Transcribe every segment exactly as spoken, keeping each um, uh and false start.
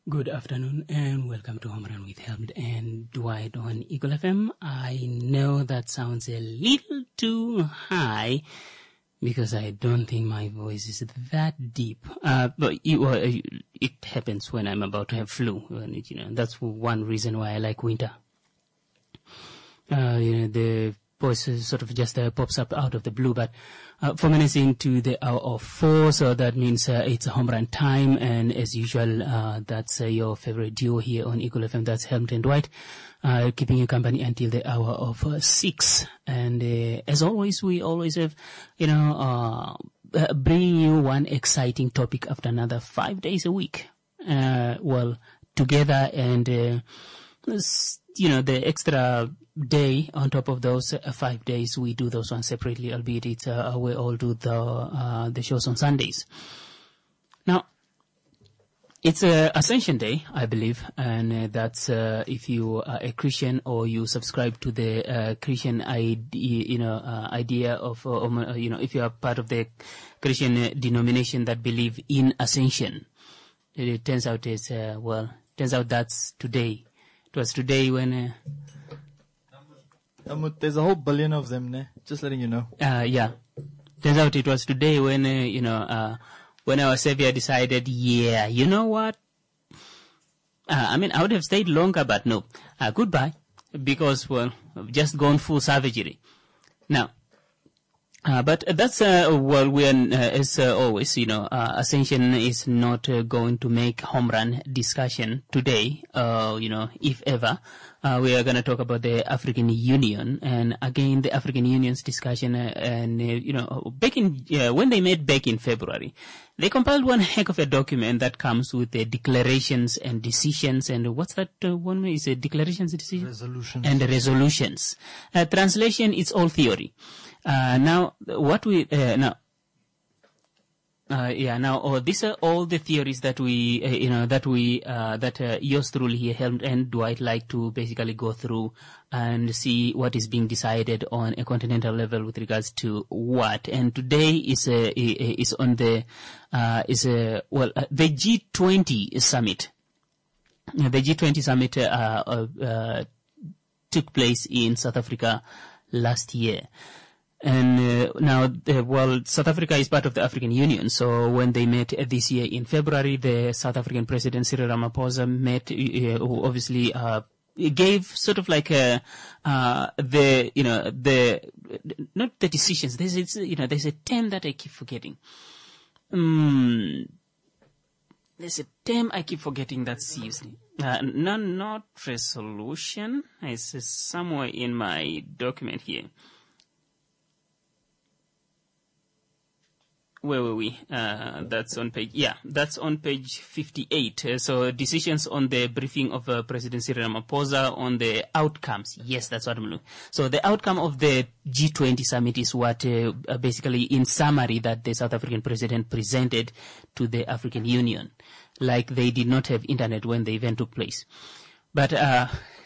Good afternoon and welcome to Home Run with Helmut and Dwight on Eagle F M. I know that sounds a little too high because I don't think my voice is that deep. Uh, but you, uh, it happens when I'm about to have flu. And it, you know, that's one reason why I like winter. Uh, you know, the voice sort of just uh, pops up out of the blue, but uh, four minutes into the hour of four, so that means uh, it's a home run time, and as usual, uh, that's uh, your favorite duo here on Eagle F M. That's Helmut and Dwight, uh, keeping you company until the hour of uh, six. And uh, as always, we always have, you know, uh, bringing you one exciting topic after another, five days a week. Uh, well, together, and uh, you know, the extra day on top of those uh, five days, we do those ones separately, albeit it's, uh, we all do the uh, the shows on Sundays. Now, it's uh, Ascension Day, I believe, and uh, that's uh, if you are a Christian or you subscribe to the uh, Christian idea, you know, uh, idea of, uh, um, you know, if you are part of the Christian uh, denomination that believe in Ascension. It turns out it's, uh, well, turns out that's today. It was today when... Uh, Um, there's a whole billion of them, ne? Just letting you know. Uh, yeah. Turns out it was today when, uh, you know, uh, when our Savior decided, yeah, you know what? Uh, I mean, I would have stayed longer, but no. Uh, goodbye. Because, well, I've just gone full savagery. Now, Uh, but that's, uh, well, we are, uh, as uh, always, you know, uh, Ascension is not uh, going to make home run discussion today, uh, you know, if ever. Uh, we are going to talk about the African Union, and again, the African Union's discussion, uh, and, uh, you know, back in, uh, when they met back in February, they compiled one heck of a document that comes with the declarations and decisions, and what's that uh, one way? Is it declarations and decisions? Resolutions. And resolutions. Uh, translation, it's all theory. Uh, now, what we, uh, now, uh, yeah, now, oh, these are all the theories that we, uh, you know, that we, uh, that, uh, yours truly here, Helmut and Dwight, like to basically go through and see what is being decided on a continental level with regards to what. And today is, uh, is on the, uh, is, uh, well, uh, the G twenty summit. The G twenty summit, uh, uh, uh, took place in South Africa last year. And uh, now, uh, well, South Africa is part of the African Union. So when they met uh, this year in February, the South African President Cyril Ramaphosa met, uh, who obviously uh, gave sort of like a, uh, the, you know, the not the decisions. There's, it's, you know, there's a term that I keep forgetting. Um, there's a term I keep forgetting. That's seriously. Uh, no, not resolution. It's somewhere in my document here. Where were we? Uh, that's on page, yeah, that's on page fifty-eight. Uh, so decisions on the briefing of uh, President Cyril Ramaphosa on the outcomes. Yes, that's what I'm looking. So the outcome of the G twenty summit is what, uh, uh, basically in summary, that the South African president presented to the African Union. Like they did not have internet when the event took place. But, uh,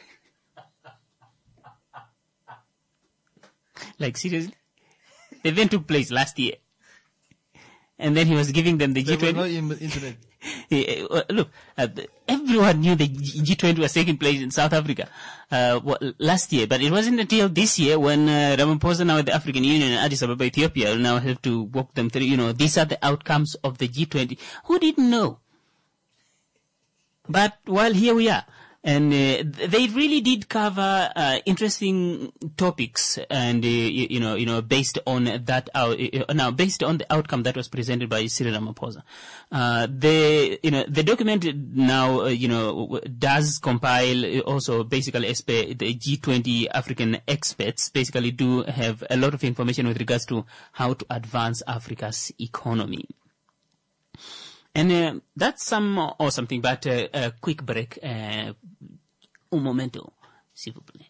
like seriously, the event took place last year. And then he was giving them the G twenty. There was no internet. Yeah, uh, look, uh, everyone knew the G twenty was taking place in South Africa uh, last year, but it wasn't until this year when uh, Ramaphosa, now at the African Union in Addis Ababa, Ethiopia, will now have to walk them through, you know, these are the outcomes of the G twenty. Who didn't know? But, well, here we are. And uh, they really did cover uh, interesting topics, and uh, you, you know, you know, based on that, uh, now based on the outcome that was presented by Cyril Ramaphosa, uh, the you know the document now uh, you know does compile also basically as per the G twenty African experts basically do have a lot of information with regards to how to advance Africa's economy. And uh, that's some or something, but uh, a quick break. Uh, un momento, s'il vous plaît.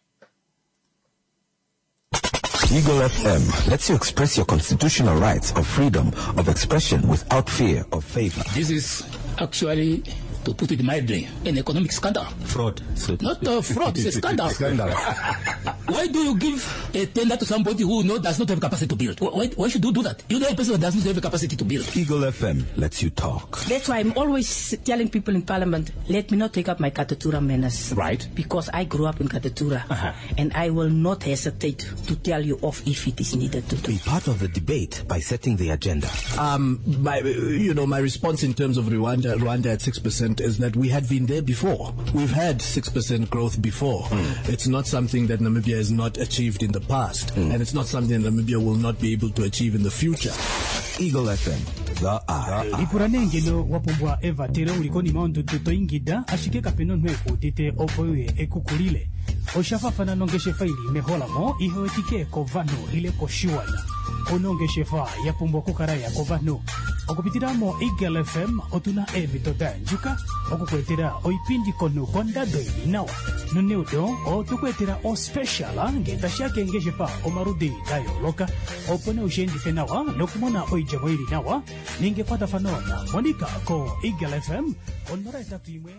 Eagle F M lets you express your constitutional rights of freedom of expression without fear of favor. This is actually, to put it mildly, an economic scandal. Fraud. So Not a fraud, it's a scandal. Scandal. Why do you give a tender to somebody who know does not have capacity to build? Why, why should you do that? You know a person who does not have a capacity to build. Eagle F M lets you talk. That's why I'm always telling people in Parliament, let me not take up my Katatura manners. Right. Because I grew up in Katatura. Uh-huh. And I will not hesitate to tell you off if it is needed to do. Be part of the debate by setting the agenda. Um, my, you know, my response in terms of Rwanda, Rwanda at six percent is that we had been there before. We've had six percent growth before. Mm. It's not something that Namibia has not achieved in the past, mm. and it's not something Namibia will not be able to achieve in the future. Eagle F M, the eye. Lipuranengelo wapumbwa eva tere ulikoni maundu tutoingida ashike kapeno nwe kutite opoye ekukulile. Oshafafana nongeshe faili mehola mo ihewetike kovano ile koshiwana. Onongeshe fa yapumbwa kukaraya kovano. Okupitiramo Eagle F M otuna evitoda njuka okukwetera oipindi kono konda doini nawa nuneudo otukwetera o special ngeta shake ngeshe fa omarudi dayo loka opone ushendi fenawa nokumona oijamo ili nawa ninge pata fanona monika ko Eagle F M onora tatimwe.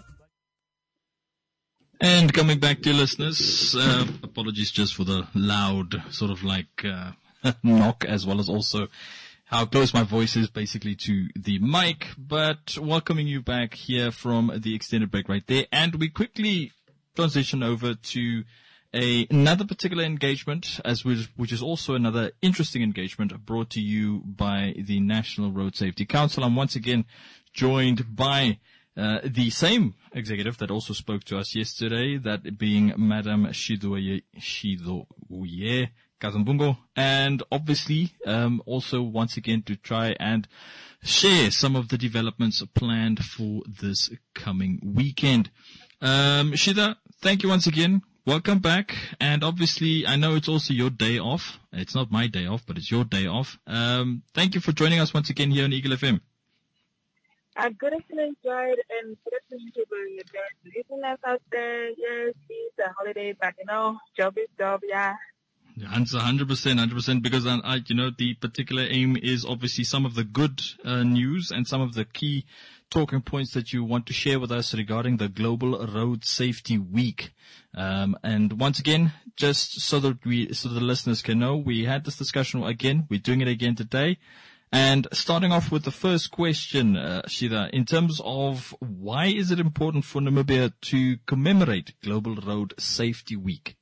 And coming back to listeners, uh, apologies just for the loud sort of like uh, knock, as well as also how close my voice is basically to the mic, but welcoming you back here from the extended break right there. And we quickly transition over to a, another particular engagement, as which, which is also another interesting engagement brought to you by the National Road Safety Council. I'm once again joined by uh, the same executive that also spoke to us yesterday, that being Madam Shidoye Shidoye Kazumbungo, and obviously um, also once again to try and share some of the developments planned for this coming weekend. Um, Shida, thank you once again. Welcome back. And obviously, I know it's also your day off. It's not my day off, but it's your day off. Um, thank you for joining us once again here on Eagle F M. Uh, good afternoon, Joyd, and good afternoon to the listeners out there. Yes, it's a holiday, but you know, job is job, yeah. one hundred percent, one hundred percent, because, uh, I, you know, the particular aim is obviously some of the good uh, news and some of the key talking points that you want to share with us regarding the Global Road Safety Week. Um, and once again, just so that we, so the listeners can know, we had this discussion again. We're doing it again today. And starting off with the first question, uh, Shida, in terms of why is it important for Namibia to commemorate Global Road Safety Week?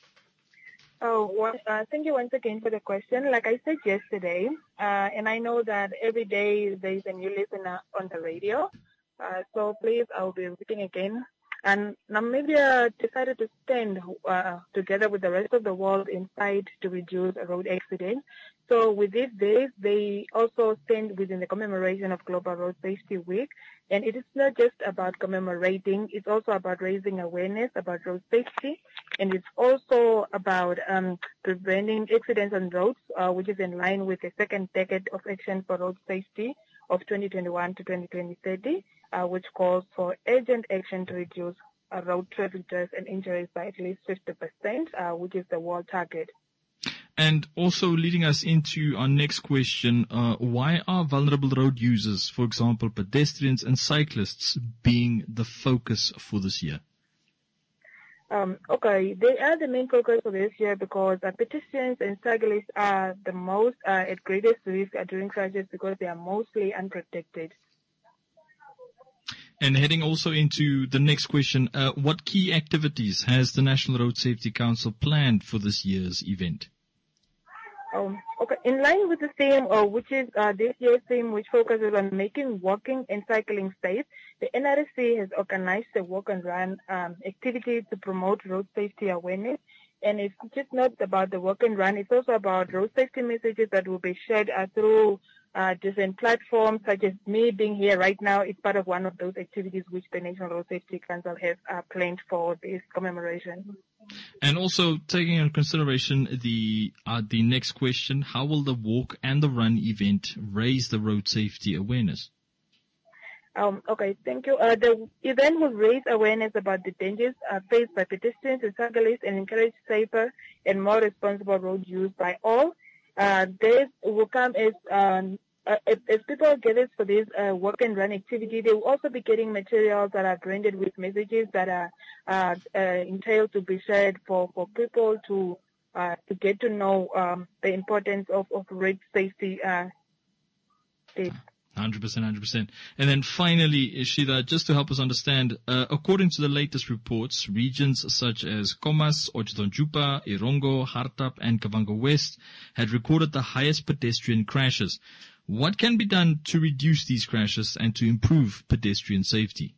Oh, well, uh, thank you once again for the question. Like I said yesterday, uh, and I know that every day there is a new listener on the radio, uh, so please, I'll be repeating again. And Namibia decided to stand uh, together with the rest of the world in fight to reduce road accidents. So with these days, they also stand within the commemoration of Global Road Safety Week. And it is not just about commemorating, it's also about raising awareness about road safety. And it's also about um, preventing accidents on roads, uh, which is in line with the second decade of action for road safety of twenty twenty-one to twenty thirty, uh, which calls for urgent action to reduce uh, road traffic deaths and injuries by at least fifty percent, uh, which is the world target. And also leading us into our next question, uh, why are vulnerable road users, for example, pedestrians and cyclists, being the focus for this year? Um, okay, they are the main focus for this year because uh, pedestrians and cyclists are the most uh, at greatest risk uh, during crashes because they are mostly unprotected. And heading also into the next question, uh, what key activities has the National Road Safety Council planned for this year's event? Um, okay, in line with the theme, uh, which is uh, this year's theme, which focuses on making walking and cycling safe, the N R S C has organized a walk and run um, activity to promote road safety awareness. And it's just not about the walk and run, it's also about road safety messages that will be shared uh, through uh, different platforms, such as me being here right now. It's part of one of those activities which the National Road Safety Council has uh, planned for this commemoration. And also taking into consideration the uh, the next question, how will the walk and the run event raise the road safety awareness? Um, okay, thank you. Uh, the event will raise awareness about the dangers uh, faced by pedestrians and cyclists and encourage safer and more responsible road use by all. Uh, this will come as um, uh, if, if people get it for this uh, walk and run activity, they will also be getting materials that are branded with messages that are uh, uh, entailed to be shared for, for people to uh, to get to know um, the importance of, of road safety. Uh, one hundred percent, one hundred percent. And then finally, Ishida, just to help us understand, uh, according to the latest reports, regions such as Khomas, Otjitonjupa, Irongo, Hartap, and Kavango West had recorded the highest pedestrian crashes. What can be done to reduce these crashes and to improve pedestrian safety?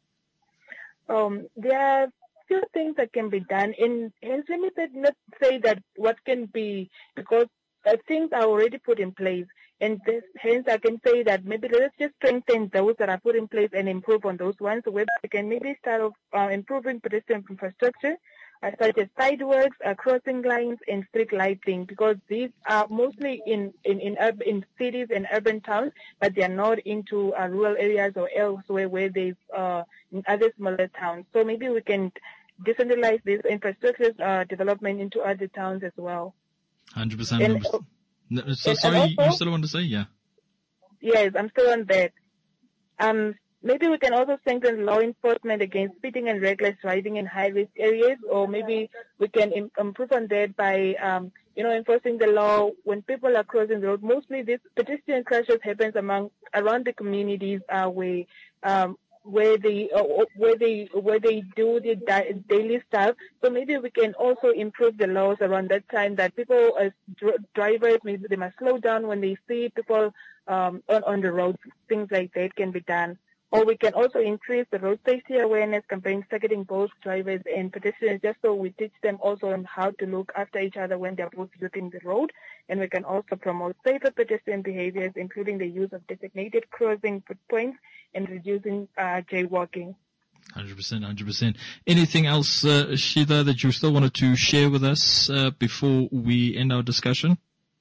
Um, there are few things that can be done. And hence, let me say, not say that what can be, because uh, things are already put in place. And this, hence, I can say that maybe let's just strengthen those that are put in place and improve on those ones. So we can maybe start off uh, improving pedestrian infrastructure, uh, such as sidewalks, uh, crossing lines, and street lighting, because these are mostly in in in, urb, in cities and urban towns, but they are not into uh, rural areas or elsewhere where there's uh, in other smaller towns. So maybe we can decentralize this infrastructure uh, development into other towns as well. one hundred percent. And, No, so and sorry, also, you still want to say? Yeah. Yes, I'm still on that. Um, maybe we can also strengthen law enforcement against speeding and reckless driving in high-risk areas, or maybe we can im- improve on that by, um, you know, enforcing the law when people are crossing the road. Mostly, these pedestrian crashes happens among around the communities uh, where um, where they uh, where they where they do the di- daily stuff. So maybe we can also improve the laws around that time, that people as dr- drivers, maybe they must slow down when they see people um, on on the road. Things like that can be done. Or we can also increase the road safety awareness campaigns targeting both drivers and pedestrians, just so we teach them also on how to look after each other when they're both using the road. And we can also promote safer pedestrian behaviors, including the use of designated crossing points and reducing uh, jaywalking. one hundred percent, one hundred percent. Anything else, uh, Shida, that you still wanted to share with us uh, before we end our discussion?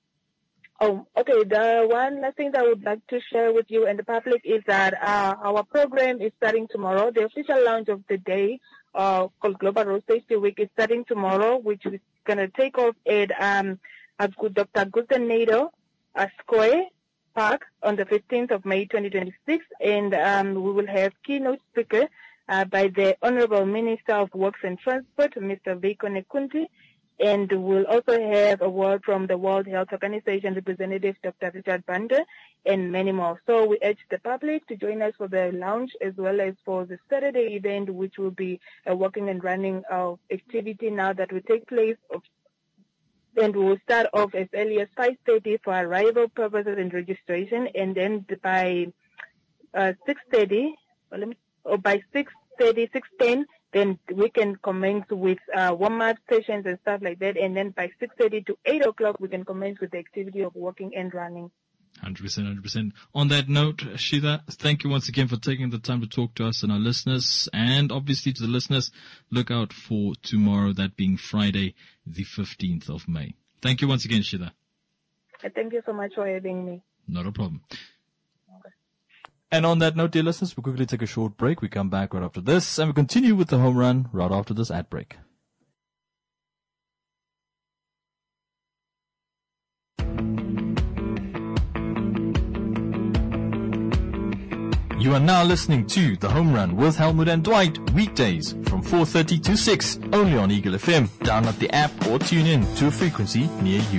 Oh, okay. The one last thing that I would like to share with you and the public is that uh, our program is starting tomorrow. The official launch of the day uh, called Global Road Safety Week is starting tomorrow, which is going to take off at, um, at Doctor Guten Nader uh, Square Park on the fifteenth of May twenty twenty-six. And um, we will have keynote speaker uh, by the Honorable Minister of Works and Transport, Mister Veiko Nekunti. And we'll also have a word from the World Health Organization representative, Doctor Richard Banda, and many more. So we urge the public to join us for the launch as well as for the Saturday event, which will be a walking and running uh, activity now that will take place. And we'll start off as early as five thirty for arrival purposes and registration, and then by uh, six thirty, or by six thirty, six ten, then we can commence with uh, warm-up sessions and stuff like that. And then by six thirty to eight o'clock, we can commence with the activity of walking and running. one hundred percent, one hundred percent. On that note, Shida, thank you once again for taking the time to talk to us and our listeners. And obviously to the listeners, look out for tomorrow, that being Friday, the fifteenth of May. Thank you once again, Shida. Thank you so much for having me. Not a problem. And on that note, dear listeners, we'll quickly take a short break. We come back right after this, and we continue with the home run right after this ad break. You are now listening to The Home Run with Helmut and Dwight, weekdays from four thirty to six, only on Eagle F M. Download the app or tune in to a frequency near you.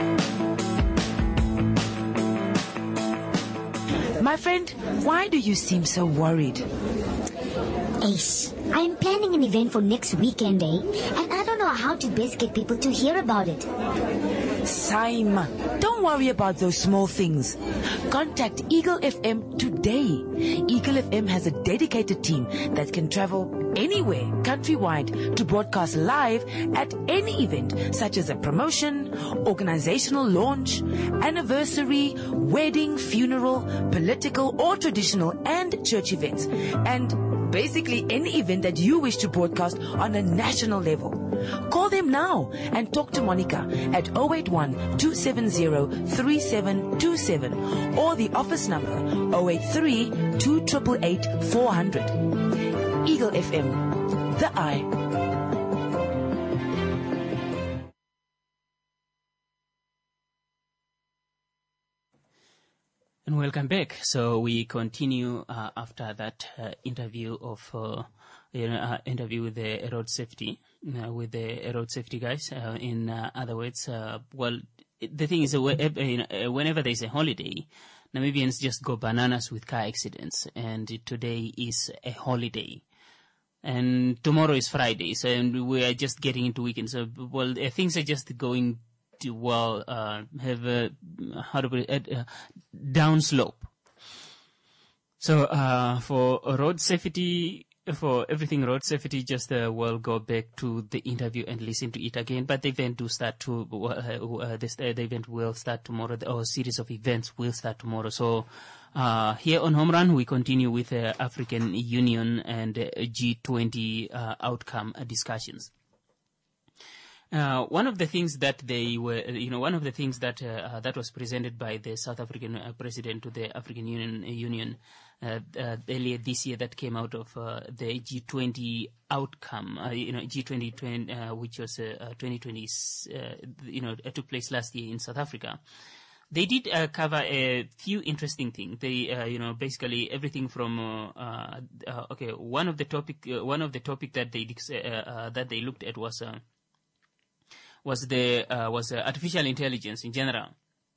My friend, why do you seem so worried? Ace, I'm planning an event for next weekend, eh? And I don't know how to best get people to hear about it. Simon, don't worry about those small things. Contact Eagle F M today. Eagle F M has a dedicated team that can travel anywhere countrywide to broadcast live at any event, such as a promotion, organizational launch, anniversary, wedding, funeral, political or traditional and church events, and basically any event that you wish to broadcast on a national level. Call them now and talk to Monica at zero eight one, two seven zero, three seven two seven or the office number zero eight three, two eight eight, four zero zero. Eagle F M, the eye. And welcome back. So we continue uh, after that uh, interview of uh, you know uh, interview with the road safety uh, with the road safety guys. Uh, in uh, other words, uh, well, the thing is, uh, whenever there's a holiday, Namibians just go bananas with car accidents, and today is a holiday. And tomorrow is Friday, so and we are just getting into weekend. So, well, uh, things are just going to, well, uh, have a, how to put it, uh, down slope. So, uh, for road safety, for everything road safety, just, uh, well, go back to the interview and listen to it again. But the event do start to, uh, uh, this, uh, the event will start tomorrow, or series of events will start tomorrow. So, Uh, here on Home Run, we continue with uh, African Union and uh, G twenty uh, outcome uh, discussions. Uh, one of the things that they were, you know, one of the things that uh, uh, that was presented by the South African uh, president to the African Union uh, Union uh, uh, earlier this year, that came out of uh, the G twenty outcome, uh, you know, G twenty, uh, which was uh, twenty twenty, uh, you know, uh, took place last year in South Africa. They did uh, cover a few interesting things. They, uh, you know, basically everything from, uh, uh, uh, okay, one of the topic, uh, one of the topic that they uh, uh, that they looked at was uh, was the uh, was uh, artificial intelligence in general.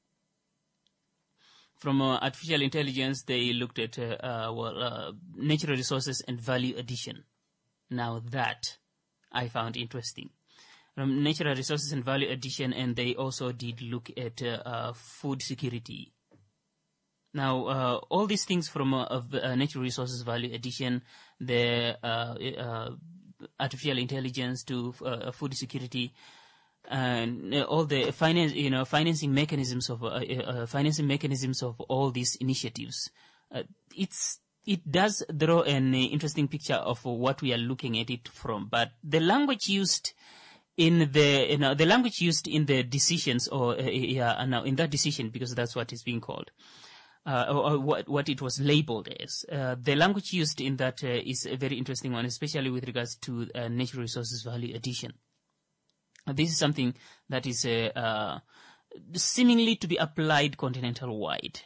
From uh, artificial intelligence, they looked at uh, uh, well, uh, natural resources and value addition. Now that I found interesting. From natural resources and value addition, and they also did look at uh, uh, food security. Now, uh, all these things from uh, uh, natural resources value addition, the uh, uh, artificial intelligence to uh, food security, and uh, all the finance, you know, financing mechanisms of uh, uh, financing mechanisms of all these initiatives. Uh, it's it does draw an interesting picture of what we are looking at it from, but the language used in the, you know, the language used in the decisions, or uh, yeah, now in that decision, because that's what is being called, uh, or, or what what it was labeled as. Uh, the language used in that uh, is a very interesting one, especially with regards to uh, natural resources value addition. Uh, this is something that is uh, uh, seemingly to be applied continental wide,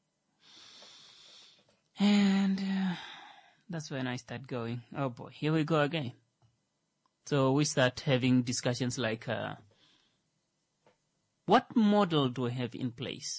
and uh, that's when I start going, oh boy, here we go again. So we start having discussions like, uh, what model do we have in place?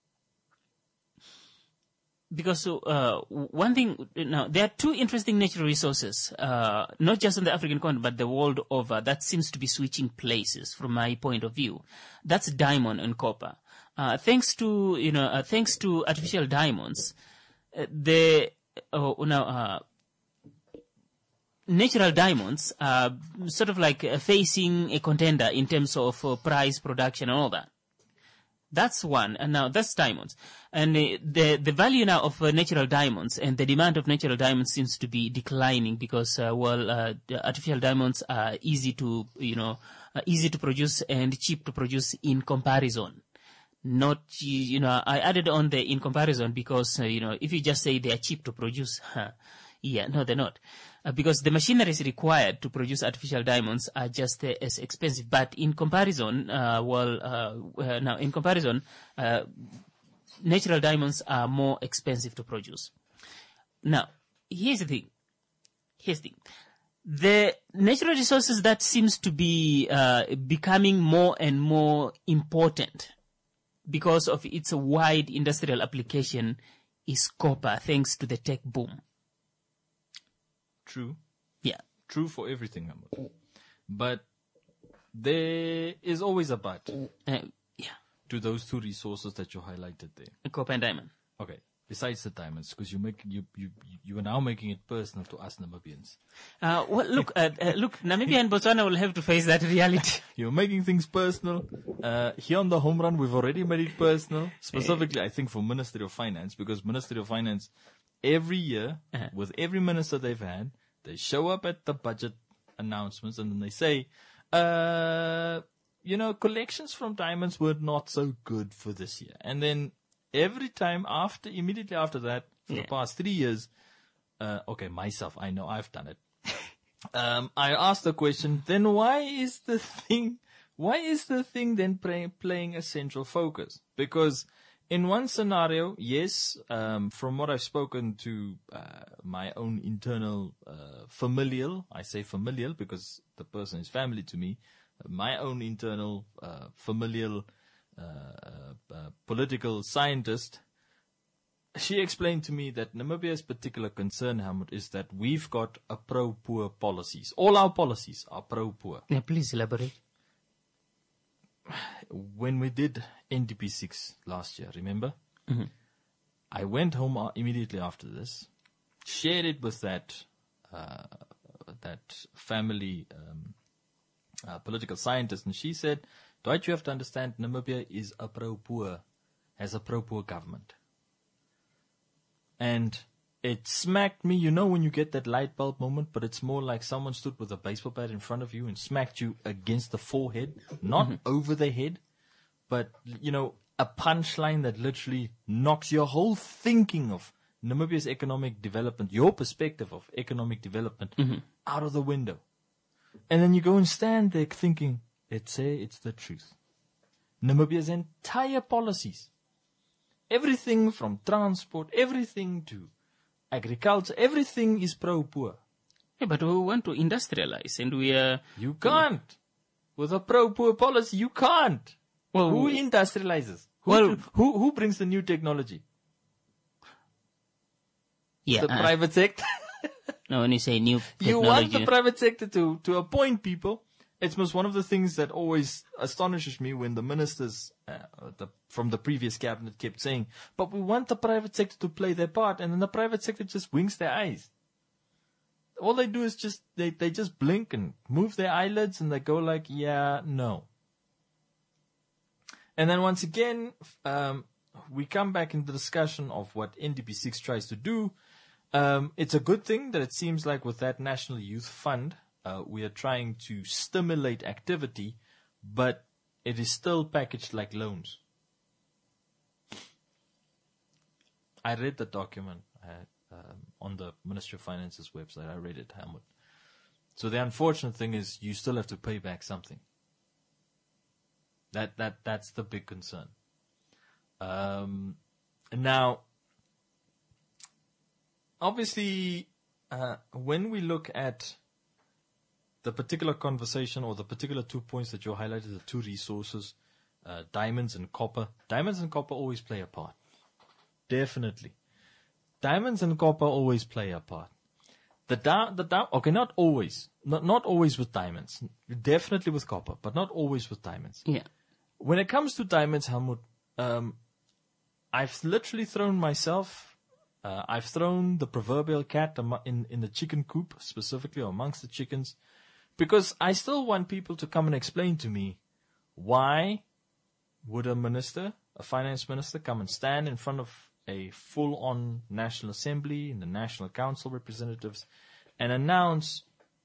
Because uh, one thing, now there are two interesting natural resources, uh, not just on the African continent, but the world over, that seems to be switching places from my point of view. That's diamond and copper. Uh, thanks to, you know, uh, thanks to artificial diamonds, uh, the, uh, now, uh, natural diamonds are sort of like uh, facing a contender in terms of uh, price, production, and all that. That's one. And now that's diamonds. And uh, the the value now of uh, natural diamonds and the demand of natural diamonds seems to be declining because, uh, well, uh, the artificial diamonds are easy to, you know, uh, easy to produce and cheap to produce in comparison. Not, you know, I added on the in comparison because, uh, you know, if you just say they are cheap to produce, huh, yeah, no, they're not. Uh, because the machineries required to produce artificial diamonds are just uh, as expensive. But in comparison, uh, well, uh, uh, now in comparison, uh, natural diamonds are more expensive to produce. Now, here's the thing. Here's the thing. The natural resources that seems to be uh, becoming more and more important because of its wide industrial application is copper, thanks to the tech boom. True. Yeah. True for everything. But there is always a but. Uh, yeah. To those two resources that you highlighted there. Copper and diamond. Okay. Besides the diamonds, because you make you you you are now making it personal to us Namibians. Uh, well, look, uh, uh, look, Namibia and Botswana will have to face that reality. You're making things personal. Uh, here on the Home Run, we've already made it personal. Specifically, I think for Ministry of Finance, because Ministry of Finance, every year, uh-huh. with every minister they've had, they show up at the budget announcements and then they say, uh, you know, collections from diamonds were not so good for this year. And then every time after, immediately after that, for yeah. the past three years, uh, okay, myself, I know I've done it. um, I asked the question, then why is the thing, why is the thing then play, playing a central focus? Because in one scenario, yes, um, from what I've spoken to uh, my own internal uh, familial, I say familial because the person is family to me, uh, my own internal uh, familial uh, uh, uh, political scientist, she explained to me that Namibia's particular concern, Helmut, is that we've got a pro-poor policies. All our policies are pro-poor. Yeah, please elaborate. When we did N D P six last year, remember? Mm-hmm. I went home immediately after this, shared it with that uh, that family um, uh, political scientist, and she said, Dwight, you have to understand, Namibia is a pro-poor, has a pro-poor government. And it smacked me, you know when you get that light bulb moment, but it's more like someone stood with a baseball bat in front of you and smacked you against the forehead, not Mm-hmm. over the head, but, you know, a punchline that literally knocks your whole thinking of Namibia's economic development, your perspective of economic development, Mm-hmm. out of the window. And then you go and stand there thinking, let's say it's the truth. Namibia's entire policies, everything from transport, everything to agriculture, everything is pro-poor. Yeah, but we want to industrialize and we are... You can't. With a pro-poor policy, you can't. Well, who industrializes? Who, well- who, who brings the new technology? Yeah, The uh, private sector. no, when you say new technology... You want the private sector to, to appoint people. It's most one of the things that always astonishes me when the ministers uh, the, from the previous cabinet kept saying, but we want the private sector to play their part, and then the private sector just winks their eyes. All they do is just, they, they just blink and move their eyelids and they go like, yeah, no. And then once again, um, we come back into the discussion of what N D P six tries to do. Um, it's a good thing that it seems like with that National Youth Fund, uh, we are trying to stimulate activity, but it is still packaged like loans. I read the document uh, um, on the Ministry of Finance's website. I read it, Helmut. So the unfortunate thing is you still have to pay back something. That that that's the big concern. Um, now, obviously, uh, when we look at the particular conversation or the particular two points that you highlighted, the two resources, uh, diamonds and copper. Diamonds and copper always play a part. Definitely. Diamonds and copper always play a part. The da- the da- okay, not always. Not, not always with diamonds. Definitely with copper, but not always with diamonds. Yeah. When it comes to diamonds, Helmut, um, I've literally thrown myself, uh, I've thrown the proverbial cat am- in, in the chicken coop, specifically amongst the chickens, because I still want people to come and explain to me why would a minister, a finance minister, come and stand in front of a full-on National Assembly and the National Council representatives and announce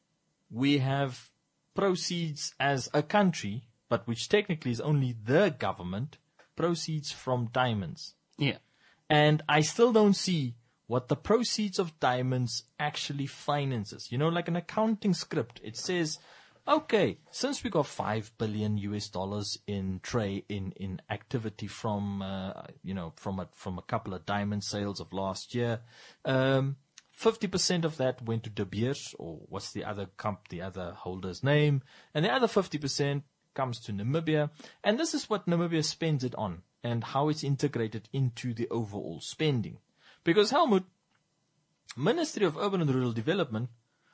we have proceeds as a country, but which technically is only the government, proceeds from diamonds. Yeah. And I still don't see what the proceeds of diamonds actually finances. You know, like an accounting script, it says, okay, since we got five billion U S dollars in trade, in, in activity from, uh, you know, from a, from a couple of diamond sales of last year, um, fifty percent of that went to De Beers, or what's the other comp, the other holder's name, and the other fifty percent comes to Namibia, and this is what Namibia spends it on, and how it's integrated into the overall spending. Because Helmut, Ministry of Urban and Rural Development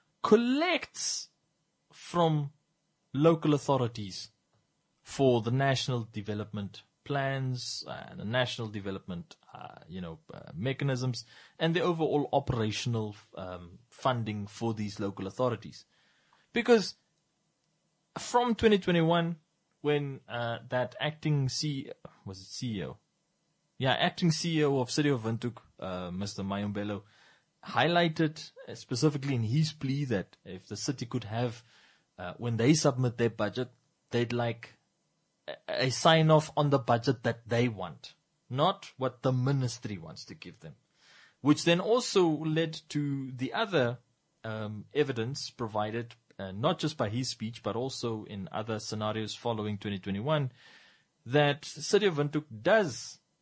collects from local authorities for the national development plans, uh, the national development, uh, you know, uh, mechanisms, and the overall operational um, funding for these local authorities. Because from twenty twenty-one, when uh, that acting C E O, was it C E O? Yeah, acting C E O of City of Windhoek, uh, Mister Mayombelo, highlighted uh, specifically in his plea that if the city could have, uh, when they submit their budget, they'd like a, a sign-off on the budget that they want, not what the ministry wants to give them. Which then also led to the other um, evidence provided, uh, not just by his speech, but also in other scenarios following twenty twenty-one, that City of Windhoek does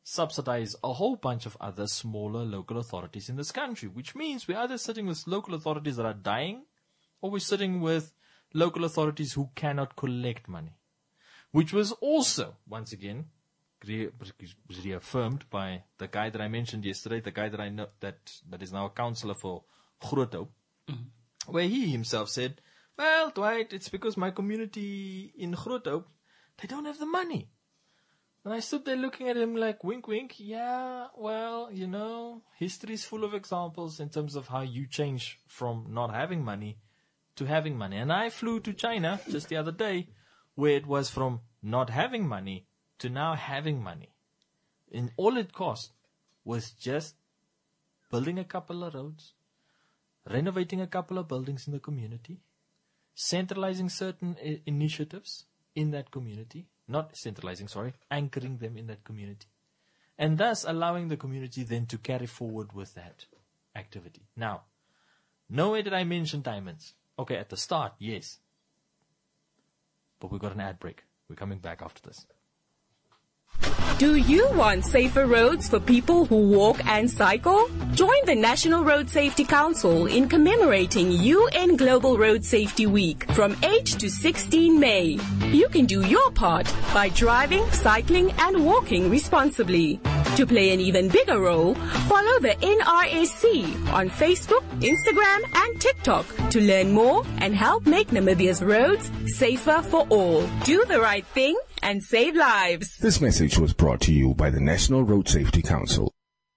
subsidize a whole bunch of other smaller local authorities in this country, which means we're either sitting with local authorities that are dying, or we're sitting with local authorities who cannot collect money, which was also, once again, re- reaffirmed by the guy that I mentioned yesterday, the guy that I know that, that is now a councillor for Groothoop, mm-hmm. where he himself said, well, Dwight, it's because my community in Groothoop, they don't have the money. And I stood there looking at him like, wink, wink, yeah, well, you know, history is full of examples in terms of how you change from not having money to having money. And I flew to China just the other day, where it was from not having money to now having money. And all it cost was just building a couple of roads, renovating a couple of buildings in the community, centralizing certain I- initiatives in that community, not centralizing, sorry, anchoring them in that community, and thus allowing the community then to carry forward with that activity. Now, nowhere did I mention diamonds. Okay, at the start, yes. But we've got an ad break. We're coming back after this. Do you want safer roads for people who walk and cycle? Join the National Road Safety Council in commemorating U N Global Road Safety Week from eight to sixteen May. You can do your part by driving, cycling, and walking responsibly. To play an even bigger role, follow the N R S C on Facebook, Instagram, and TikTok to learn more and help make Namibia's roads safer for all. Do the right thing and save lives. This message was brought to you by the National Road Safety Council.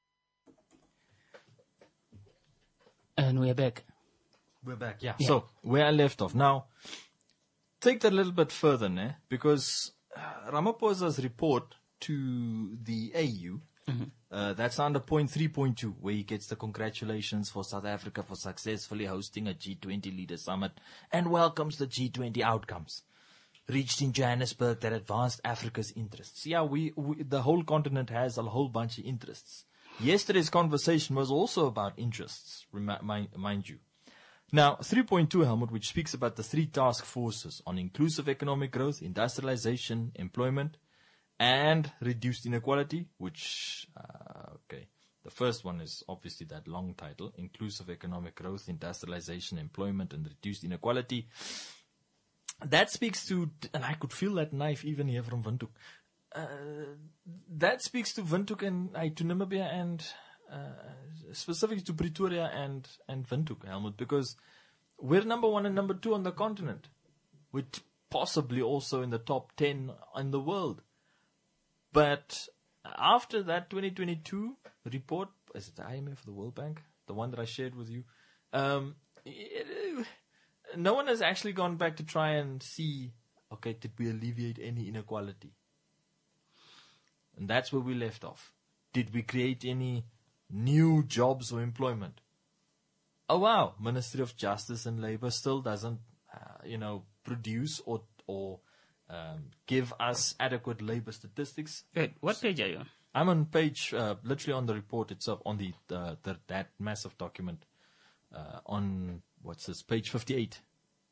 And we're back. We're back, yeah. yeah. So, where I left off. Now, take that a little bit further, ne? Because uh, Ramaphosa's report to the A U, mm-hmm. uh, that's under point three point two, where he gets the congratulations for South Africa for successfully hosting a G twenty leader summit and welcomes the G twenty outcomes reached in Johannesburg that advanced Africa's interests. Yeah, we, we the whole continent has a whole bunch of interests. Yesterday's conversation was also about interests, remi- mind you. Now, three point two, Helmut, which speaks about the three task forces on inclusive economic growth, industrialization, employment, and reduced inequality, which, uh, okay, the first one is obviously that long title, inclusive economic growth, industrialization, employment, and reduced inequality. That speaks to, and I could feel that knife even here from Windhoek. Uh, that speaks to Windhoek and uh, to Namibia and uh, specifically to Pretoria and, and Windhoek, Helmut, because we're number one and number two on the continent. We're t- possibly also in the top ten in the world. But after that twenty twenty-two report, is it the I M F or the World Bank? The one that I shared with you? Um, it, it, no one has actually gone back to try and see, okay, did we alleviate any inequality? And that's where we left off. Did we create any new jobs or employment? Oh wow, Ministry of Justice and Labour still doesn't, uh, you know, produce or or um, give us adequate labour statistics. Wait, what page are you on? I'm on page, uh, literally on the report itself, on the, uh, the that massive document, uh, on what's this, page fifty-eight,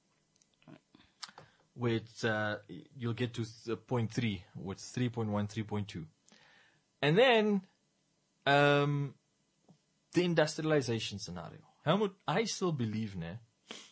where it's, uh, you'll get to th- point three, which is three point one, three point two. And then, um, the industrialization scenario. Helmut, I still believe, ne,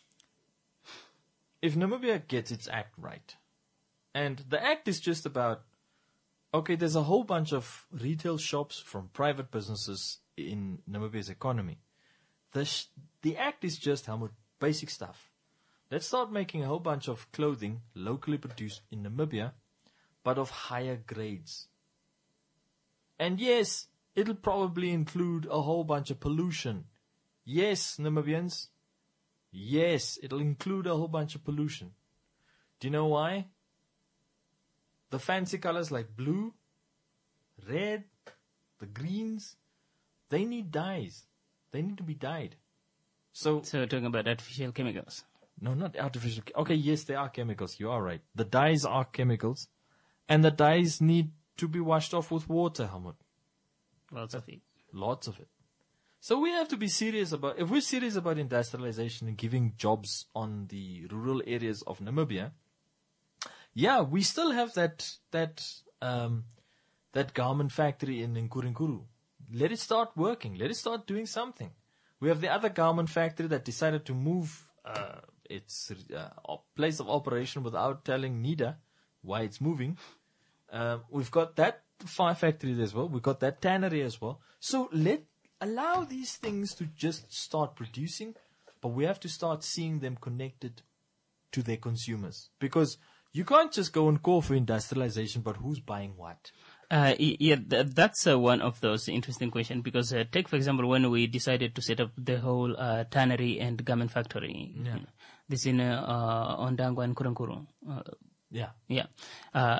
if Namibia gets its act right, and the act is just about, okay, there's a whole bunch of retail shops from private businesses in Namibia's economy. The sh- the act is just, Helmut, basic stuff. Let's start making a whole bunch of clothing locally produced in Namibia, but of higher grades. And yes, it'll probably include a whole bunch of pollution. Yes, Namibians. Yes, it'll include a whole bunch of pollution. Do you know why? The fancy colors like blue, red, the greens, they need dyes. They need to be dyed. So, so we're talking about artificial chemicals. No, not artificial. Okay, yes, they are chemicals. You are right. The dyes are chemicals, and the dyes need to be washed off with water, Helmut. Lots of it. Lots of it. So we have to be serious about, if we're serious about industrialization and giving jobs on the rural areas of Namibia, yeah, we still have that, that, um, that garment factory in Nkurinkuru. Let it start working. Let it start doing something. We have the other garment factory that decided to move uh, its uh, op- place of operation without telling NIDA why it's moving. Uh, we've got that fire factory as well. We've got that tannery as well. So let allow these things to just start producing, but we have to start seeing them connected to their consumers. Because you can't just go and call for industrialization, but who's buying what? Uh, yeah, th- that's uh, one of those interesting questions because uh, take, for example, when we decided to set up the whole uh, tannery and garment factory, Yeah. you know, this in uh, uh, Ondangwa and Nkurinkuru. Uh, Yeah. yeah. Uh,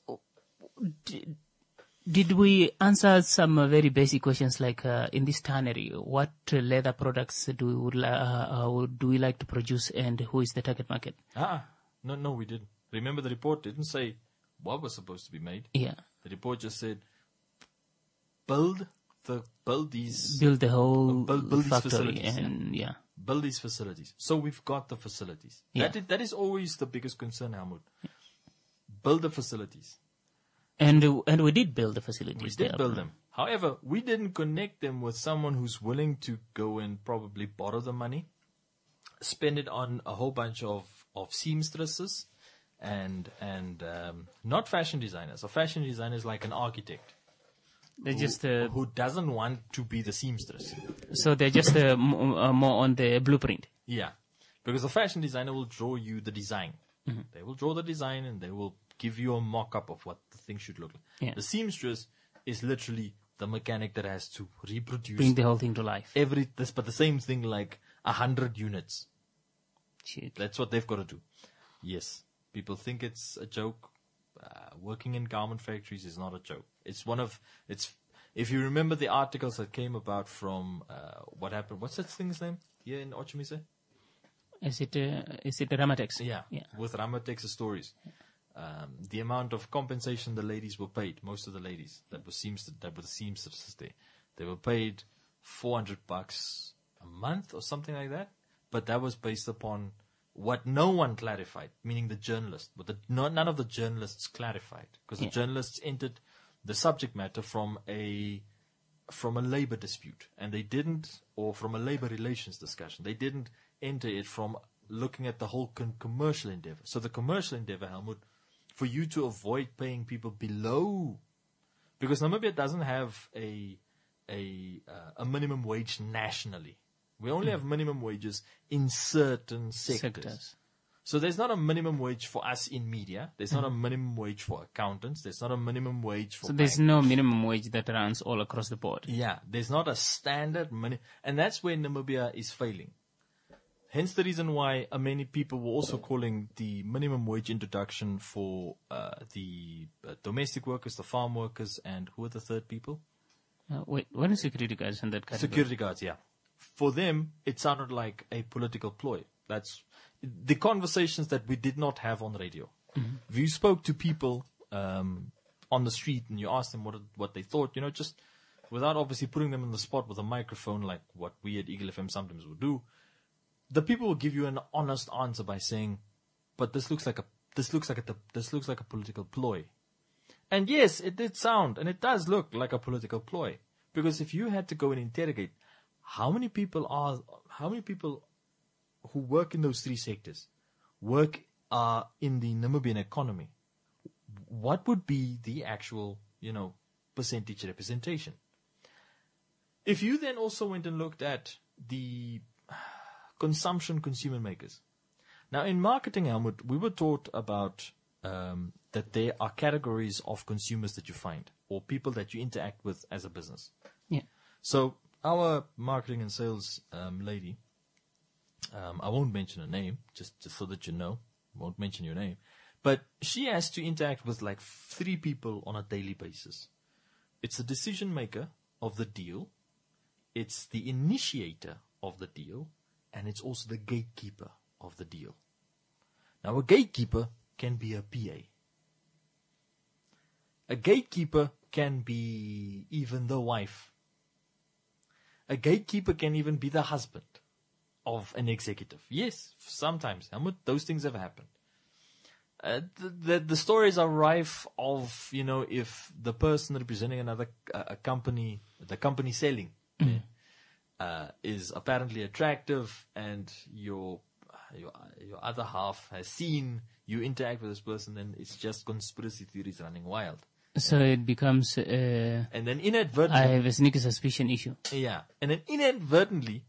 d- did we answer some uh, very basic questions like uh, in this tannery, what uh, leather products do we, would li- uh, uh, do we like to produce and who is the target market? Ah, no, no, we didn't. Remember, the report didn't say what was supposed to be made. Yeah. The report just said build the build these Build the whole uh, build, build these factory facilities, and yeah. build these facilities. So we've got the facilities. Yeah. That is, that is always the biggest concern, Helmut. Build the facilities. And uh, and we did build the facilities. We did there. build them. However, we didn't connect them with someone who's willing to go and probably borrow the money, spend it on a whole bunch of, of seamstresses and and um, not fashion designers. A fashion designer is like an architect. They're who, just uh, who doesn't want to be the seamstress. so they're just uh, m- uh, more on the blueprint. Yeah, because the fashion designer will draw you the design. Mhm. They will draw the design and they will give you a mock-up of what the thing should look like. Yeah. The seamstress is literally the mechanic that has to reproduce, Bring the whole thing to life. Every this, but the same thing like a hundred units. Shit. That's what they've got to do. Yes, people think it's a joke. Uh, working in garment factories is not a joke. It's one of it's. If you remember the articles that came about from uh, what happened, what's that thing's name here in Ochimise? Is it uh, is it Ramatex? Yeah, Yeah. with Ramatex's stories. Um, the amount of compensation the ladies were paid, most of the ladies that were seamsters, that were the seamstresses there, they were paid four hundred bucks a month or something like that. But that was based upon what no one clarified, meaning the journalist. But the, no, none of the journalists clarified because Yeah. the journalists entered the subject matter from a from a labor dispute, and they didn't, or from a labor relations discussion. They didn't enter it from looking at the whole con- commercial endeavor. So the commercial endeavor, Helmut, for you to avoid paying people below, because Namibia doesn't have a a uh, a minimum wage nationally. We only Mm. have minimum wages in certain sectors. Sectors. So there's not a minimum wage for us in media. There's not a Mhm. minimum wage for accountants. There's not a minimum wage for So there's bank- no minimum wage that runs all across the board. yeah, there's not a standard money, and that's where Namibia is failing. Hence the reason why uh, many people were also calling the minimum wage introduction for uh, the uh, domestic workers, the farm workers, and who are the third people? Uh, wait, when is security guards in that category? Security guards, yeah. For them, it sounded like a political ploy. That's the conversations that we did not have on radio. Mhm. If you spoke to people um, on the street and you asked them what what they thought, you know, just without obviously putting them in the spot with a microphone like what we at Eagle F M sometimes would do, the people will give you an honest answer by saying, "But this looks like a this looks like a this looks like a political ploy." And yes, it did sound, and it does look like a political ploy, because if you had to go and interrogate how many people are how many people who work in those three sectors work uh, in the Namibian economy, what would be the actual, you know, percentage representation? If you then also went and looked at the consumption consumer makers. Now, in marketing, Helmut, we were taught about um, that there are categories of consumers that you find, or people that you interact with as a business. Yeah. So our marketing and sales um, lady, um, I won't mention her name, just, just so that you know, won't mention your name, but she has to interact with like three people on a daily basis. It's the decision maker of the deal, it's the initiator of the deal, and it's also the gatekeeper of the deal. Now, a gatekeeper can be a P A. A gatekeeper can be even the wife. A gatekeeper can even be the husband of an executive. Yes, sometimes. Helmut, those things have happened. Uh, the, the the stories are rife of, you know, if the person representing another uh, a company, the company selling, Mm. uh, is apparently attractive, and your your your other half has seen you interact with this person, then it's just conspiracy theories running wild. So it becomes. Uh, and then inadvertently, I have a sneaky suspicion issue. Yeah, and then inadvertently,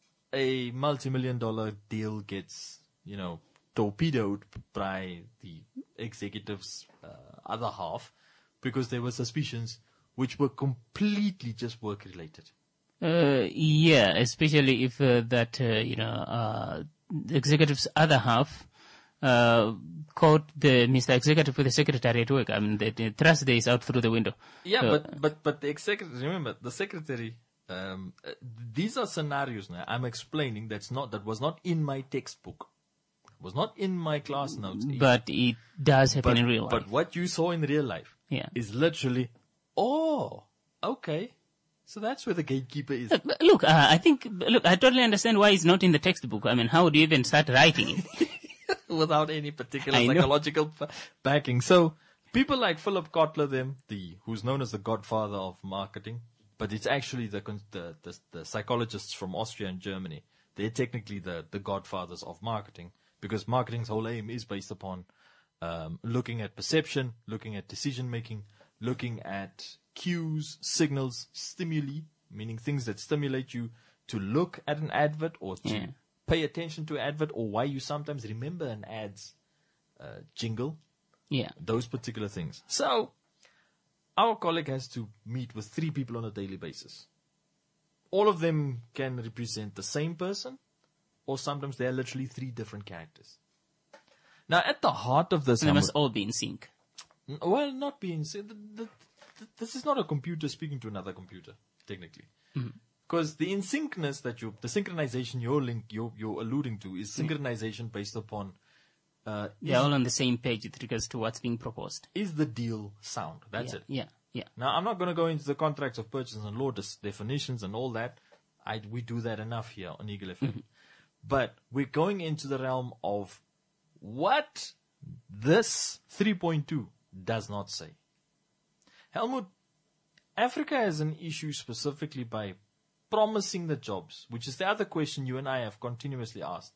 a multi-million dollar deal gets, you know, torpedoed by the executive's uh, other half because there were suspicions which were completely just work-related. Uh, yeah, especially if uh, that, uh, you know, uh, the executive's other half uh, caught the Mister Executive with the secretary at work. I mean, the, the Thursday is out through the window. Yeah, So- but, but, but the executive, remember, the secretary, um, uh, these are scenarios now I'm explaining that's not, that was not in my textbook. Was not in my class notes. But it does happen But- in real life. But what you saw in real life Yeah. is literally, oh, okay. So that's where the gatekeeper is. Look, look, uh, I think, look, I totally understand why it's not in the textbook. I mean, how would you even start writing it? Without any particular I know. psychological b- backing. So people like Philip Kotler, them, the who's known as the godfather of marketing, but it's actually the con- the, the, the psychologists from Austria and Germany. They're technically the, the godfathers of marketing, because marketing's whole aim is based upon um, looking at perception, looking at decision making, looking at cues, signals, stimuli, meaning things that stimulate you to look at an advert or to Yeah. pay attention to an advert, or why you sometimes remember an ad's uh, jingle. Yeah. Those particular things. So, our colleague has to meet with three people on a daily basis. All of them can represent the same person, or sometimes they are literally three different characters. Now, at the heart of this, They must Hamid- all be in sync. N- Well, not being said. th- th- th- This is not a computer speaking to another computer, technically. Because the in syncness that you, the synchronization you're link, you're, you're alluding to is synchronization based upon, uh, They're is, all on the same page with regards to what's being proposed. is the deal sound? That's yeah, it. Yeah, yeah. Now, I'm not going to go into the contracts of purchase and law dis- definitions and all that. I, we do that enough here on Eagle F M. But we're going into the realm of what this three point two does not say. Helmut, Africa has an issue specifically by promising the jobs, which is the other question you and I have continuously asked.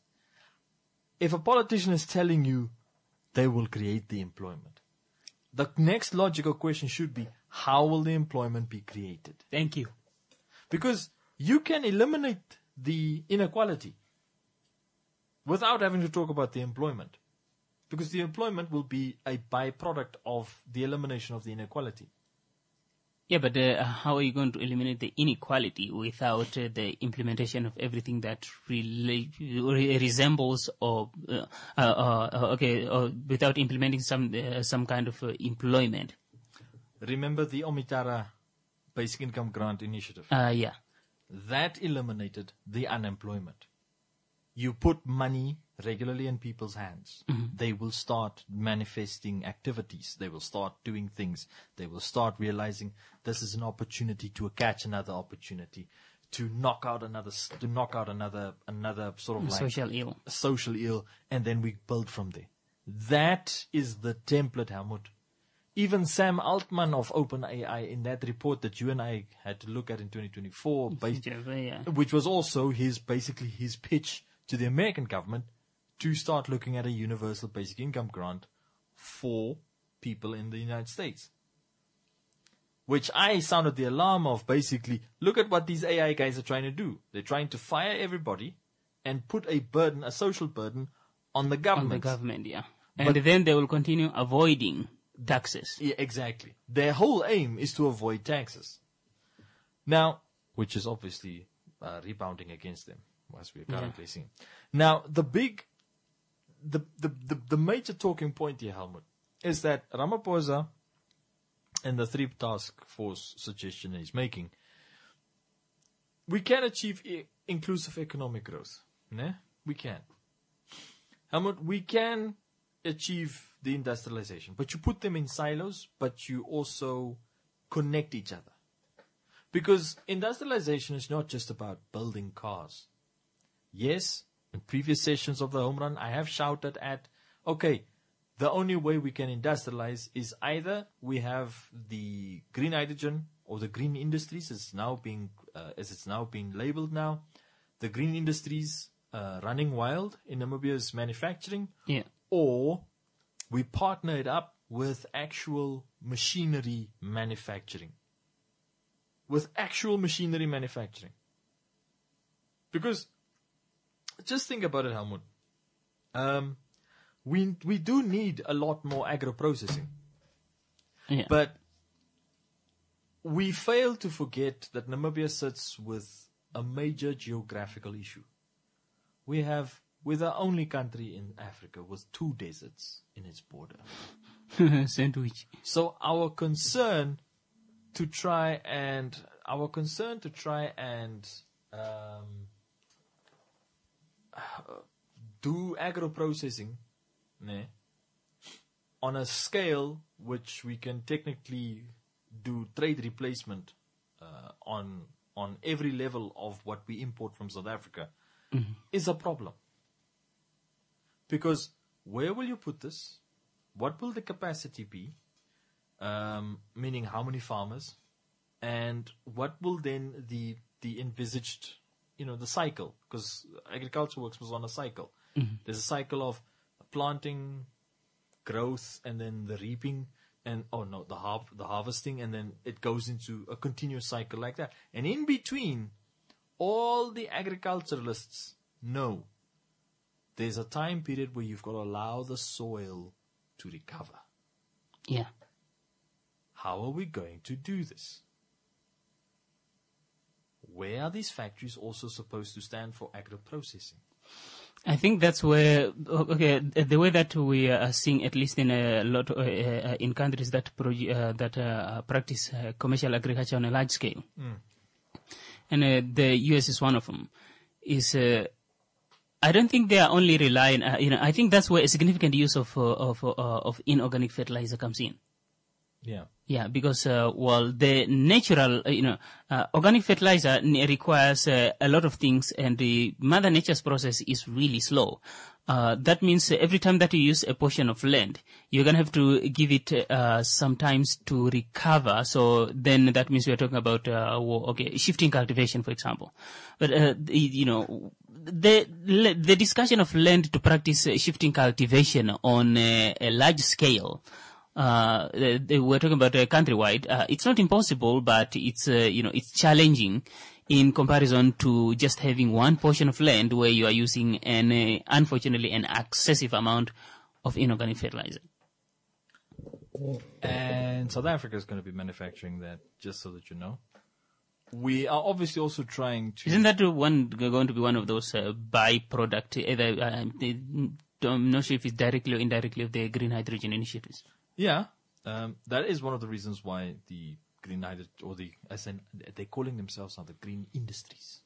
If a politician is telling you they will create the employment, the next logical question should be, how will the employment be created? Thank you. Because you can eliminate the inequality without having to talk about the employment. Because the employment will be a byproduct of the elimination of the inequality. Yeah, but uh, how are you going to eliminate the inequality without uh, the implementation of everything that rela- re- resembles or, uh, uh, uh, okay, or without implementing some uh, some kind of uh, employment? Remember the Omitara Basic Income Grant Initiative? Uh, yeah. That eliminated the unemployment. You put money regularly in people's hands. Mhm. They will start manifesting activities. They will start doing things. They will start realizing this is an opportunity to catch another opportunity, to knock out another, s- to knock out another, another sort of like Social ill. social ill, and then we build from there. That is the template, Helmut. Even Sam Altman of OpenAI, in that report that you and I had to look at in twenty twenty-four, based, Yeah. which was also his basically his pitch to the American government to start looking at a universal basic income grant for people in the United States. Which I sounded the alarm of, basically, look at what these A I guys are trying to do. They're trying to fire everybody and put a burden, a social burden, on the government. On the government, yeah. And then they will continue avoiding taxes. Yeah, exactly. Their whole aim is to avoid taxes. Now, which is obviously uh, rebounding against them, as we're currently Yeah. seeing. Now, the big, the, the, the, the major talking point here, Helmut, is that Ramaphosa and the three task force suggestion he's making, we can achieve I- inclusive economic growth. Ne? We can. Helmut, we can achieve the industrialization, but you put them in silos, but you also connect each other. Because industrialization is not just about building cars. Yes, in previous sessions of the home run, I have shouted at, okay, the only way we can industrialize is either we have the green hydrogen or the green industries, as it's now being, uh, as it's now being labeled now, the green industries uh, running wild in Namibia's manufacturing, yeah. or we partner it up with actual machinery manufacturing. With actual machinery manufacturing. Because, just think about it, Helmut. Um, we we do need a lot more agro-processing. Yeah. But we fail to forget that Namibia sits with a major geographical issue. We have, we're the only country in Africa with two deserts in its border. Sandwich. So our concern to try and, our concern to try and um, do agro-processing ne, on a scale which we can technically do trade replacement uh, on on every level of what we import from South Africa mm-hmm. is a problem. Because where will you put this? What will the capacity be? Um, meaning how many farmers? And what will then the the envisaged, you know, the cycle? Because agriculture works on a cycle. Mm-hmm. There's a cycle of planting, growth, and then the reaping, and oh no, the har- the harvesting, and then it goes into a continuous cycle like that. And in between, all the agriculturalists know there's a time period where you've got to allow the soil to recover. Yeah. How are we going to do this? Where are these factories also supposed to stand for agro-processing? I think that's where, okay, the way that we are seeing, at least in a lot, uh, uh, in countries that pro- uh, that uh, practice uh, commercial agriculture on a large scale, mm. and uh, the U S is one of them, is uh, I don't think they are only relying, uh, you know, I think that's where a significant use of uh, of uh, of inorganic fertilizer comes in. Yeah. Yeah, because, uh, well, the natural, uh, you know, uh, organic fertilizer n- requires uh, a lot of things, and the Mother Nature's process is really slow. Uh, that means uh, every time that you use a portion of land, you're going to have to give it uh, some times to recover. So then that means we're talking about, uh, okay, shifting cultivation, for example. But, uh, the, you know, the the discussion of land to practice uh, shifting cultivation on a, a large scale, Uh, they, they we're talking about uh, countrywide. Uh, it's not impossible, but it's uh, you know it's challenging in comparison to just having one portion of land where you are using an uh, unfortunately an excessive amount of inorganic fertilizer. And South Africa is going to be manufacturing that, just so that you know. We are obviously also trying to. Isn't that one going to be one of those uh, byproduct? Either uh, they, I'm not sure if it's directly or indirectly of the green hydrogen initiatives. Yeah, um, that is one of the reasons why the green hydrogen, or the, as in, they're calling themselves now the green industries.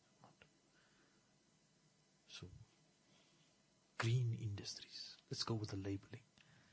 So, green industries. Let's go with the labeling.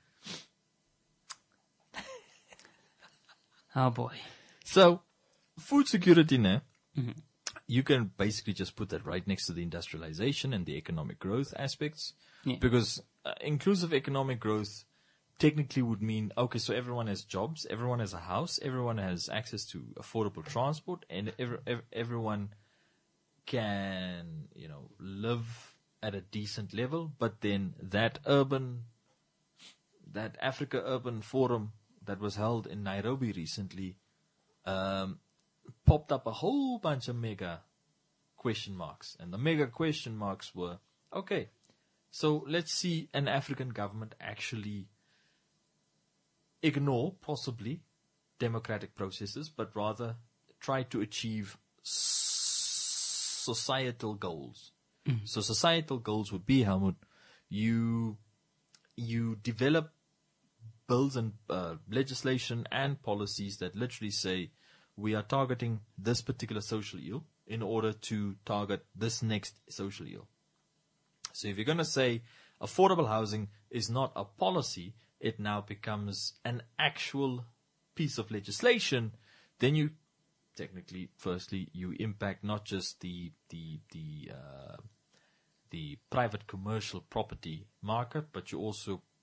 Oh boy. So, food security now, mm-hmm. you can basically just put that right next to the industrialization and the economic growth aspects. Yeah. Because uh, inclusive economic growth technically would mean, okay, so everyone has jobs, everyone has a house, everyone has access to affordable transport, and every, every, everyone can, you know, live at a decent level. But then that urban, that Africa Urban Forum that was held in Nairobi recently, um, popped up a whole bunch of mega question marks. And the mega question marks were, okay, so let's see an African government actually ignore, possibly, democratic processes, but rather try to achieve s- societal goals. Mm. So societal goals would be, Helmut, you, you develop bills and uh, legislation and policies that literally say, we are targeting this particular social ill in order to target this next social ill. So if you're going to say affordable housing is not a policy, it now becomes an actual piece of legislation, then you technically, firstly, you impact not just the the the uh, the private commercial property market, but you also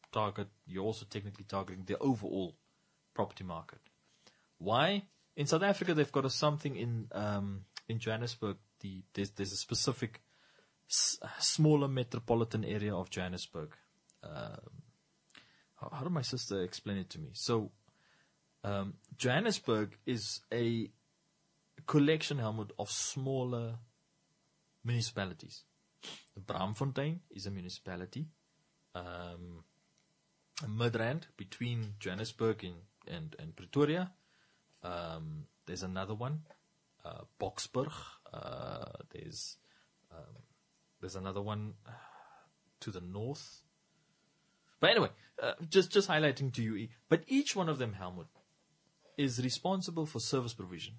target, you're also technically targeting the overall property market. Why? In South Africa, they've got a something in um, in Johannesburg. The there's there's a specific s- smaller metropolitan area of Johannesburg. Um, how, how did my sister explain it to me? So, um, Johannesburg is a collection, Helmut, of smaller municipalities. Braamfontein is a municipality. Um, Midrand, between Johannesburg and, and, and Pretoria. Um, there's another one, uh, Boksburg. Uh, there's um, there's another one uh, to the north. But anyway, uh, just just highlighting to you. But each one of them, Helmut, is responsible for service provision.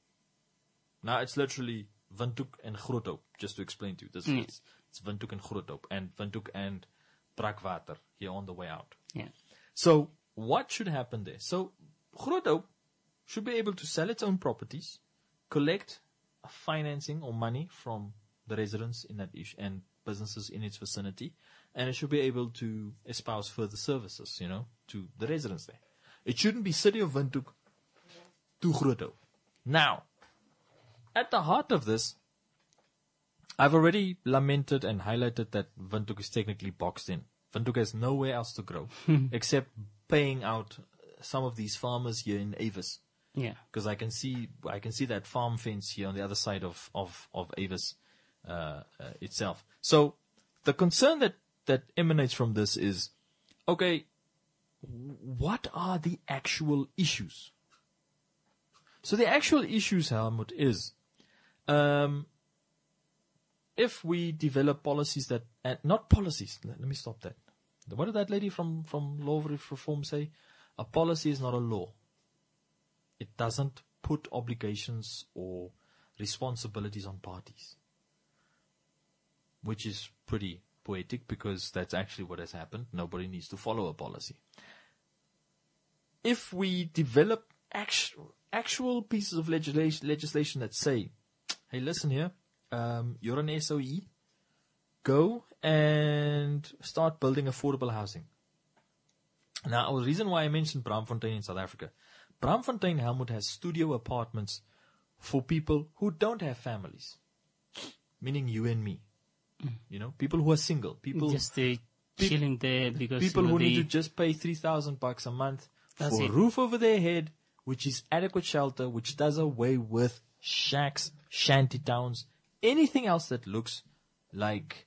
Now it's literally Windhoek and Groothoop, just to explain to you. This Mm. it's, it's Windhoek and Groothoop, and Windhoek and Brakwater here on the way out. Yeah. So what should happen there? So Groothoop should be able to sell its own properties, collect financing or money from the residents in that ish and businesses in its vicinity, and it should be able to espouse further services, you know, to the residents there. It shouldn't be city of Windhoek to Groothoop. Now, at the heart of this, I've already lamented and highlighted that Windhoek is technically boxed in. Windhoek has nowhere else to grow except paying out some of these farmers here in Avis. Yeah. Because I can see I can see that farm fence here on the other side of of of Avis uh, uh, itself. So the concern that that emanates from this is, okay, what are the actual issues? So the actual issues, Helmut, is um, if we develop policies that, uh, not policies, let, let me stop that. What did that lady from, from Law of Reform say? A policy is not a law. It doesn't put obligations or responsibilities on parties. Which is pretty poetic because that's actually what has happened. Nobody needs to follow a policy. If we develop actual, actual pieces of legislation, legislation that say, hey, listen here, um, you're an S O E, go and start building affordable housing. Now, the reason why I mentioned Braamfontein in South Africa, Braamfontein, Helmut, has studio apartments for people who don't have families, meaning you and me. You know, people who are single, people just uh, chilling there because people you know, who need they- to just pay three thousand bucks a month That's for it. a roof over their head, which is adequate shelter, which does away with shacks, shanty towns, anything else that looks like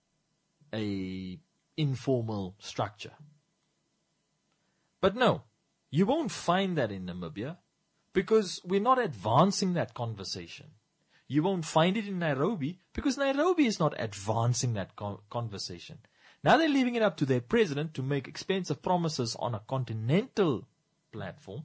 a informal structure. But no, you won't find that in Namibia because we're not advancing that conversation. You won't find it in Nairobi because Nairobi is not advancing that con- conversation. Now they're leaving it up to their president to make expensive promises on a continental platform.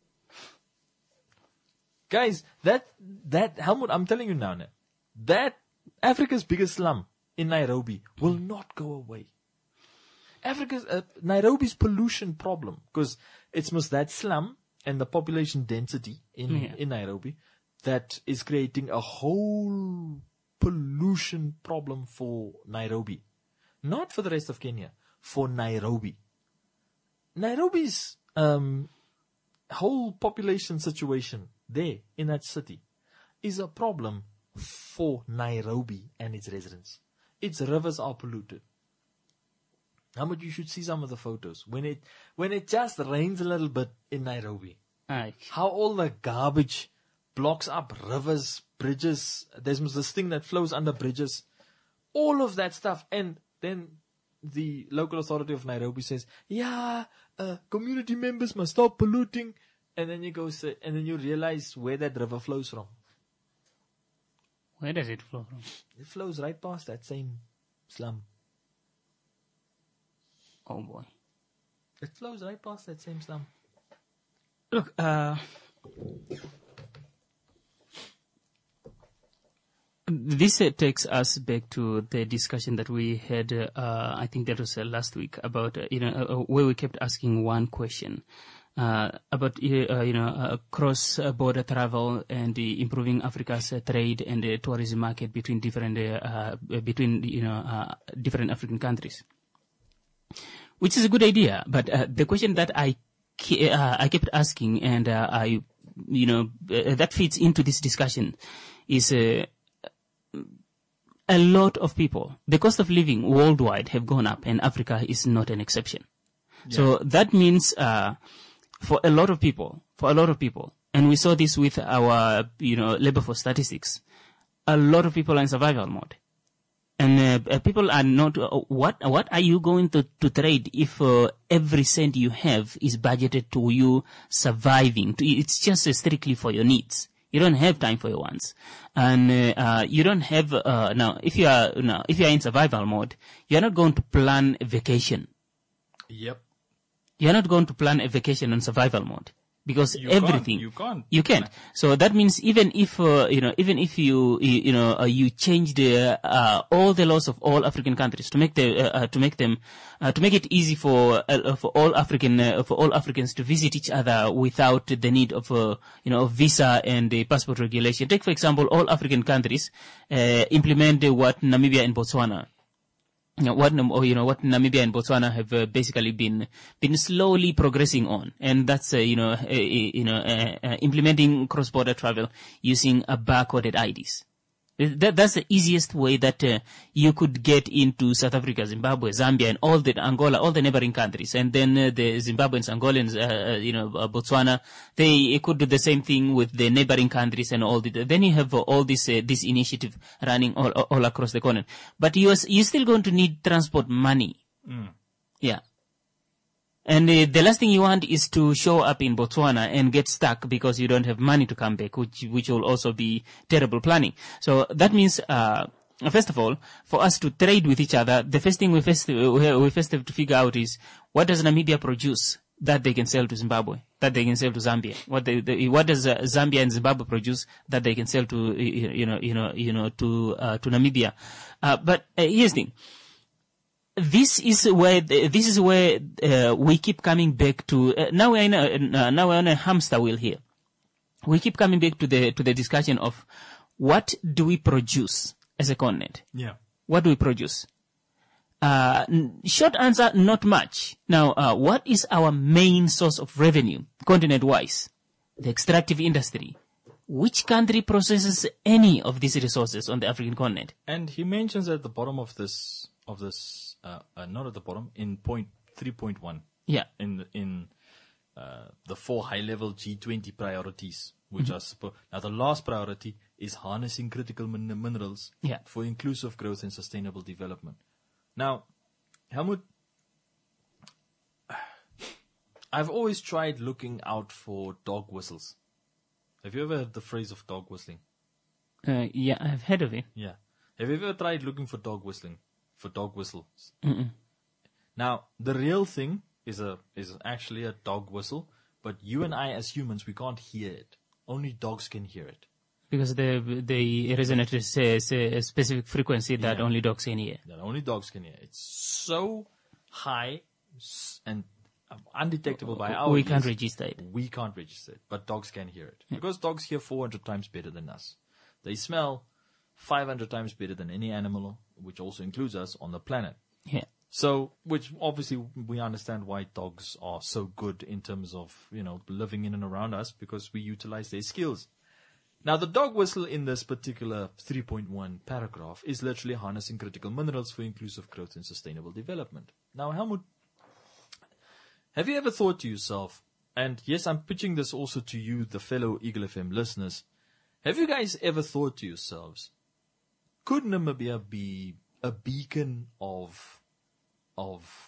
Guys, that, that, Helmut, I'm telling you now, that Africa's biggest slum in Nairobi will not go away. Africa's, uh, Nairobi's pollution problem, because it's most that slum and the population density in, Yeah. in Nairobi that is creating a whole pollution problem for Nairobi. Not for the rest of Kenya, for Nairobi. Nairobi's um, whole population situation there in that city is a problem for Nairobi and its residents. Its rivers are polluted. How much you should see some of the photos when it when it just rains a little bit in Nairobi. Aye. How all the garbage blocks up rivers, bridges. There's this thing that flows under bridges. All of that stuff. And then the local authority of Nairobi says, yeah, uh, community members must stop polluting. And then you go say, and then you realize where that river flows from. Where does it flow from? It flows right past that same slum. Oh boy. It flows right past that same slum. Look, uh, this uh, takes us back to the discussion that we had, uh, I think that was uh, last week, about, uh, you know, uh, where we kept asking one question. Uh, about, uh, you know, uh, cross-border travel and uh, improving Africa's uh, trade and the tourism market between different, uh, uh, between, you know, uh, different African countries. which is a good idea. But uh, the question that I ke- uh, I kept asking, and uh, I, you know, uh, that fits into this discussion, is uh, a lot of people. The cost of living worldwide have gone up, and Africa is not an exception. Yeah. So that means uh, for a lot of people, for a lot of people, and we saw this with our, you know, labor force statistics, a lot of people are in survival mode. And uh, people are not, uh, what what are you going to, to trade if uh, every cent you have is budgeted to you surviving? To, it's just uh, strictly for your needs. You don't have time for your wants. And uh, uh, you don't have, uh, now, if you are now, if you are in survival mode, you're not going to plan a vacation. Yep. You're not going to plan a vacation on survival mode. Because you everything can't, you can't. You can't. So that means even if uh, you know, even if you you, you know uh, you change the uh, all the laws of all African countries to make the uh, uh, to make them uh, to make it easy for uh, for all African uh, for all Africans to visit each other without the need of uh, you know of visa and uh, passport regulation. Take for example, all African countries uh, implement uh, what Namibia and Botswana. You know, what, you know, what Namibia and Botswana have uh, basically been, been slowly progressing on. And that's, uh, you know, uh, you know, uh, uh, implementing cross-border travel using a barcoded I Ds. That, that's the easiest way that uh, you could get into South Africa, Zimbabwe, Zambia, and all the Angola, all the neighboring countries. And then uh, the Zimbabweans, Angolans, uh, you know, uh, Botswana, they could do the same thing with the neighboring countries and all the. Then you have uh, all this uh, this initiative running all all across the continent. But you you're still going to need transport money. Mm. Yeah. And uh, the last thing you want is to show up in Botswana and get stuck because you don't have money to come back, which which will also be terrible planning. So that means, uh, first of all, for us to trade with each other, the first thing we first we first have to figure out is what does Namibia produce that they can sell to Zimbabwe, that they can sell to Zambia. What they, they what does uh, Zambia and Zimbabwe produce that they can sell to you know you know you know to uh, to Namibia. Uh, but uh, here's the thing. This is where this is where uh, we keep coming back to. Uh, now we're in a, uh, now we're on a hamster wheel here. We keep coming back to the to the discussion of what do we produce as a continent? Yeah. What do we produce? Uh, short answer: not much. Now, uh, what is our main source of revenue, continent-wise? The extractive industry. Which country processes any of these resources on the African continent? And he mentions at the bottom of this of this. Uh, uh, not at the bottom, in point three point one. Yeah. In the, in uh, the four high-level G twenty priorities, which mm-hmm. are supposed. Now, the last priority is harnessing critical min- minerals yeah. for inclusive growth and sustainable development. Now, Helmut, I've always tried looking out for dog whistles. Have you ever heard the phrase of dog whistling? Uh, yeah, I've heard of it. Yeah. Have you ever tried looking for dog whistling? For dog whistles. Mm-mm. Now, the real thing is a is actually a dog whistle, but you and I as humans, we can't hear it. Only dogs can hear it. Because they they resonate at a specific frequency that yeah. only dogs can hear. That only dogs can hear. It's so high and undetectable by our We ears. can't register it. We can't register it, but dogs can hear it. Yeah. Because dogs hear four hundred times better than us. They smell five hundred times better than any animal, which also includes us, on the planet. Yeah. So, which obviously we understand why dogs are so good in terms of, you know, living in and around us, because we utilize their skills. Now, the dog whistle in this particular three point one paragraph is literally harnessing critical minerals for inclusive growth and sustainable development. Now, Helmut, have you ever thought to yourself, and yes, I'm pitching this also to you, the fellow Eagle F M listeners, have you guys ever thought to yourselves, could Namibia be a beacon of of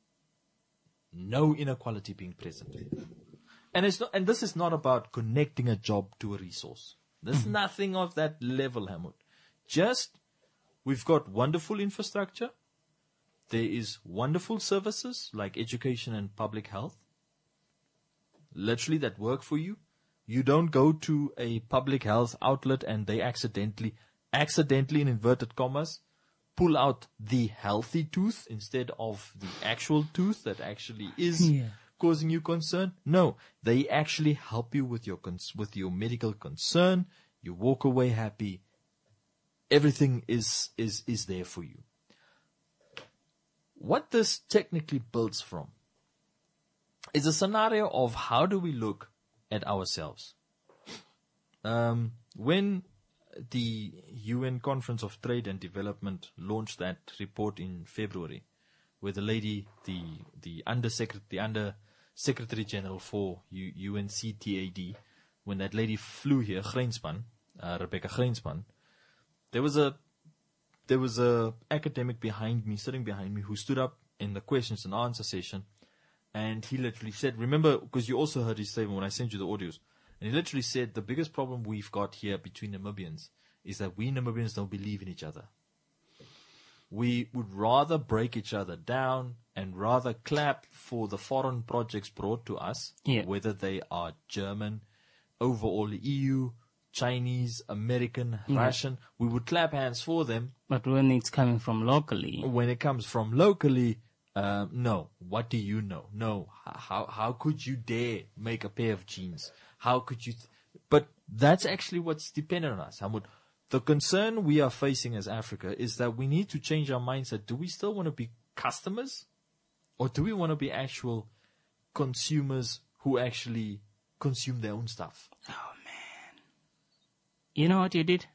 no inequality being present? And it's not, and this is not about connecting a job to a resource. There's mm-hmm. nothing of that level, Helmut. Just we've got wonderful infrastructure. There is wonderful services like education and public health, literally that work for you. You don't go to a public health outlet and they accidentally accidentally in inverted commas, pull out the healthy tooth instead of the actual tooth that actually is yeah. causing you concern. No, they actually help you with your cons- with your medical concern. You walk away happy. Everything is is is there for you. what this technically builds from is a scenario of how do we look at ourselves. Um, when the U N Conference of Trade and Development launched that report in February, where the lady, the the under the under Secretary General for U- U N C T A D, when that lady flew here, Grynspan, uh, Rebecca Grynspan, there was a there was a academic behind me, sitting behind me, who stood up in the questions and answer session, and he literally said, remember, because you also heard his statement when I sent you the audios, and he literally said, the biggest problem we've got here between Namibians is that we Namibians don't believe in each other. We would rather break each other down and rather clap for the foreign projects brought to us, Yeah. whether they are German, overall E U, Chinese, American, Yeah. Russian. We would clap hands for them. But when it's coming from locally, When it comes from locally, uh, no. What do you know? No. H- How how could you dare make a pair of jeans? How could you? Th- but that's actually what's dependent on us. Hamud. The concern we are facing as Africa is that we need to change our mindset. Do we still want to be customers, or do we want to be actual consumers who actually consume their own stuff? you know what you did?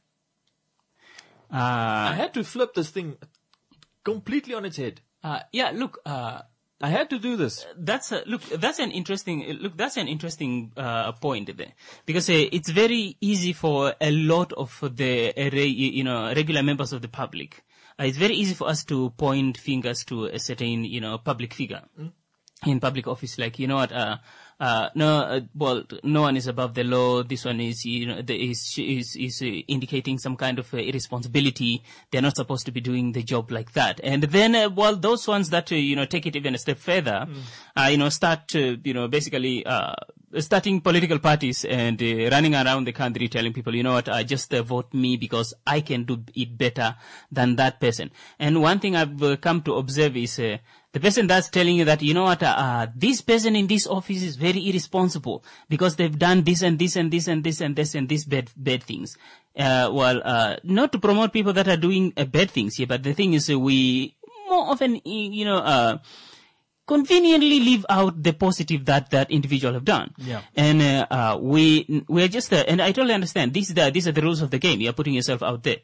Uh, I had to flip this thing completely on its head. Uh, yeah, look, uh, I had to do this. That's a, look. That's an interesting look. That's an interesting uh, point there, because uh, it's very easy for a lot of the uh, re, you know regular members of the public. Uh, it's very easy for us to point fingers to a certain you know public figure Mm. in public office, like you know what. Uh, Uh, no, uh, well, no one is above the law. This one is, you know, the, is is is uh, indicating some kind of uh, irresponsibility. They're not supposed to be doing the job like that. And then, uh, well, those ones that uh, you know take it even a step further, mm. uh, you know, start uh, you know basically uh, starting political parties and uh, running around the country telling people, you know what, uh, just uh, vote me because I can do it better than that person. And one thing I've uh, come to observe is. Uh, The person that's telling you that, you know what, uh, this person in this office is very irresponsible because they've done this and this and this and this and this and this bad, bad things. Uh, well, uh, not to promote people that are doing uh, bad things here, but the thing is uh, we more often, you know, uh, conveniently leave out the positive that that individual have done. Yeah. And, uh, uh, we, we're just, uh, and I totally understand. These are the, these are the rules of the game. You're putting yourself out there.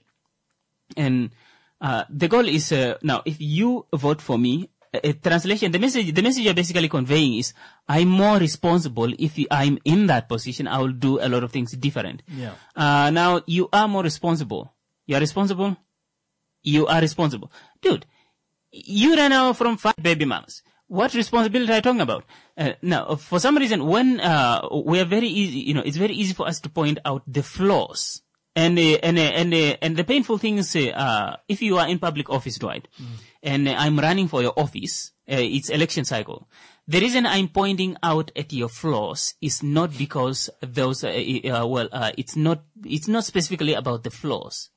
And, uh, the goal is, uh, now, if you vote for me, a translation, the message, the message you're basically conveying is, I'm more responsible. If I'm in that position, I will do a lot of things different. Yeah. Uh, now you are more responsible. You're responsible. You are responsible. Dude, you ran out from five baby mamas. What responsibility are you talking about? Uh, now, for some reason, when, uh, we are very easy, you know, it's very easy for us to point out the flaws. And, uh, and, uh, and, uh, and the painful thing is, uh, if you are in public office, right? Mm. And uh, I'm running for your office, uh, it's election cycle. The reason I'm pointing out at your flaws is not because those, uh, uh, well, uh, it's not, it's not specifically about the flaws.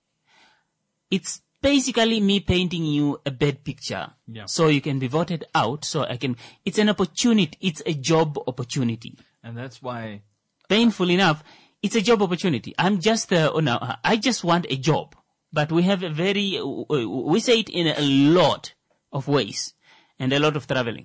It's basically me painting you a bad picture. Yeah. So you can be voted out, so I can, it's an opportunity, it's a job opportunity. And that's why, painful enough, it's a job opportunity. I'm just, uh, oh no, I just want a job. But we have a very, uh, we say it in a lot of ways and a lot of traveling.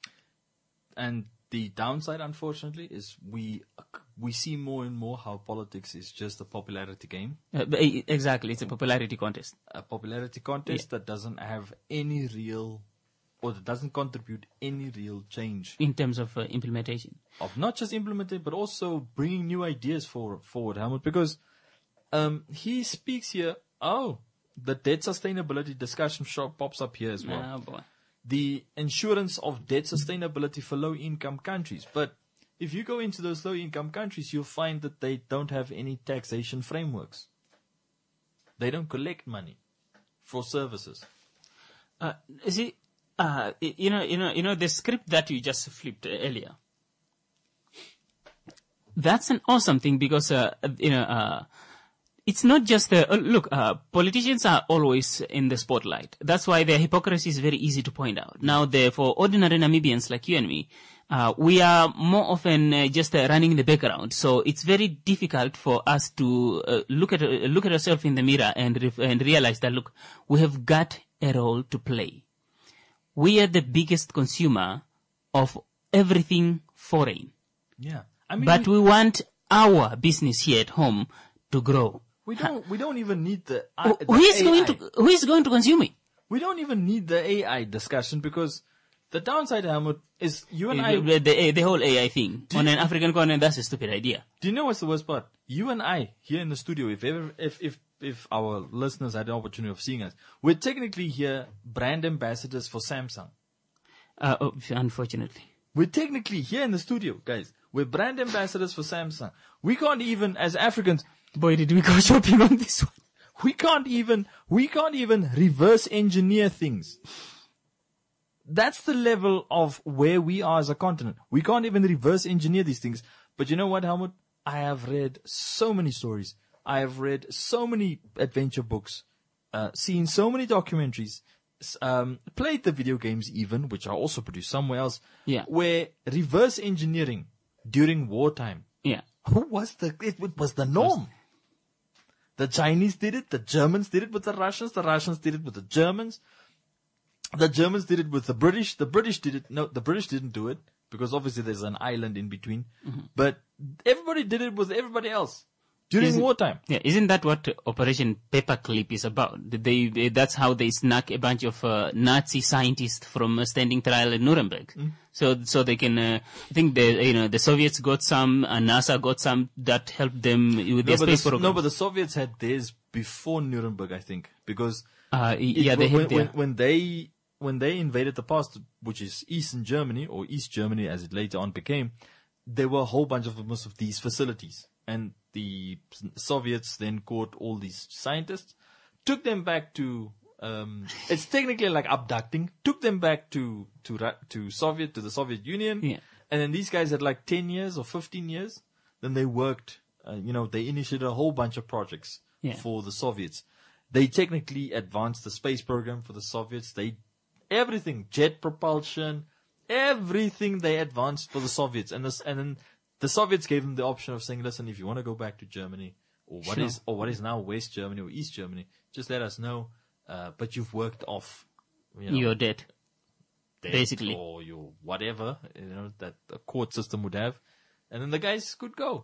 And the downside, unfortunately, is we, we see more and more how politics is just a popularity game. Uh, exactly. It's a popularity contest. A popularity contest yeah. that doesn't have any real, or that doesn't contribute any real change. In terms of uh, implementation. Of not just implementing, but also bringing new ideas for, forward, Helmut, because, um, he speaks here. Oh, the debt sustainability discussion shop pops up here as well. Oh, boy. The insurance of debt sustainability for low-income countries. But if you go into those low-income countries, you'll find that they don't have any taxation frameworks. They don't collect money for services. Uh, see, uh, you know, you know, you know, the script that you just flipped earlier. That's an awesome thing because, uh, you know, uh, it's not just the, uh, look, uh, politicians are always in the spotlight. That's why their hypocrisy is very easy to point out. Now, the, for ordinary Namibians like you and me, uh, we are more often uh, just uh, running in the background. So it's very difficult for us to uh, look at, uh, look at ourselves in the mirror and, ref- and realize that, look, we have got a role to play. we are the biggest consumer of everything foreign. Yeah. I mean, but we, we want our business here at home to grow. We don't. We don't even need the. Who, the who is A I. going to Who is going to consume it? We don't even need the A I discussion because the downside, Helmut, is you and I. The, the, the whole A I thing on an African continent, that's a stupid idea. Do you know what's the worst part? You and I here in the studio, if ever, if if if our listeners had the opportunity of seeing us, we're technically here brand ambassadors for Samsung. Uh, oh, unfortunately, we're technically here in the studio, guys. We're brand ambassadors for Samsung. We can't even, as Africans. Boy, did we go shopping on this one. We can't even, we can't even reverse engineer things. That's the level of where we are as a continent. We can't even reverse engineer these things. But you know what, Helmut? I have read so many stories. I have read so many adventure books, uh, seen so many documentaries, um, played the video games even, which are also produced somewhere else, yeah. where reverse engineering during wartime. Yeah. Who was the, it, it was the norm. The Chinese did it. The Germans did it with the Russians. The Russians did it with the Germans. The Germans did it with the British. The British did it. No, the British didn't do it because obviously there's an island in between. Mm-hmm. But everybody did it with everybody else during isn't, wartime. Yeah, isn't that what Operation Paperclip is about? They, they that's how they snuck a bunch of uh, Nazi scientists from a standing trial in Nuremberg. Mm. So so they can. Uh, I think the you know the Soviets got some, and NASA got some that helped them with no, their space the, program. No, but the Soviets had theirs before Nuremberg, I think, because uh, it, yeah, they when, had when, when they when they invaded the past, which is Eastern Germany or East Germany as it later on became, there were a whole bunch of most of these facilities, and the Soviets then caught all these scientists, took them back to. Um, it's technically like abducting. Took them back to to to Soviet to the Soviet Union, yeah. And then these guys had like ten years or fifteen years. Then they worked. Uh, you know, they initiated a whole bunch of projects yeah. for the Soviets. They technically advanced the space program for the Soviets. They everything, jet propulsion, everything they advanced for the Soviets, and this and then the Soviets gave them the option of saying, "Listen, if you want to go back to Germany or what sure. is or what is now West Germany or East Germany, just let us know." Uh, but you've worked off, you know, you're dead, dead basically, or you whatever, you know, that the court system would have, and then the guys could go.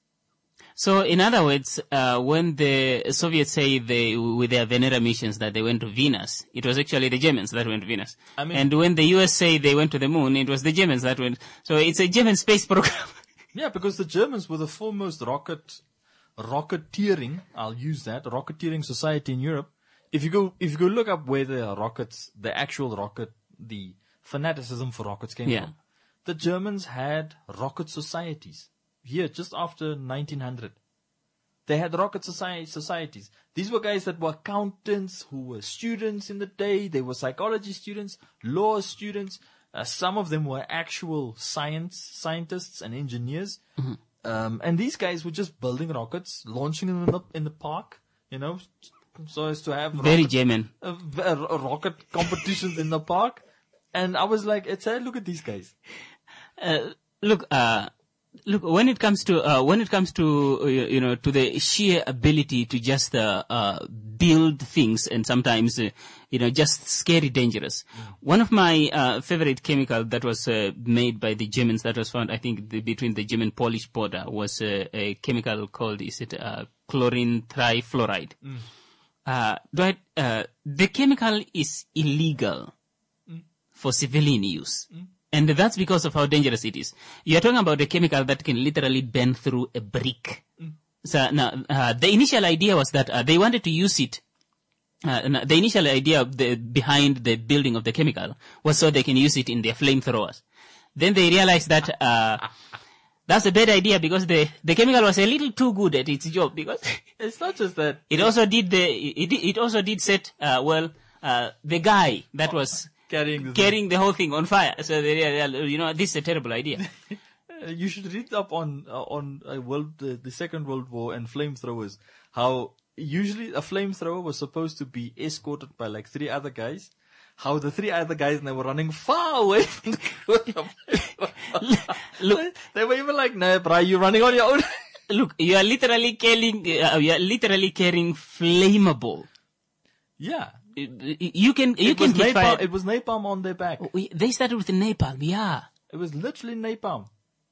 So, in other words, uh, when the Soviets say they, with their Venera missions that they went to Venus, it was actually the Germans that went to Venus. I mean, and when the U S say they went to the moon, it was the Germans that went. So it's a German space program. Yeah, because the Germans were the foremost rocket, rocketeering. I'll use that rocketeering society in Europe. If you go, if you go look up where the rockets, the actual rocket, the fanaticism for rockets came yeah. from, the Germans had rocket societies here just after nineteen hundred. They had rocket society, societies. These were guys that were accountants, who were students in the day. They were psychology students, law students. Uh, some of them were actual science scientists and engineers. Mm-hmm. Um, and these guys were just building rockets, launching them in the, in the park, you know, so as to have very rocket, German uh, uh, rocket competitions in the park. And I was like, it's, uh, look at these guys. Uh, look, uh, look, when it comes to, uh, when it comes to, uh, you know, to the sheer ability to just, uh, uh, build things and sometimes, uh, you know, just scary dangerous. Mm. One of my, uh, favorite chemical that was, uh, made by the Germans that was found, I think, the, between the German-Polish border was, uh, a chemical called, is it, uh, chlorine trifluoride. Mm. Uh, Dwight, uh, the chemical is illegal mm. for civilian use. Mm. And that's because of how dangerous it is. You're talking about a chemical that can literally bend through a brick. Mm. So now, uh, the initial idea was that uh, they wanted to use it. Uh, the initial idea of the, behind the building of the chemical was so they can use it in their flamethrowers. Then they realized that uh, that's a bad idea because the, the chemical was a little too good at its job. Because it's not just that. It also did the it it also did set uh, well uh, the guy that was. Carrying the, carrying the whole thing on fire. So, they, you know, this is a terrible idea. You should read up on uh, on uh, world uh, the Second World War and flamethrowers. How usually a flamethrower was supposed to be escorted by like three other guys. How the three other guys and they were running far away from the Look, they were even like, "Nah, bro, you're running on your own." Look, you are literally carrying, uh, you are literally carrying flammable. Yeah. you can you it can was get napalm, fired. It was napalm on their back. They started with the napalm, yeah. It was literally napalm.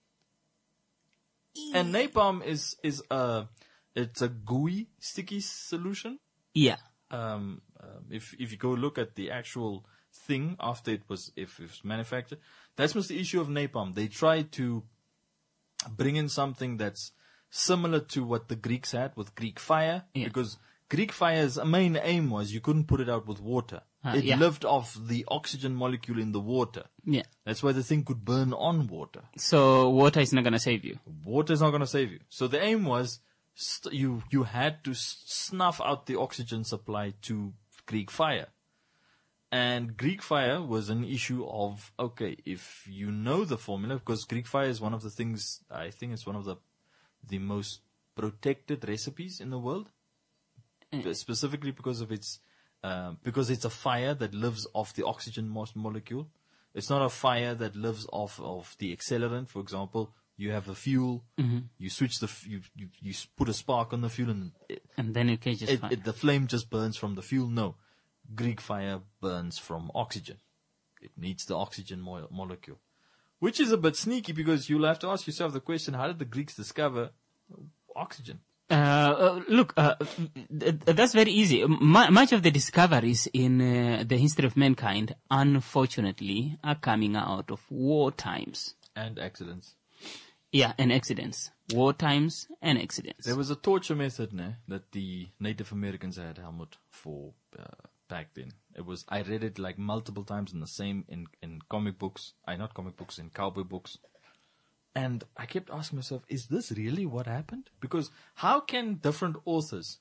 And napalm is is a it's a gooey, sticky solution. Yeah. Um, um, if if you go look at the actual thing after it was if it was manufactured, that's was the issue of napalm. They tried to bring in something that's similar to what the Greeks had with Greek fire, Yeah. because Greek fire's main aim was you couldn't put it out with water. Uh, it yeah. lived off the oxygen molecule in the water. Yeah. That's why the thing could burn on water. So water is not going to save you. Water is not going to save you. So the aim was st- you you had to s- snuff out the oxygen supply to Greek fire. And Greek fire was an issue of, okay, if you know the formula, because Greek fire is one of the things, I think it's one of the the most protected recipes in the world, Mm. specifically because of its, uh, because it's a fire that lives off the oxygen mo- molecule. It's not a fire that lives off of the accelerant. For example, you have a fuel, Mhm. you switch the, f- you, you, you s- put a spark on the fuel and it, And then it catches it, fire. it, the flame just burns from the fuel. No, Greek fire burns from oxygen. It needs the oxygen mo- molecule, which is a bit sneaky because you'll have to ask yourself the question: how did the Greeks discover oxygen? Uh, uh, look, uh, th- th- that's very easy. M- much of the discoveries in uh, the history of mankind, unfortunately, are coming out of war times. And accidents. Yeah, and accidents. War times and accidents. There was a torture method ne, that the Native Americans had, Helmut, for uh, back then. It was I read it like multiple times in the same in in comic books. I not comic books in cowboy books. And I kept asking myself, is this really what happened? Because how can different authors,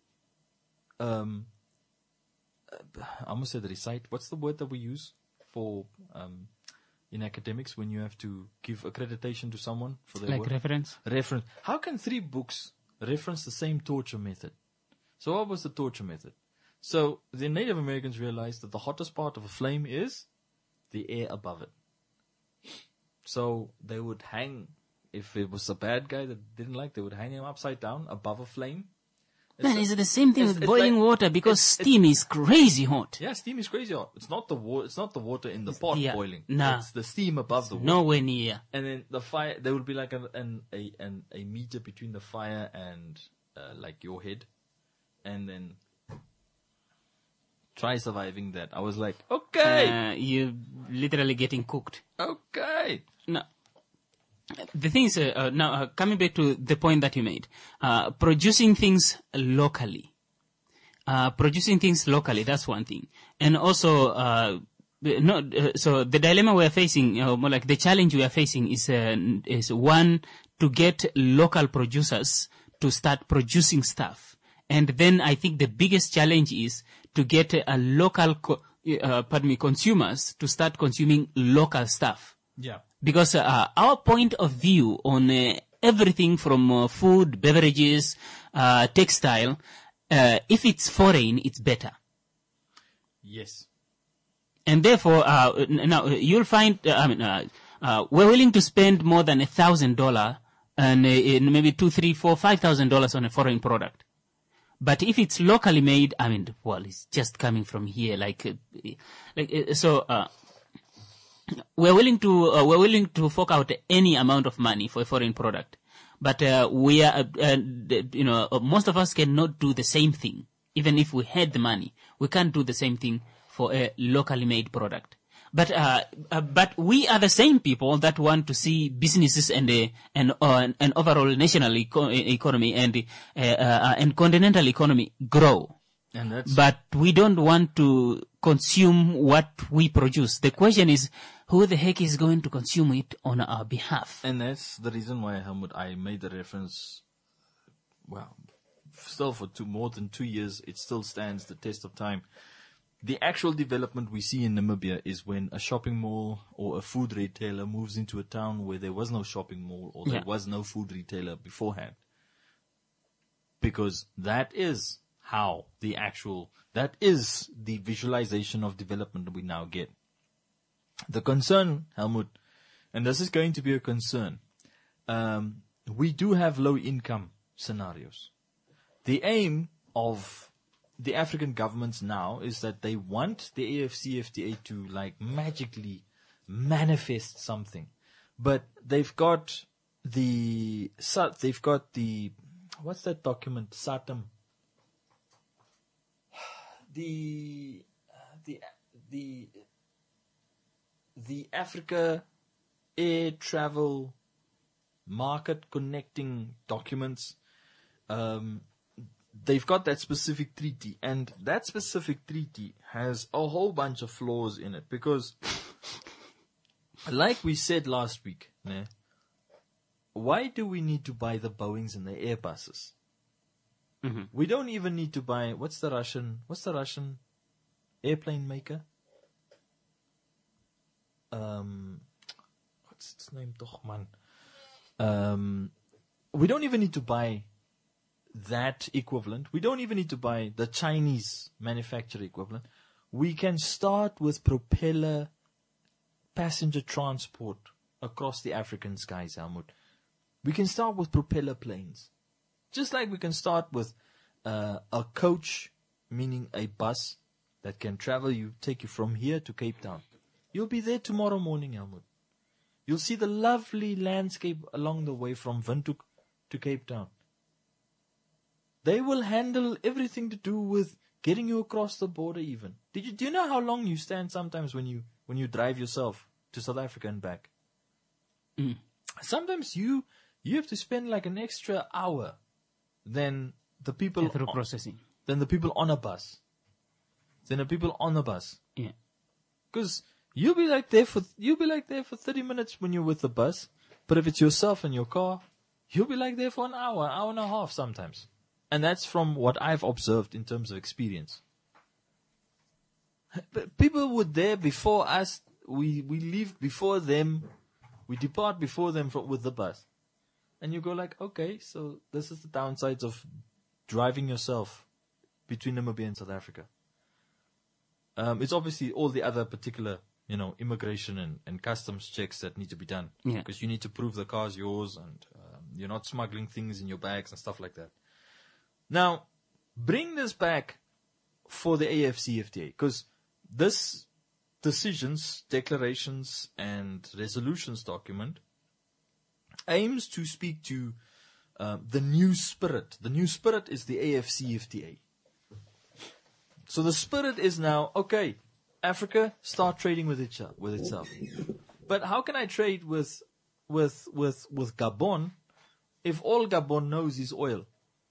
um, uh, I almost said recite. What's the word that we use for um, in academics when you have to give accreditation to someone for their Like work? reference? Reference. How can three books reference the same torture method? So what was the torture method? So the Native Americans realized that the hottest part of a flame is the air above it. So they would hang, if it was a bad guy that didn't like, they would hang him upside down above a flame. Man, is it the same thing it's- with it's boiling like- water? Because it's- steam is crazy hot. Yeah, steam is crazy hot. It's not the wa- It's not the water in the pot yeah, boiling. nah. It's the steam above the water. Nowhere near. And then the fire, there would be like an, an a an, a meter between the fire and uh, like your head, and then try surviving that. I was like, okay, Uh, you're literally getting cooked. okay. No. The thing is, uh, uh, now uh, coming back to the point that you made, uh, producing things locally. Uh, producing things locally, that's one thing. And also, uh, no, uh, so the dilemma we are facing, uh, more like the challenge we are facing is, uh, is one, to get local producers to start producing stuff. And then I think the biggest challenge is to get a local, co- uh, pardon me, consumers to start consuming local stuff. Yeah. Because uh, our point of view on uh, everything from uh, food, beverages, uh, textile, uh, if it's foreign, it's better. Yes. And therefore, uh, n- now uh, you'll find, uh, I mean, uh, uh, we're willing to spend more than a thousand dollar and uh, in maybe two, three, four, five thousand dollars on a foreign product. But if it's locally made, I mean, well, it's just coming from here, like, uh, like uh, so. Uh, We're willing to uh, we're willing to fork out any amount of money for a foreign product, but uh, we are uh, uh, you know uh, most of us cannot do the same thing. Even if we had the money, we can't do the same thing for a locally made product. But uh, uh, but we are the same people that want to see businesses and uh, and uh, an overall national eco- economy and uh, uh, and continental economy grow. And that's But we don't want to consume what we produce. The question is, who the heck is going to consume it on our behalf? And that's the reason why, Helmut, I made the reference, well, still for two, more than two years, it still stands the test of time. The actual development we see in Namibia is when a shopping mall or a food retailer moves into a town where there was no shopping mall or there Yeah. was no food retailer beforehand. Because that is how the actual, that is the visualization of development we now get. The concern, Helmut, and this is going to be a concern, um, we do have low income scenarios. The aim of the African governments now is that they want the A F C F T A to like magically manifest something, but they've got the they've got the what's that document? SATM. The the the the Africa Air Travel Market Connecting Documents. Um, they've got that specific treaty, and that specific treaty has a whole bunch of flaws in it because, like we said last week, né, why do we need to buy the Boeings and the Airbuses? Mm-hmm. We don't even need to buy, what's the Russian, what's the Russian airplane maker? Um, what's its name, toch, man? Um, we don't even need to buy that equivalent. We don't even need to buy the Chinese manufacturer equivalent. We can start with propeller passenger transport across the African skies, Helmut. We can start with propeller planes. Just like we can start with uh, a coach, meaning a bus that can travel you, take you from here to Cape Town. You'll be there tomorrow morning, Helmut. You'll see the lovely landscape along the way from Windhoek to Cape Town. They will handle everything to do with getting you across the border even. Did you, do you know how long you stand sometimes when you, when you drive yourself to South Africa and back? Mm. Sometimes you, you have to spend like an extra hour than the people through on, processing. Than the people on a bus. Than the people on a bus. Yeah. Because you'll be like there for you'll be like there for thirty minutes when you're with the bus, but if it's yourself in your car, you'll be like there for an hour, hour and a half sometimes. And that's from what I've observed in terms of experience. But people were there before us. We we leave before them. We depart before them from, with the bus. And you go like, okay, so this is the downsides of driving yourself between Namibia and South Africa. Um, it's obviously all the other particular, you know, immigration and, and customs checks that need to be done. Yeah. Because you need to prove the car's yours and um, you're not smuggling things in your bags and stuff like that. Now, bring this back for the A F C F T A. Because this decisions, declarations, and resolutions document aims to speak to uh, the new spirit. The new spirit is the A F C F T A. So the spirit is now, okay, Africa, start trading with each other, with itself. But how can I trade with with with with Gabon if all Gabon knows is oil?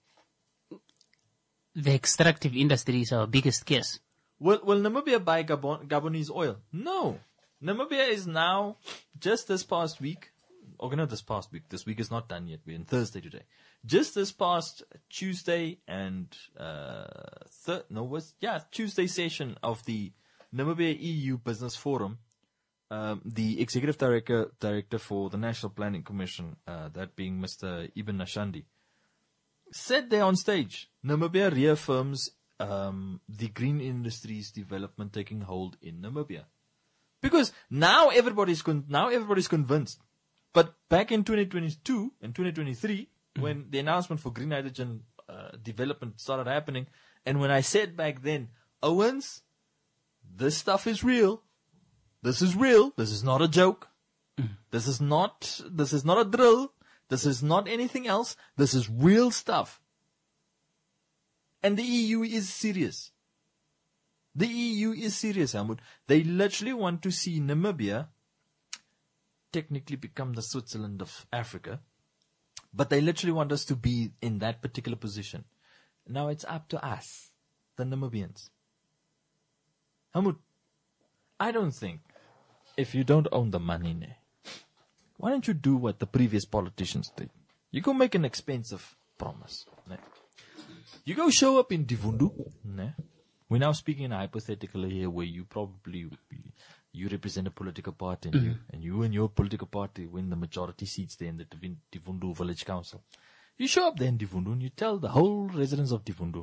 The extractive industry is our biggest case. Will will Namibia buy Gabon, Gabonese oil? No. Namibia is now, just this past week, or not this past week, this week is not done yet, we're in Thursday today. Just this past Tuesday and, uh, thir- no, was, yeah, Tuesday session of the Namibia E U Business Forum, um, the Executive Director, Director for the National Planning Commission, uh, that being Mister Ibn Nashandi, said there on stage, Namibia reaffirms, um, the green industries development taking hold in Namibia. Because now everybody's con- now everybody's convinced. But back in twenty twenty-two and twenty twenty-three, mm-hmm. when the announcement for green hydrogen uh, development started happening, and when I said back then, Owens, this stuff is real. This is real. This is not a joke. Mm-hmm. This is not. This is not a drill. This is not anything else. This is real stuff. And the E U is serious. The E U is serious, Helmut. They literally want to see Namibia technically become the Switzerland of Africa, but they literally want us to be in that particular position. Now it's up to us, the Namibians. Helmut, I don't think, if you don't own the money, ne, why don't you do what the previous politicians did? You go make an expensive promise. Ne? You go show up in Divundu, ne? We're now speaking in a hypothetical here where you probably, you represent a political party and, mm-hmm. you, and you and your political party win the majority seats there in the Divundu Village Council. You show up there in Divundu and you tell the whole residents of Divundu,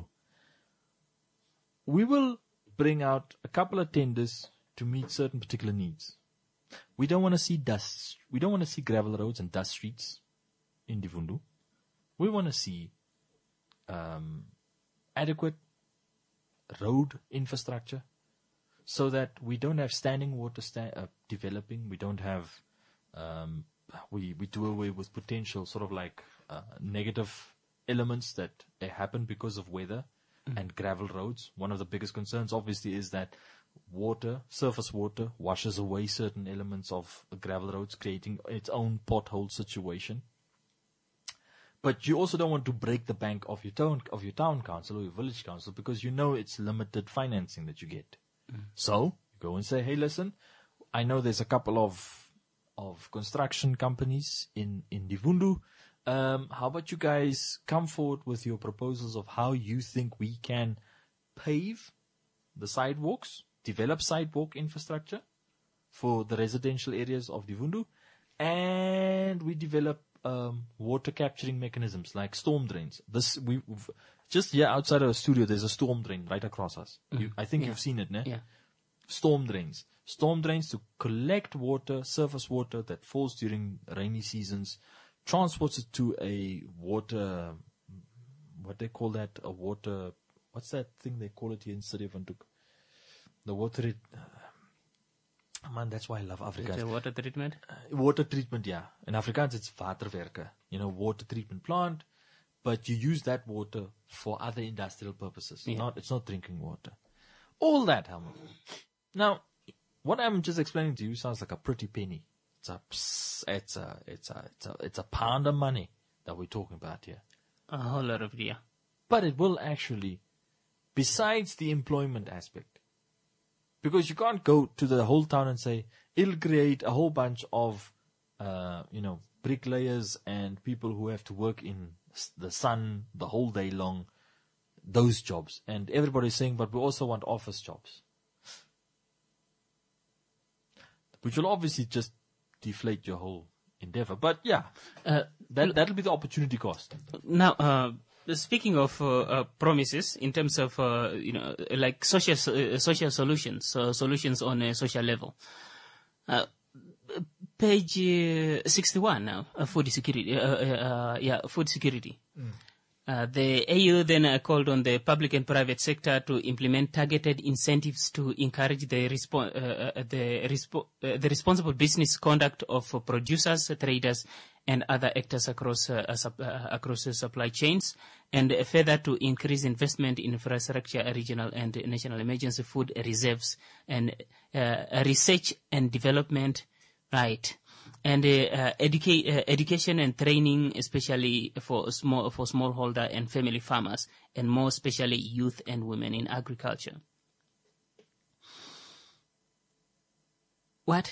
we will bring out a couple of tenders to meet certain particular needs. We don't want to see dust, we don't want to see gravel roads and dust streets in Divundu. We want to see um, adequate road infrastructure, so that we don't have standing water sta- uh, developing. We don't have, um, we, we do away with potential sort of like uh, negative elements that uh, happen because of weather mm. and gravel roads. One of the biggest concerns obviously is that water, surface water, washes away certain elements of gravel roads, creating its own pothole situation. But you also don't want to break the bank of your town, of your town council or your village council, because you know it's limited financing that you get. Mm. So you go and say, hey, listen, I know there's a couple of of construction companies in, in Divundu. Um, how about you guys come forward with your proposals of how you think we can pave the sidewalks, develop sidewalk infrastructure for the residential areas of Divundu, and we develop um, water capturing mechanisms like storm drains. This we we've, just here outside our studio, there's a storm drain right across us. Mm. You, I think yeah. you've seen it, ne? Yeah. Storm drains. Storm drains to collect water, surface water that falls during rainy seasons, transports it to a water, what they call that, a water, what's that thing they call it here in City of Windhoek? The water, uh, man, that's why I love Afrikaans. It's a water treatment? Uh, water treatment, yeah. In Afrikaans, it's waterwerke, you know, water treatment plant, but you use that water for other industrial purposes. Yeah. Not, it's not drinking water. All that, Helmut. Now, what I'm just explaining to you sounds like a pretty penny. It's a, it's a, it's a, it's a, it's a pound of money that we're talking about here. A whole lot of yeah. But it will actually, besides the employment aspect, because you can't go to the whole town and say, it'll create a whole bunch of, uh, you know, bricklayers and people who have to work in the sun the whole day long, those jobs. And everybody's saying, but we also want office jobs. Which will obviously just deflate your whole endeavor. But yeah, uh, that, that'll be the opportunity cost. Now, uh, speaking of uh, uh, promises in terms of, uh, you know, like social uh, social solutions, uh, solutions on a social level. Uh, page uh, sixty-one now, uh, food security. Uh, uh, yeah, food security. Mm. Uh, the A U then uh, called on the public and private sector to implement targeted incentives to encourage the, respo- uh, uh, the, respo- uh, the responsible business conduct of uh, producers, traders, and other actors across uh, uh, sup- uh, across the supply chains, and uh, further to increase investment in infrastructure, regional and national emergency food reserves, and uh, research and development, right. And uh, uh, educa- uh, education and training, especially for small for smallholder and family farmers, and more especially youth and women in agriculture. What?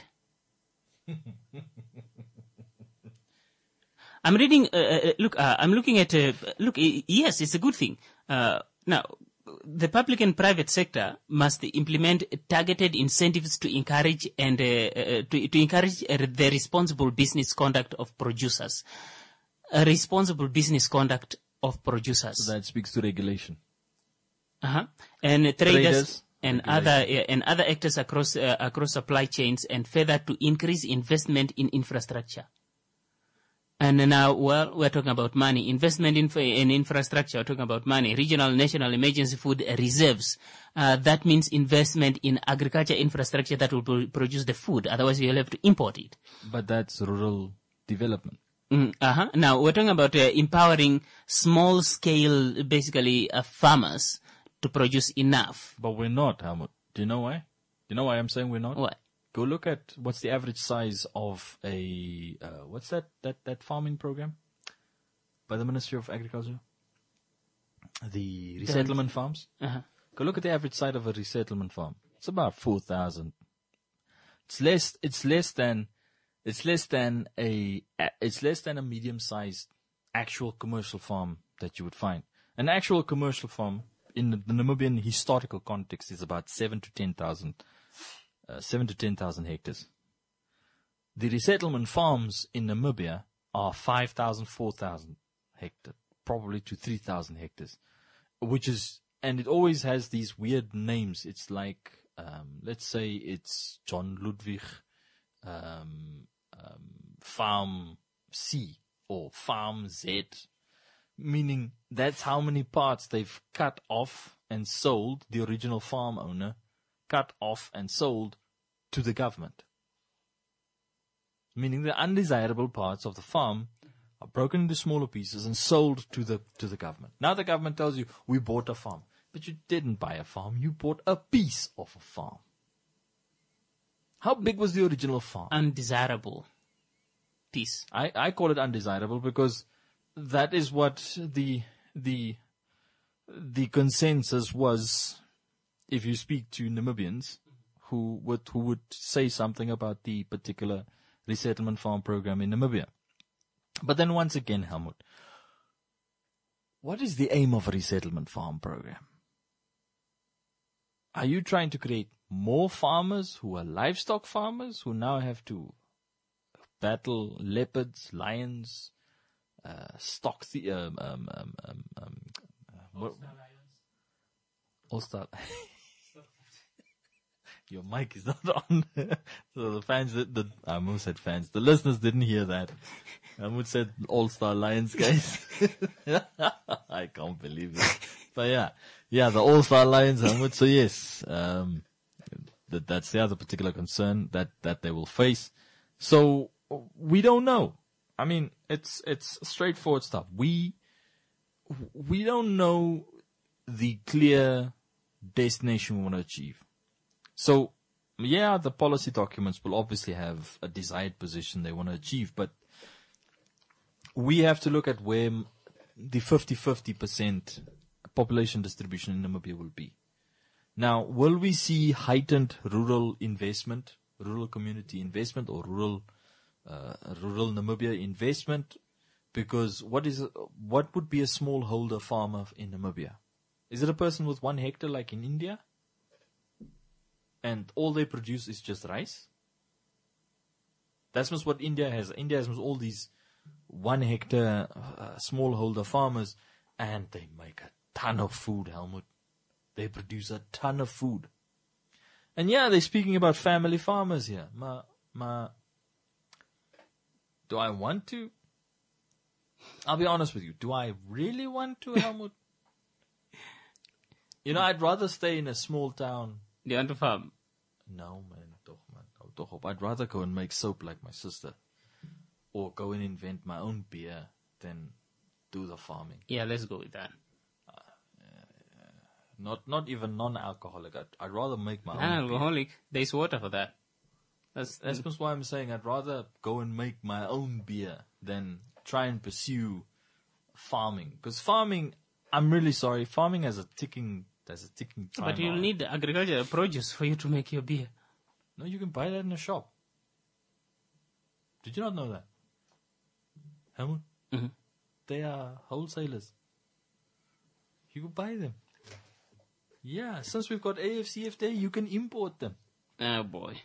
I'm reading. Uh, uh, look, uh, I'm looking at. Uh, look, uh, yes, it's a good thing. Uh, now. The public and private sector must implement targeted incentives to encourage and uh, uh, to, to encourage uh, the responsible business conduct of producers. A responsible business conduct of producers. So that speaks to regulation. Uh-huh. And traders, traders and other uh, and other actors across uh, across supply chains, and further to increase investment in infrastructure. And now, well, we're talking about money. Investment in, in infrastructure, we're talking about money. Regional, national emergency food reserves. Uh, that means investment in agriculture infrastructure that will pro- produce the food. Otherwise, we'll have to import it. But that's rural development. Mm, uh-huh. Now, we're talking about uh, empowering small-scale, basically, uh, farmers to produce enough. But we're not, Helmut. Do you know why? Do you know why I'm saying we're not? Why? Go look at what's the average size of a, uh, what's that, that, that farming program by the Ministry of Agriculture? The resettlement farms. Uh-huh. Go look at the average size of a resettlement farm. It's about four thousand. It's less, it's less than, it's less than a, it's less than a medium-sized actual commercial farm that you would find. An actual commercial farm in the, the Namibian historical context is about seven to ten thousand. Uh, seven to ten thousand hectares. The resettlement farms in Namibia are five thousand, four thousand hectares, probably to three thousand hectares, which is, and it always has these weird names. It's like, um, let's say it's John Ludwig, um, um, Farm C or Farm Z Meaning that's how many parts they've cut off and sold, the original farm owner, cut off and sold to the government. Meaning the undesirable parts of the farm are broken into smaller pieces and sold to the to the government. Now the government tells you, we bought a farm. But you didn't buy a farm, you bought a piece of a farm. How big was the original farm? Undesirable piece. I, I call it undesirable because that is what the the the consensus was. If you speak to Namibians who would who would say something about the particular resettlement farm program in Namibia. But then once again, Helmut, what is the aim of a resettlement farm program? Are you trying to create more farmers who are livestock farmers who now have to battle leopards, lions, uh, stock the um um um um, um uh, All-Star lions. All-Star. Your mic is not on. So the fans, the, the I almost said fans. The listeners didn't hear that. I would said All-Star Lions, guys. I can't believe it. But yeah, yeah, the All-Star Lions. I would say yes. Um, that that's the other particular concern that that they will face. So we don't know. I mean, it's it's straightforward stuff. We we don't know the clear destination we want to achieve. So, yeah, the policy documents will obviously have a desired position they want to achieve, but we have to look at where the fifty-fifty percent population distribution in Namibia will be. Now, will we see heightened rural investment, rural community investment, or rural uh, rural Namibia investment? Because what is what would be a smallholder farmer in Namibia? Is it a person with one hectare like in India? And all they produce is just rice? That's just what India has. India has all these one hectare uh, smallholder farmers, and they make a ton of food, Helmut. They produce a ton of food. And yeah, they're speaking about family farmers here. Ma, ma, do I want to? I'll be honest with you. Do I really want to, Helmut? You know, I'd rather stay in a small town. Do you want to farm? No, man. Toch, man. Oh, toch. I'd rather go and make soap like my sister. Or go and invent my own beer than do the farming. Yeah, let's go with that. Uh, uh, not not even non-alcoholic. I'd, I'd rather make my own Non-alcoholic? Beer. There's water for that. That's, that's just why I'm saying I'd rather go and make my own beer than try and pursue farming. Because farming, I'm really sorry, farming has a ticking... There's a ticking time. But you'll need agricultural produce for you to make your beer. No, you can buy that in a shop. Did you not know that? Helmut? Mm-hmm. They are wholesalers. You can buy them. Yeah, since we've got A F C F T A, you can import them. Oh boy.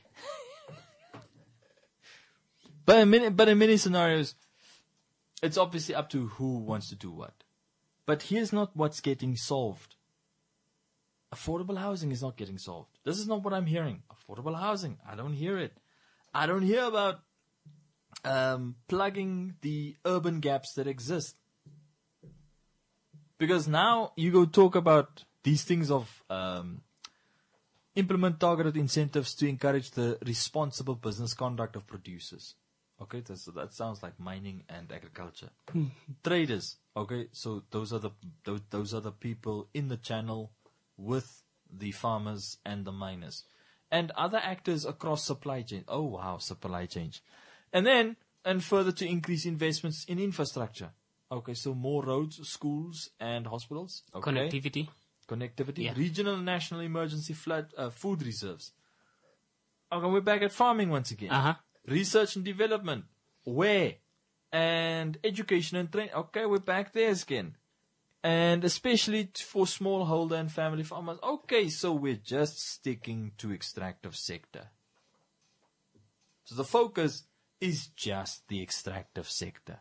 But in many, but in many scenarios, it's obviously up to who wants to do what. But here's not what's getting solved. Affordable housing is not getting solved. This is not what I'm hearing. Affordable housing, I don't hear it. I don't hear about um, plugging the urban gaps that exist. Because now you go talk about these things of um, implement targeted incentives to encourage the responsible business conduct of producers. Okay, so that sounds like mining and agriculture. Traders. Okay, so those are the those, those are the people in the channel with the farmers and the miners and other actors across supply chain. Oh wow, supply chain. And then, and further to increase investments in infrastructure. Okay, so more roads, schools and hospitals. Okay. Connectivity. Connectivity. Yeah. Regional and national emergency flood, uh, food reserves. Okay, we're back at farming once again. Uh-huh. Research and development. Where? And education and training. Okay, we're back there again. And especially t- for smallholder and family farmers. Okay, so we're just sticking to extractive sector. So the focus is just the extractive sector.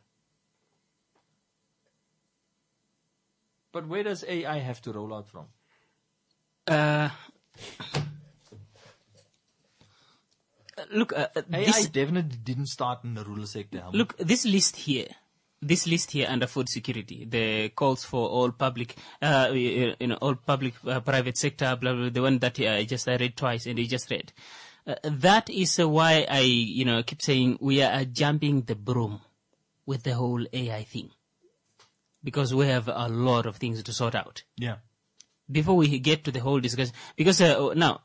But where does A I have to roll out from? Uh, look, uh, A I this, definitely didn't start in the rural sector. Look, this list here this list here under food security, the calls for all public, uh, you know, all public, uh, private sector, blah, blah, the one that uh, I just I read twice and you just read. Uh, that is uh, why I, you know, keep saying we are uh, jumping the broom with the whole A I thing. Because we have a lot of things to sort out. Yeah. Before we get to the whole discussion, because uh, now,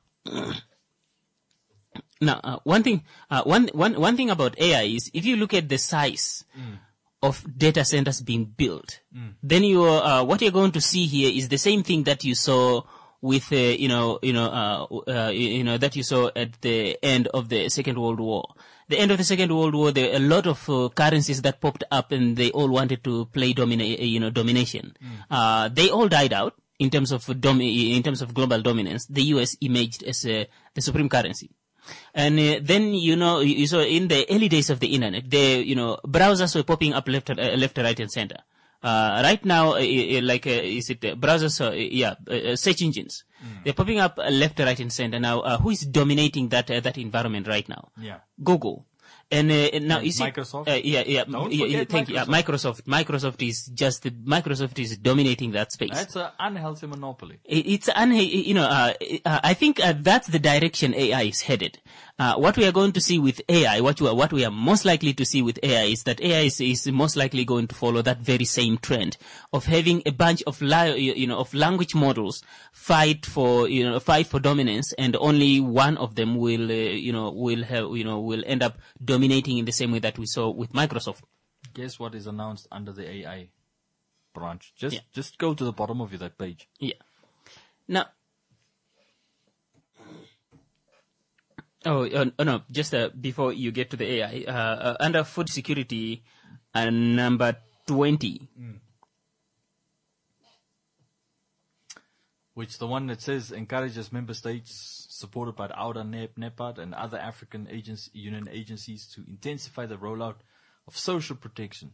now uh, one thing, uh, one one one thing about A I is if you look at the size mm. of data centers being built, mm. then you uh, what you're going to see here is the same thing that you saw with uh, you know you know uh, uh, you know that you saw at the end of the Second World War. The end of the Second World War, there were a lot of uh, currencies that popped up, and they all wanted to play domina- you know, domination. Mm. Uh, they all died out in terms of dom- in terms of global dominance. The U S emerged as uh, the supreme currency, and uh, then you know, you saw in the early days of the internet, the you know, browsers were popping up left, uh, left, right, and center. Uh, right now, uh, uh, like, uh, is it uh, browsers? Uh, yeah, uh, search engines. Mm. They're popping up uh, left, right, and center. Now, uh, who is dominating that uh, that environment right now? Yeah, Google. And uh, now you see, Microsoft. Uh, yeah, yeah, Don't yeah, yeah, thank Microsoft. you. Yeah, Microsoft. Microsoft is just Microsoft is dominating that space. That's an unhealthy monopoly. It, it's unha- you know, uh, uh, I think uh, that's the direction A I is headed. Uh, what we are going to see with A I, what we are, what we are most likely to see with A I is that A I is, is most likely going to follow that very same trend of having a bunch of li- you know of language models fight for you know fight for dominance, and only one of them will uh, you know will have you know will end up dominating in the same way that we saw with Microsoft. Guess what is announced under the A I branch? Just Yeah. just go to the bottom of that page. Yeah. Now. Oh, uh, oh no, just uh, before you get to the A I, uh, uh, under food security, uh, number twenty. Mm. Which the one that says encourages member states supported by the Outer NEPAD and other African agency, Union agencies to intensify the rollout of social protection.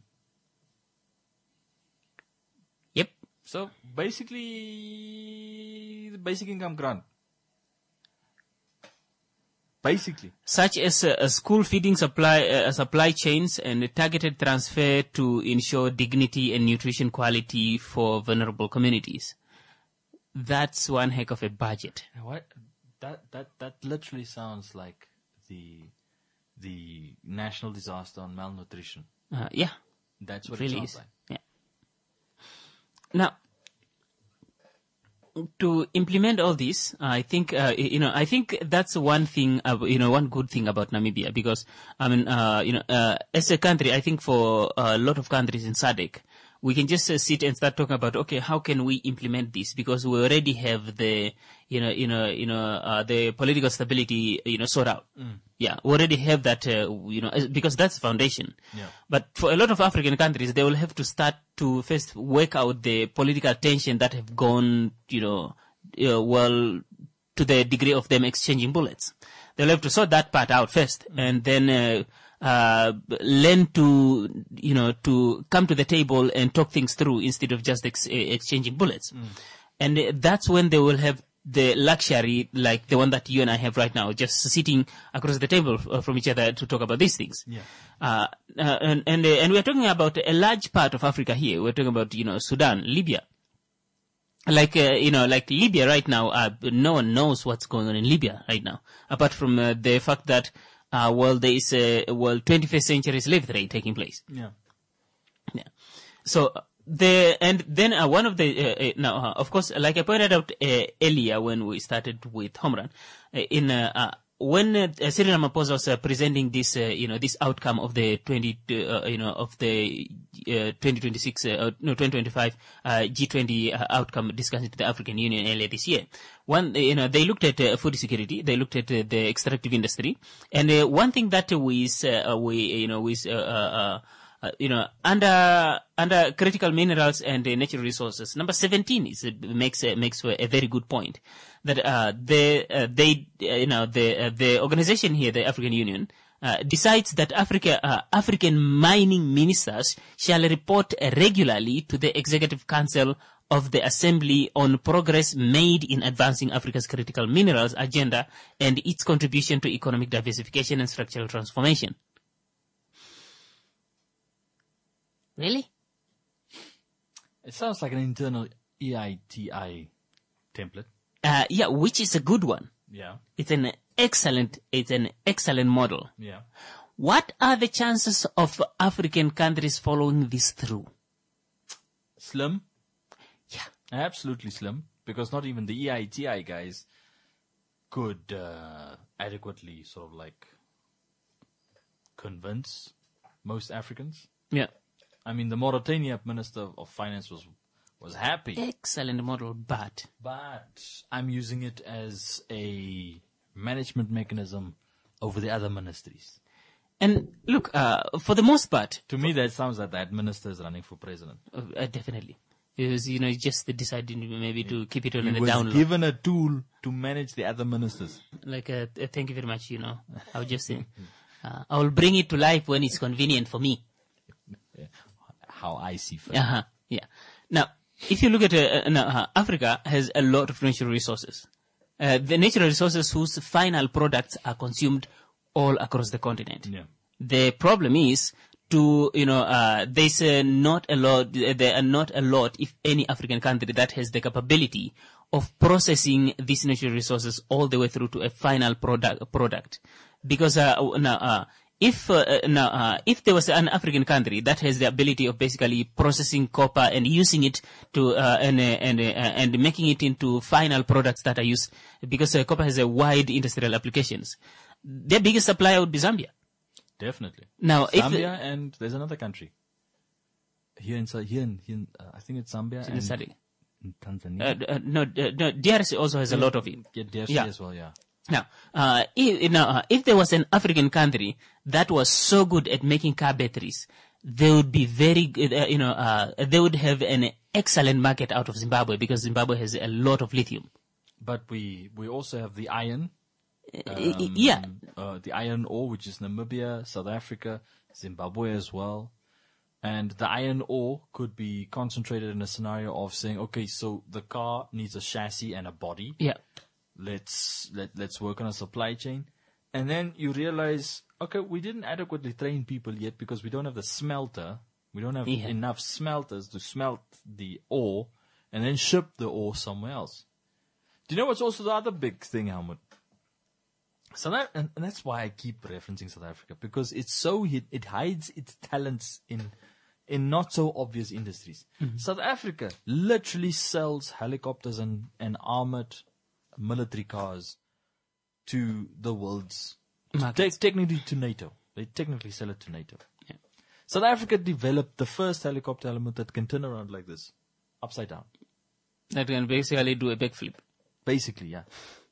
Yep. So basically, the basic income grant. Basically. Such as uh, school feeding supply, uh, supply chains and targeted transfer to ensure dignity and nutrition quality for vulnerable communities. That's one heck of a budget. What? That that that literally sounds like the the national disaster on malnutrition. Uh, yeah. That's what really it sounds is. like. Yeah. Now, to implement all this, I think, uh, you know, I think that's one thing, uh, you know, one good thing about Namibia, because, I mean, uh, you know, uh, as a country, I think for a lot of countries in S A D C, we can just uh, sit and start talking about, okay, how can we implement this? Because we already have the, you know, you know, you know, uh, the political stability, you know, sort out. Mm. Yeah, we already have that, uh, you know, because that's the foundation. Yeah. But for a lot of African countries, they will have to start to first work out the political tension that have gone, you know, uh, well, to the degree of them exchanging bullets. They'll have to sort that part out first, mm. and then, uh, uh, learn to, you know, to come to the table and talk things through instead of just ex- exchanging bullets. Mm. And uh, that's when they will have the luxury, like the one that you and I have right now, just sitting across the table f- from each other to talk about these things. Yeah. Uh, uh, and, and, uh, and we're talking about a large part of Africa here. We're talking about, you know, Sudan, Libya. Like, uh, you know, like Libya right now, uh, no one knows what's going on in Libya right now, apart from uh, the fact that Uh, well, there is a, well, twenty-first century slave trade taking place. Yeah. Yeah. So, the, and then uh, one of the, uh, uh, now, uh, of course, like I pointed out uh, earlier when we started with Homeland, uh, in, uh, uh, when uh, Cyril Ramaphosa was uh, presenting this, uh, you know, this outcome of the twenty, uh, you know, of the uh, twenty twenty-six, uh, no, twenty twenty-five uh, G twenty uh, outcome discussed to the African Union earlier this year, one, you know, they looked at uh, food security, they looked at uh, the extractive industry, and uh, one thing that we, uh, we, you know, we, uh, uh, uh, you know, under under critical minerals and uh, natural resources, number seventeen is uh, makes uh, makes a very good point that uh, the uh, they uh, you know the uh, the organization here, the African Union, uh, decides that Africa uh, African mining ministers shall report uh, regularly to the Executive Council of the Assembly on progress made in advancing Africa's critical minerals agenda and its contribution to economic diversification and structural transformation. Really? It sounds like an internal E I T I template. Uh, yeah, which is a good one. Yeah. It's an excellent, it's an excellent model. Yeah. What are the chances of African countries following this through? Slim. Yeah. Absolutely slim. Because not even the E I T I guys could uh, adequately sort of like convince most Africans. Yeah. I mean, the Mauritania Minister of Finance was was happy. Excellent model, but... But I'm using it as a management mechanism over the other ministries. And look, uh, for the most part... To me, that sounds like that minister is running for president. Uh, uh, definitely. It was, you know, just they decided maybe to keep it on He the was down low. given a tool to manage the other ministers. Like, uh, th- thank you very much, you know. I was just saying. Uh, I will bring it to life when it's convenient for me. Yeah. How I see fit. Uh-huh. Yeah. Now, if you look at uh, uh, now, uh, Africa has a lot of natural resources. Uh, the natural resources whose final products are consumed all across the continent. Yeah. The problem is to, you know, uh, there's uh, not a lot, there are not a lot, if any African country that has the capability of processing these natural resources all the way through to a final product, product. Because, uh, now, uh, If uh, now, uh, if there was an African country that has the ability of basically processing copper and using it to uh, and uh, and uh, and making it into final products that are used, because uh, copper has a wide industrial applications, their biggest supplier would be Zambia. Definitely. Now, Zambia if and there's another country here in here in, here in uh, I think it's Zambia in and in Tanzania. Uh, uh, no, uh, no, D R C also has a lot of it. Yeah, D R C Yeah. as well. Yeah. Now, uh, if, now uh, if there was an African country that was so good at making car batteries, they would be very good, uh, you know, uh, they would have an excellent market out of Zimbabwe because Zimbabwe has a lot of lithium. But we we also have the iron. Uh, Um, yeah. Uh, the iron ore, which is Namibia, South Africa, Zimbabwe as well. And the iron ore could be concentrated in a scenario of saying, okay, so the car needs a chassis and a body. Yeah. Let's let let's work on a supply chain, and then you realize, okay, we didn't adequately train people yet because we don't have the smelter. We don't have Yeah. enough smelters to smelt the ore and then ship the ore somewhere else. Do you know what's also the other big thing, Helmut? South Af- and, and that's why I keep referencing South Africa, because it's so it, it hides its talents in in not so obvious industries. Mm-hmm. South Africa literally sells helicopters and, and armored military cars to the world's te- technically to NATO. They technically sell it to NATO. Yeah. South Africa developed the first helicopter element that can turn around like this, upside down. That can basically do a backflip. Basically, yeah.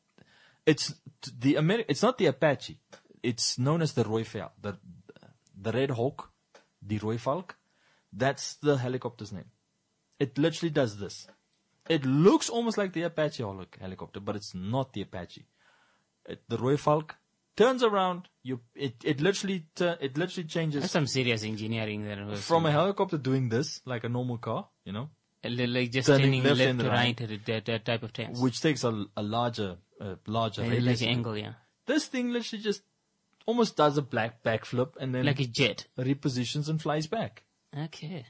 It's t- the Ameri- It's not the Apache. It's known as the Rooivalk, the the Red Hawk, the Rooivalk. That's the helicopter's name. It literally does this. It looks almost like the Apache holo- helicopter, but it's not the Apache. It, the Rooivalk turns around. You it it literally tur- it literally changes. That's some serious engineering there. was. From a helicopter doing this, like a normal car, you know, Like just turning turning left left, and to right. right, at that, that type of turns. which takes a, a larger, uh, larger A radius. larger angle, yeah. This thing literally just almost does a black backflip and then Like a jet. repositions and flies back. Okay.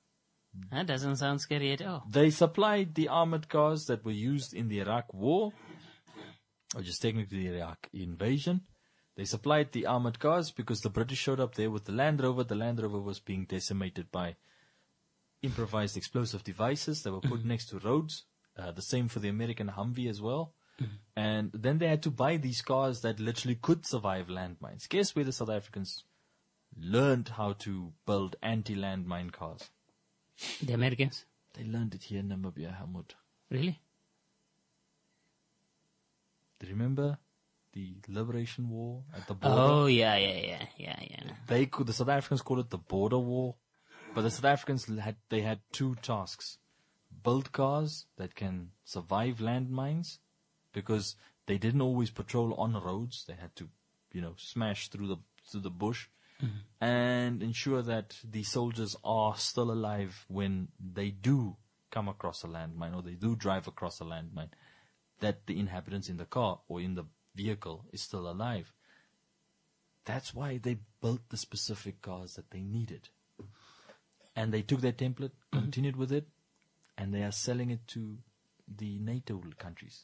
That doesn't sound scary at all. They supplied the armored cars that were used in the Iraq War, or just technically the Iraq invasion. They supplied the armored cars because the British showed up there with the Land Rover. The Land Rover was being decimated by improvised explosive devices that were put next to roads. Uh, the same for the American Humvee as well. And then they had to buy these cars that literally could survive landmines. Guess where the South Africans learned how to build anti-landmine cars? The Americans? They learned it here in Namibia, Helmut. Really? Do you remember the Liberation War at the border? Oh, yeah, yeah, yeah, yeah, yeah. They could, the South Africans called it the border war. But the South Africans had, they had two tasks. Build cars that can survive landmines, because they didn't always patrol on roads. They had to, you know, smash through the, through the bush. Mm-hmm. And ensure that the soldiers are still alive when they do come across a landmine or they do drive across a landmine, that the inhabitants in the car or in the vehicle is still alive. That's why they built the specific cars that they needed. And they took their template, continued with it, and they are selling it to the NATO countries.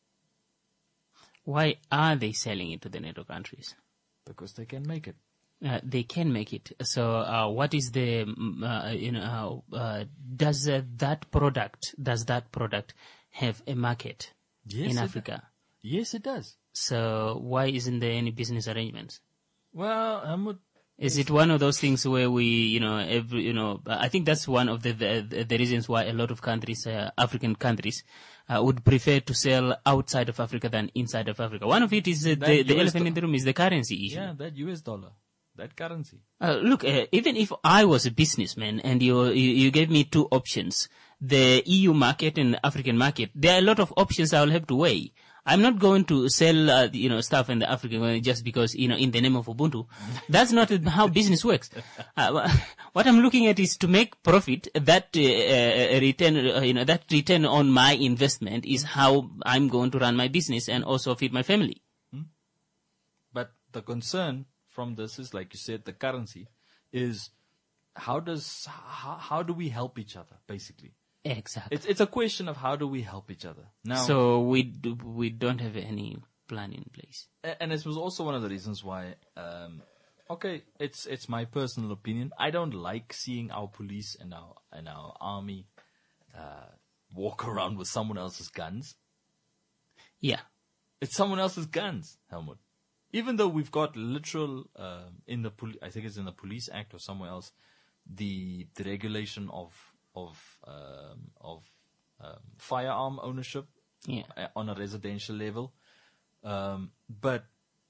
Why are they selling it to the NATO countries? Because they can make it. Uh, they can make it. So, uh, what is the, mm, uh, you know, uh, uh, does uh, that product, does that product have a market Yes, in it Africa? does. Yes, it does. So, why isn't there any business arrangements? Well, I'm would Is it one of those things where we, you know, every, you know, I think that's one of the the, the reasons why a lot of countries, uh, African countries, uh, would prefer to sell outside of Africa than inside of Africa. One of it is uh, the, the elephant in the room is the currency issue. Yeah, that U S dollar, that currency. Uh, look, uh, even if I was a businessman and you, you you gave me two options, the E U market and the African market, there are a lot of options I will have to weigh. I'm not going to sell, uh, you know, stuff in the African market just because, you know, in the name of Ubuntu. That's not how business works. Uh, what I'm looking at is to make profit. That uh, uh, return, uh, you know, that return on my investment is how I'm going to run my business and also feed my family. Hmm? But the concern from this is, like you said, the currency is how does how, how do we help each other, basically. Exactly. It's it's a question of how do we help each other now. So we do, we don't have any plan in place. And this was also one of the reasons why. Um, okay, it's it's my personal opinion. I don't like seeing our police and our and our army uh, walk around with someone else's guns. Yeah, it's someone else's guns, Helmut. Even though we've got literal uh, in the poli- I think it's in the Police Act or somewhere else, the the regulation of. of um, of um, firearm ownership yeah. on a residential level. Um, but,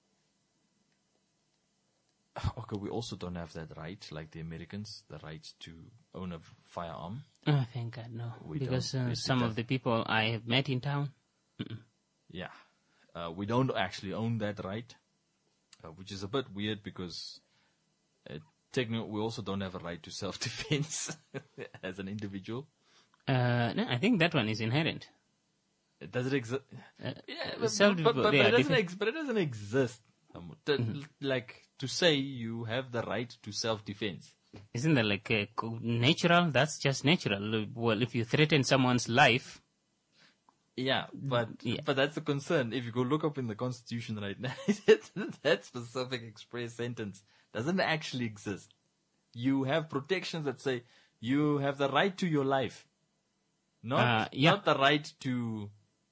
okay, we also don't have that right, like the Americans, the right to own a firearm. Oh, thank God, no. We because don't. uh, some of the people I have met in town. Mm-mm. Yeah. Uh, we don't actually own that right, uh, which is a bit weird because it Technically, we also don't have a right to self-defense as an individual. Uh, no, I think that one is inherent. Does it exist? Uh, yeah, but, self- but, but, but, yeah, it doesn't different- ex- but it doesn't exist. Um, to, Mhm. Like, to say you have the right to self-defense. Isn't that like uh, co- natural? That's just natural. Well, if you threaten someone's life. Yeah, but Yeah. but that's the concern. If you go look up in the Constitution right now, that specific express sentence doesn't actually exist. You have protections that say you have the right to your life, not Uh, yeah. not the right to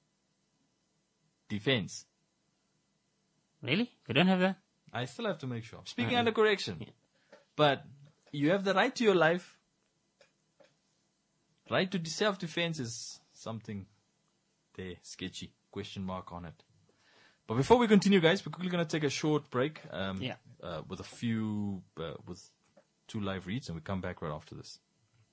defense. Really? You don't have that? I still have to make sure. I'm speaking Uh-uh. under correction. But you have the right to your life. Right to self-defense is something there, sketchy, question mark on it. But before we continue, guys, we're quickly going to take a short break um, Yeah. uh, with a few, uh, with two live reads, and we come back right after this.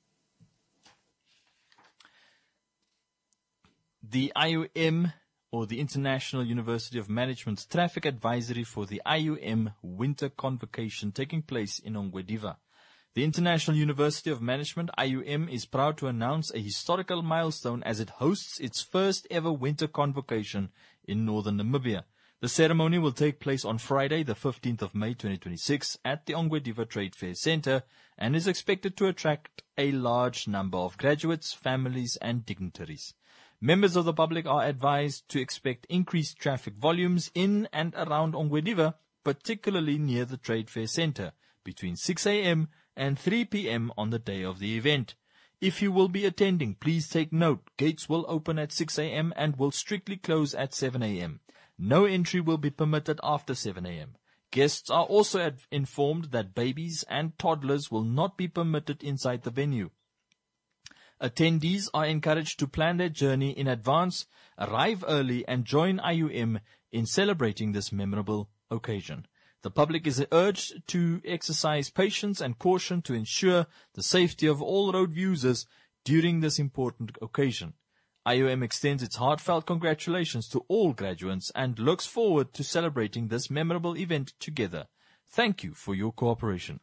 The I U M, or the International University of Management's traffic advisory for the I U M winter convocation taking place in Ongwediva. The International University of Management, I U M, is proud to announce a historical milestone as it hosts its first ever winter convocation in northern Namibia. The ceremony will take place on Friday, the fifteenth of May twenty twenty-six at the Ongwediva Trade Fair Center and is expected to attract a large number of graduates, families and dignitaries. Members of the public are advised to expect increased traffic volumes in and around Ongwediva, particularly near the Trade Fair Center, between six a.m. and three p.m. on the day of the event. If you will be attending, please take note. Gates will open at six a.m. and will strictly close at seven a.m. No entry will be permitted after seven a.m. Guests are also ad- informed that babies and toddlers will not be permitted inside the venue. Attendees are encouraged to plan their journey in advance, arrive early and join I U M in celebrating this memorable occasion. The public is urged to exercise patience and caution to ensure the safety of all road users during this important occasion. I U M extends its heartfelt congratulations to all graduates and looks forward to celebrating this memorable event together. Thank you for your cooperation.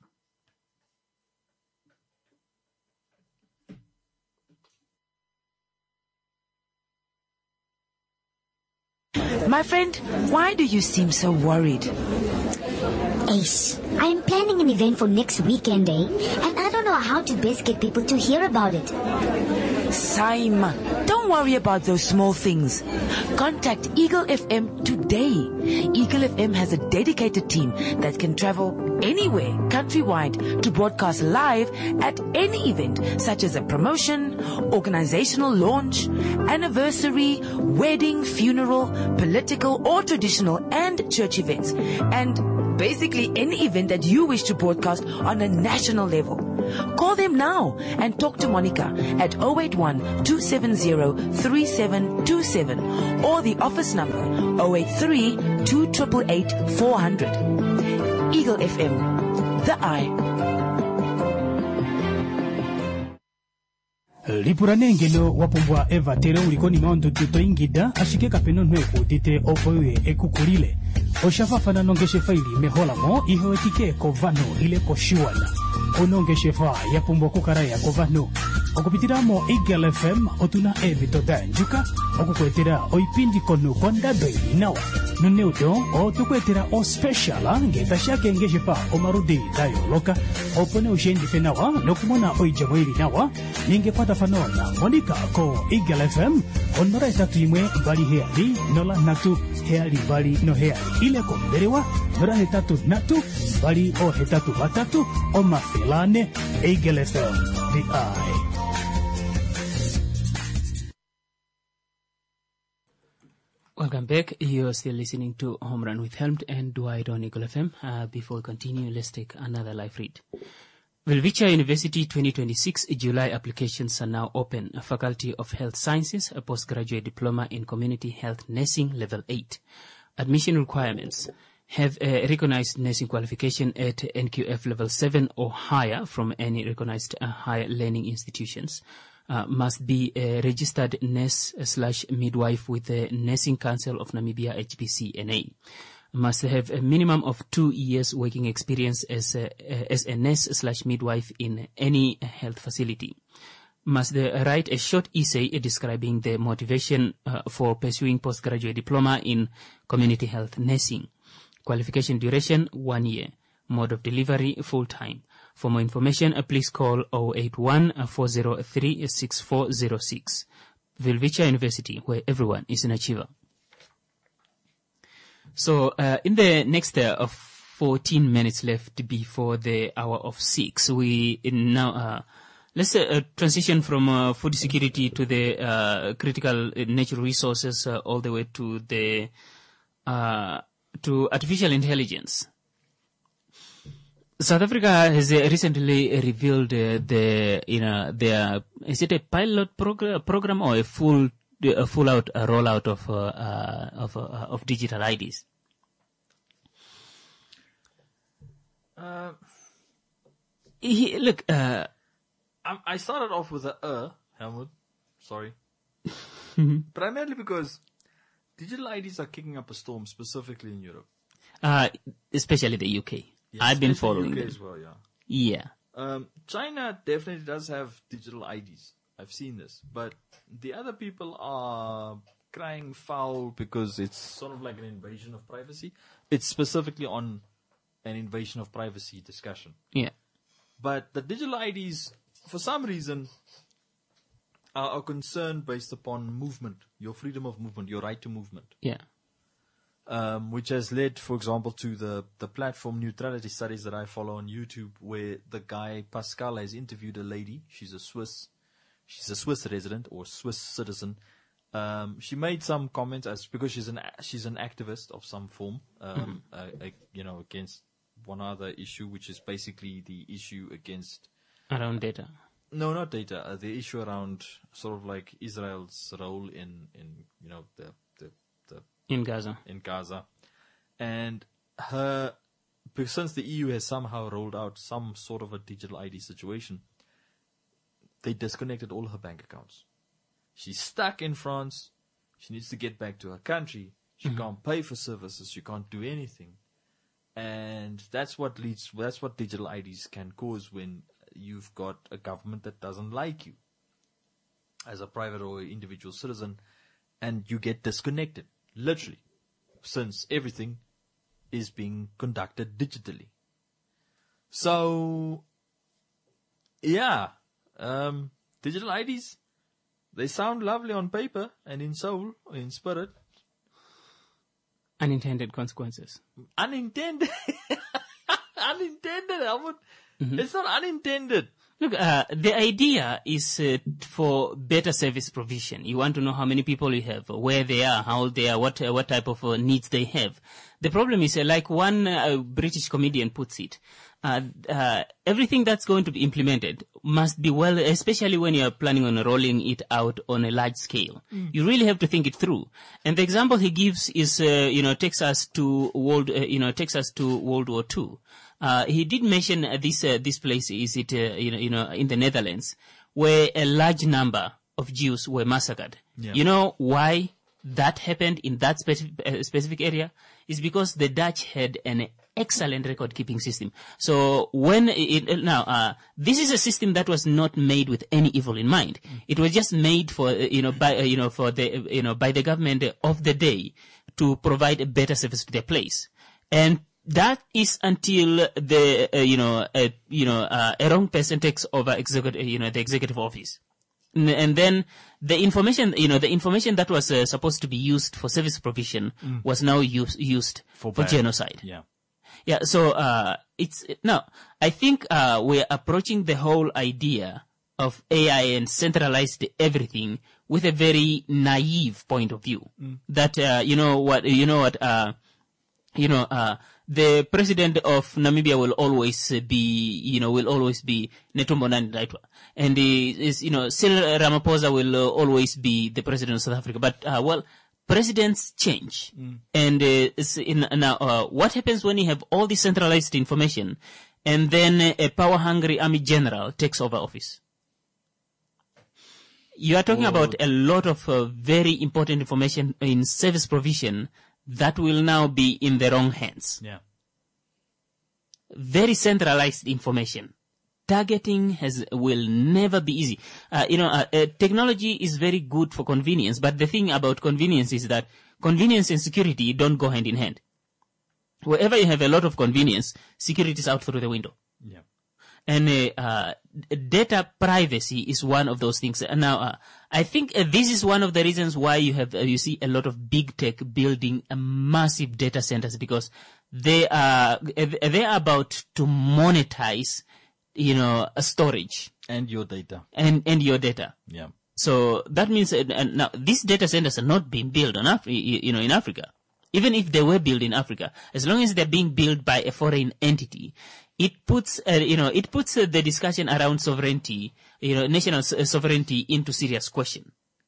My friend, why do you seem so worried? Ace, I'm planning an event for next weekend, eh? And I don't know know how to best get people to hear about it. Simon, don't worry about those small things. Contact Eagle F M today. Eagle F M has a dedicated team that can travel anywhere countrywide to broadcast live at any event, such as a promotion, organizational launch, anniversary, wedding, funeral, political or traditional and church events, and basically any event that you wish to broadcast on a national level. Call them now and talk to Monica at zero eight one, two seven zero, three seven two seven or the office number zero eight three, two eight eight, eight, four zero zero. Eagle F M, the eye. lipuranengelo wapumbwa eva tere ulikoni maondo tuto ingida ashike kapeno nweku tite opoye ekukulile oshafafana nongeshe faili meholamo ihewetike kovano ile koshiwana onongeshe fa yapumbwa kukaraya kovano okupitiramo Eagle F M otuna evito danjuka okukwetera oipindi kono kondabe inawa nuneudo otukwetera o special ngetashake ngeshe fa omarudi dayo loka opone ushendi fenawa nokumona oijamo nawa ningepata fanona Monica ko Eagle F M onora etatu imwe bali heali nola natu heali bali no heali ile komberewa nora hetatu natu bali o hetatu batatu o mafilane Eagle F M the eye. Welcome back. You're still listening to Home Run with Helmed and Dwight on Eagle F M. Uh, before we continue, let's take another live read. Welwitschia University twenty twenty-six July applications are now open. A Faculty of Health Sciences, a postgraduate diploma in Community Health Nursing Level eight. Admission requirements. Have a recognized nursing qualification at N Q F Level seven or higher from any recognized uh, higher learning institutions. Uh, must be a registered nurse slash midwife with the Nursing Council of Namibia, H P C N A. Must have a minimum of two years working experience as a, as a nurse slash midwife in any health facility. Must write a short essay describing the motivation uh, for pursuing postgraduate diploma in community health nursing. Qualification duration, one year. Mode of delivery, full-time. For more information, uh, please call zero eight one, four zero three, six four zero six. Welwitschia University, where everyone is an achiever. So, uh, in the next uh, of fourteen minutes left before the hour of six, we now uh, let's uh, transition from uh, food security to the uh, critical uh, natural resources, uh, all the way to the uh, to artificial intelligence. South Africa has uh, recently revealed uh, the, you know, their, is it a pilot progr- program or a full, a full out uh, rollout of, uh, uh, of, uh, of digital I Ds? Uh, he, look, uh, I, I started off with a uh, Helmut, sorry. Primarily because digital I Ds are kicking up a storm specifically in Europe. Uh, especially the U K. Yes, I've been following U K them. as well, yeah. Yeah. Um, China definitely does have digital I Ds. I've seen this. But the other people are crying foul because it's sort of like an invasion of privacy. It's specifically on an invasion of privacy discussion. Yeah. But the digital I Ds, for some reason, are, are concerned based upon movement, your freedom of movement, your right to movement. Yeah. Um, which has led, for example, to the, the platform neutrality studies that I follow on YouTube, where the guy Pascal has interviewed a lady. She's a Swiss, she's a Swiss resident or Swiss citizen. Um, she made some comments as because she's an she's an activist of some form, um, mm-hmm. uh, uh, you know, against one other issue, which is basically the issue against around data. No, not data. Uh, the issue around sort of like Israel's role in in you know the the the in Gaza. In Gaza. And her, because since the E U has somehow rolled out some sort of a digital I D situation, they disconnected all her bank accounts. She's stuck in France. She needs to get back to her country. She mm-hmm. can't pay for services. She can't do anything. And that's what leads, that's what digital I Ds can cause when you've got a government that doesn't like you as a private or individual citizen, and you get disconnected. Literally, since everything is being conducted digitally. So, Yeah. Um, digital I Ds, they sound lovely on paper and in soul, in spirit. Unintended consequences. Unintended. Unintended. I would, mm-hmm. It's not unintended. Look, uh, the idea is uh, for better service provision. You want to know how many people you have, where they are, how old they are, what uh, what type of uh, needs they have. The problem is, uh, like one uh, British comedian puts it, uh, uh, everything that's going to be implemented must be well, especially when you're planning on rolling it out on a large scale. Mm. You really have to think it through. And the example he gives is, uh, you know, takes us to world, uh, you know, takes us to World War Two. Uh, he did mention uh, this uh, this place is it uh, you know you know in the Netherlands where a large number of Jews were massacred. Yeah. You know why that happened in that specific uh, specific area is because the Dutch had an excellent record keeping system. So when it, now uh, this is a system that was not made with any evil in mind. Mm. It was just made for uh, you know by uh, you know for the uh, you know by the government of the day to provide a better service to their place. And that is until the, uh, you know, uh, you know, uh, a wrong person takes over executive, you know, the executive office. And, and then the information, you know, the information that was uh, supposed to be used for service provision mm. was now use, used for, for genocide. Yeah. Yeah. So, uh, it's, now, I think, uh, we're approaching the whole idea of A I and centralized everything with a very naive point of view. Mm. That, uh, you know what, you know what, uh, you know, uh, the president of Namibia will always be, you know, will always be Netumbo Nandi-Ndaitwah. And, uh, is, you know, Cyril Ramaphosa will uh, always be the president of South Africa. But, uh, well, presidents change. Mm. And, uh, it's in, now, uh, what happens when you have all this centralized information and then a power-hungry army general takes over office? You are talking oh. about a lot of uh, very important information in service provision that will now be in the wrong hands. Yeah. Very centralized information. Targeting has will never be easy. Uh, you know, uh, uh, technology is very good for convenience, but the thing about convenience is that convenience and security don't go hand in hand. Wherever you have a lot of convenience, security is out through the window. Yeah. And uh, uh, data privacy is one of those things. And now, uh, I think uh, this is one of the reasons why you have uh, you see a lot of big tech building a massive data centers, because they are they are about to monetize, you know, a storage and your data and and your data. Yeah. So that means uh, and now these data centers are not being built on Af- you know in Africa. Even if they were built in Africa, as long as they're being built by a foreign entity, it puts, uh, you know, it puts uh, the discussion around sovereignty, you know, national s- sovereignty into serious question.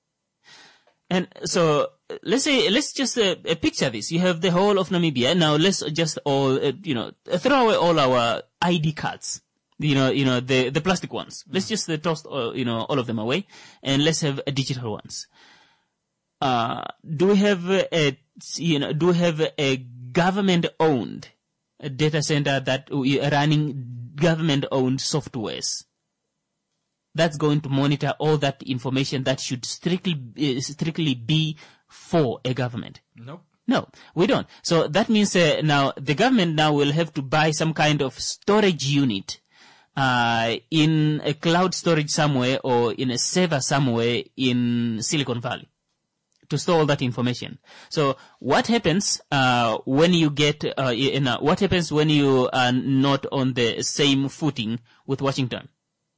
And so, uh, let's say, let's just uh, uh, picture this. You have the whole of Namibia. Now, let's just all, uh, you know, throw away all our I D cards. You know, you know, the, the plastic ones. Mm. Let's just uh, toss, uh, you know, all of them away, and let's have uh, digital ones. Uh, do we have uh, a, you know, do we have a government-owned a data center that we are running government-owned softwares that's going to monitor all that information that should strictly uh, strictly be for a government? Nope. No, we don't. So that means uh, now the government now will have to buy some kind of storage unit uh, in a cloud storage somewhere or in a server somewhere in Silicon Valley to store all that information. So what happens uh, when you get uh, in a, what happens when you are not on the same footing with Washington?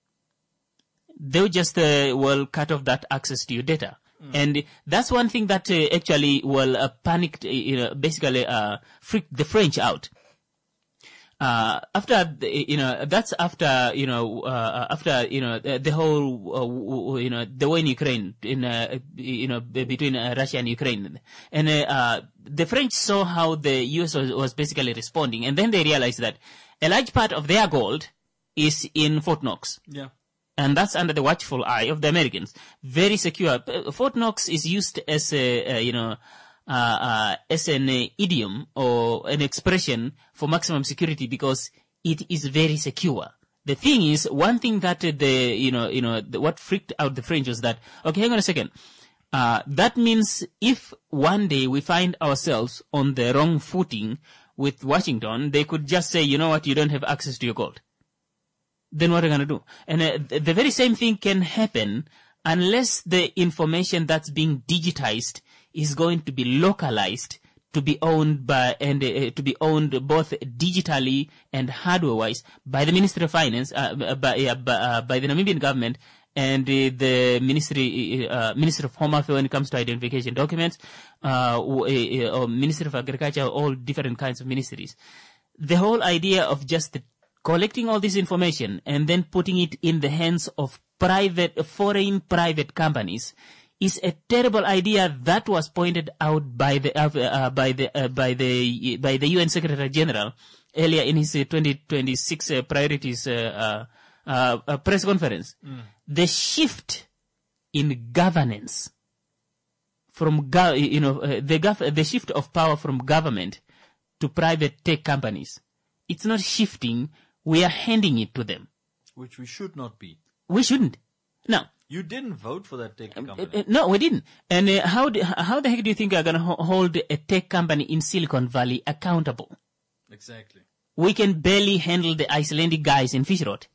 They'll just uh, will cut off that access to your data. Mm. And that's one thing that uh, actually will uh, panicked, uh, you know, basically uh, freaked the French out. Uh, after, you know, that's after, you know, uh, after, you know, the, the whole, uh, you know, the war in Ukraine, in, uh, you know, between uh, Russia and Ukraine. And, uh, the French saw how the U S was, was basically responding. And then they realized that a large part of their gold is in Fort Knox. Yeah. And that's under the watchful eye of the Americans. Very secure. Fort Knox is used as a, uh, you know, Uh, uh, as an uh, idiom or an expression for maximum security because it is very secure. The thing is, one thing that uh, the, you know, you know, the, what freaked out the French was that, okay, hang on a second. Uh, that means if one day we find ourselves on the wrong footing with Washington, they could just say, you know what, you don't have access to your gold. then what are you going to do? And uh, th- the very same thing can happen unless the information that's being digitized is going to be localized, to be owned by and uh, to be owned both digitally and hardware-wise by the Ministry of Finance, uh, by, uh, by, uh, by the Namibian government and uh, the Ministry uh, Ministry of Home Affairs when it comes to identification documents, uh, or, uh, or Ministry of Agriculture, all different kinds of ministries. The whole idea of just collecting all this information and then putting it in the hands of private, foreign private companies is a terrible idea that was pointed out by the uh, uh, by the uh, by the by the U N Secretary General earlier in his uh, twenty twenty-six uh, priorities uh, uh, uh, press conference. Mm. The shift in governance from go- you know uh, the gov- the shift of power from government to private tech companies. It's not shifting; we are handing it to them, which we should not be. We shouldn't. Now. You didn't vote for that tech company. Uh, uh, no, we didn't. And uh, how do, how the heck do you think we're going to ho- hold a tech company in Silicon Valley accountable? Exactly. We can barely handle the Icelandic guys in Fishrot.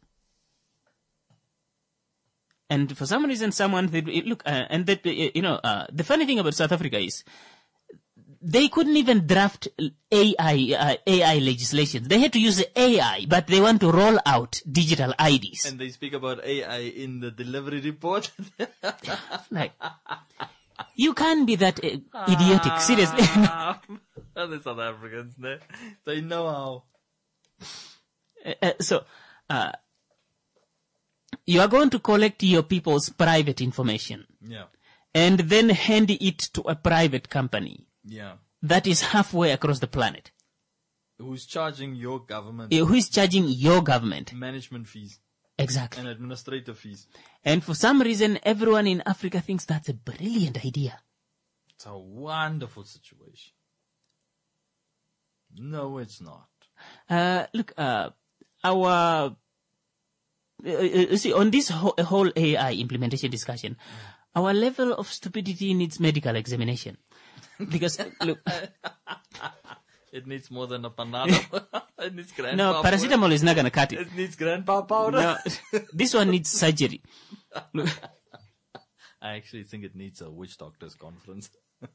And for some reason, someone, look, uh, and that, uh, you know, uh, the funny thing about South Africa is, they couldn't even draft A I uh, A I legislation. They had to use A I, but they want to roll out digital I Ds. And they speak about A I in the delivery report. Like, you can't be that uh, idiotic, seriously. Oh, the South Africans, they know how. Uh, uh, so, uh, you are going to collect your people's private information. Yeah. And then hand it to a private company. Yeah. That is halfway across the planet. Who's charging your government? Uh, who is charging your government? Management fees. Exactly. And administrative fees. And for some reason, everyone in Africa thinks that's a brilliant idea. It's a wonderful situation. No, it's not. Uh, look, uh, our, uh, uh, see, on this whole, whole A I implementation discussion, mm. our level of stupidity needs medical examination. Because, look. It needs more than a banana. It needs grandpa No, paracetamol powder. Is not going to cut it. It needs grandpa powder. No, this one needs surgery. Look. I actually think it needs a witch doctor's conference.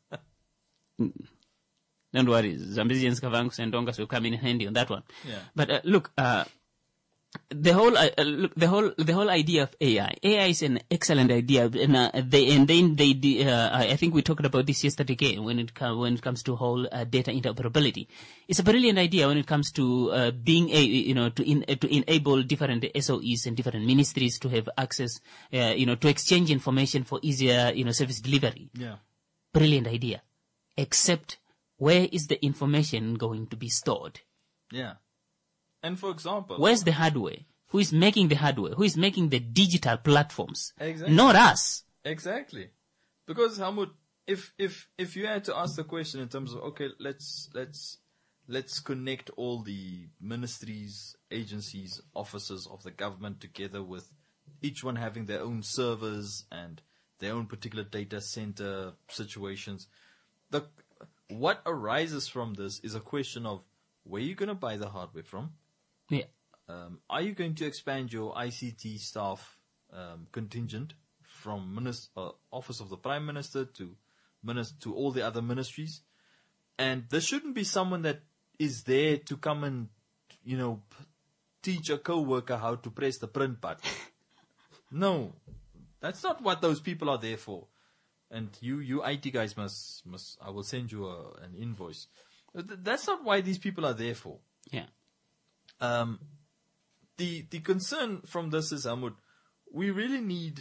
Don't worry. Zambizians, Kavangus, and Dongas will come in handy on that one. Yeah. But uh, look, uh, the whole uh, look, the whole the whole idea of A I. A I is an excellent idea, and uh, they and then they. Uh, I think we talked about this yesterday again when it com- when it comes to whole uh, data interoperability. It's a brilliant idea when it comes to uh, being a you know to in, uh, to enable different S O Es and different ministries to have access, uh, you know, to exchange information for easier you know service delivery. Yeah. Brilliant idea, except where is the information going to be stored? Yeah. And for example, where's the hardware? Who is making the hardware? Who is making the digital platforms? Exactly. Not us. Exactly. Because Helmut, if if if you had to ask the question in terms of okay, let's let's let's connect all the ministries, agencies, offices of the government together with each one having their own servers and their own particular data center situations. The what arises from this is a question of where you're going to buy the hardware from. Yeah. Um, are you going to expand your I C T staff um, contingent from minister, uh, Office of the Prime Minister to minister, to all the other ministries? And there shouldn't be someone that is there to come and, you know, p- teach a co-worker how to press the print button. No, that's not what those people are there for. And you, you I T guys must, must, I will send you a, an invoice. That's not why these people are there for. Yeah. Um, the the concern from this is, Amud, we really need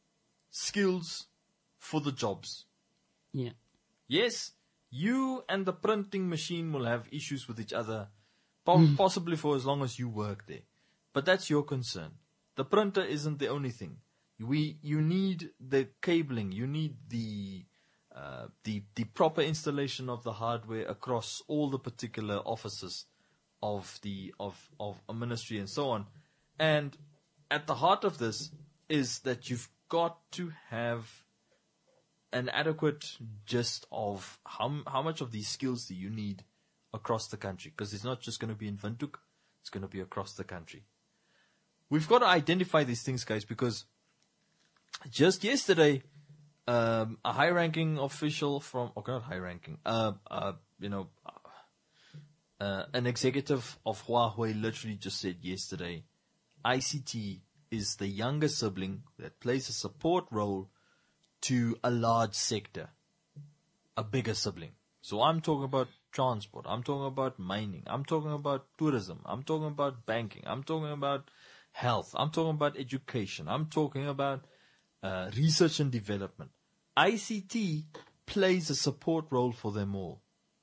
skills for the jobs. Yeah. Yes, you and the printing machine will have issues with each other, po- mm. possibly for as long as you work there. But that's your concern. The printer isn't the only thing. We you need the cabling. You need the uh, the the proper installation of the hardware across all the particular offices of the of of a ministry and so on. And at the heart of this is that you've got to have an adequate gist of how how much of these skills do you need across the country, because it's not just going to be in Windhoek, it's going to be across the country. we've got to identify these things, guys, because just yesterday, um, a high-ranking official from, okay, not high-ranking, uh, uh, you know, uh, an executive of Huawei literally just said yesterday, I C T is the younger sibling that plays a support role to a large sector, a bigger sibling. So I'm talking about transport, I'm talking about mining, I'm talking about tourism, I'm talking about banking, I'm talking about health, I'm talking about education, I'm talking about uh, research and development. I C T plays a support role for them all.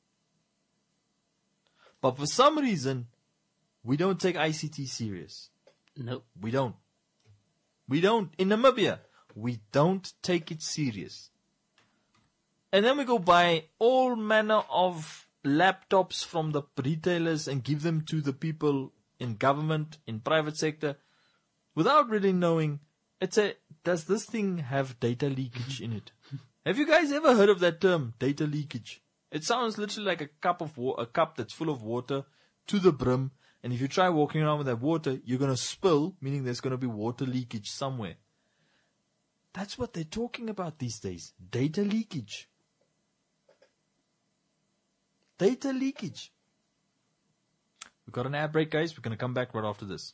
But for some reason, we don't take I C T serious. No. We don't. We don't. In Namibia, we don't take it serious. And then we go buy all manner of laptops from the retailers and give them to the people in government, in private sector, without really knowing, it's a, does this thing have data leakage in it? Have you guys ever heard of that term, data leakage? It sounds literally like a cup of wa- a cup that's full of water to the brim, and if you try walking around with that water, you're going to spill, meaning there's going to be water leakage somewhere. That's what they're talking about these days, data leakage. Data leakage. We've got an ad break, guys. We're going to come back right after this.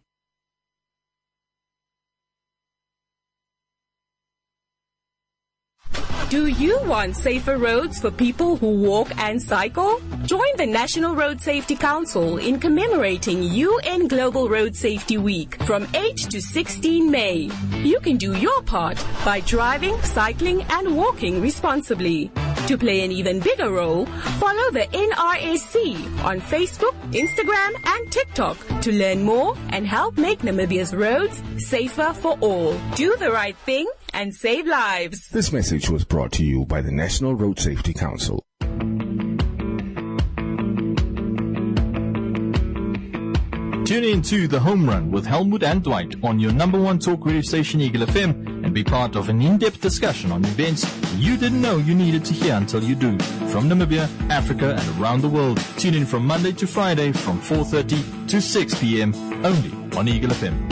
Do you want safer roads for people who walk and cycle? Join the National Road Safety Council in commemorating U N Global Road Safety Week from eight to sixteen May. You can do your part by driving, cycling, and walking responsibly. To play an even bigger role, follow the N R S C on Facebook, Instagram, and TikTok to learn more and help make Namibia's roads safer for all. Do the right thing and save lives. This message was brought to you by the National Road Safety Council. Tune in to The Home Run with Helmut and Dwight on your number one talk radio station, Eagle F M, and be part of an in-depth discussion on events you didn't know you needed to hear until you do. From Namibia, Africa, and around the world. Tune in from Monday to Friday from four thirty to six p.m. only on Eagle F M.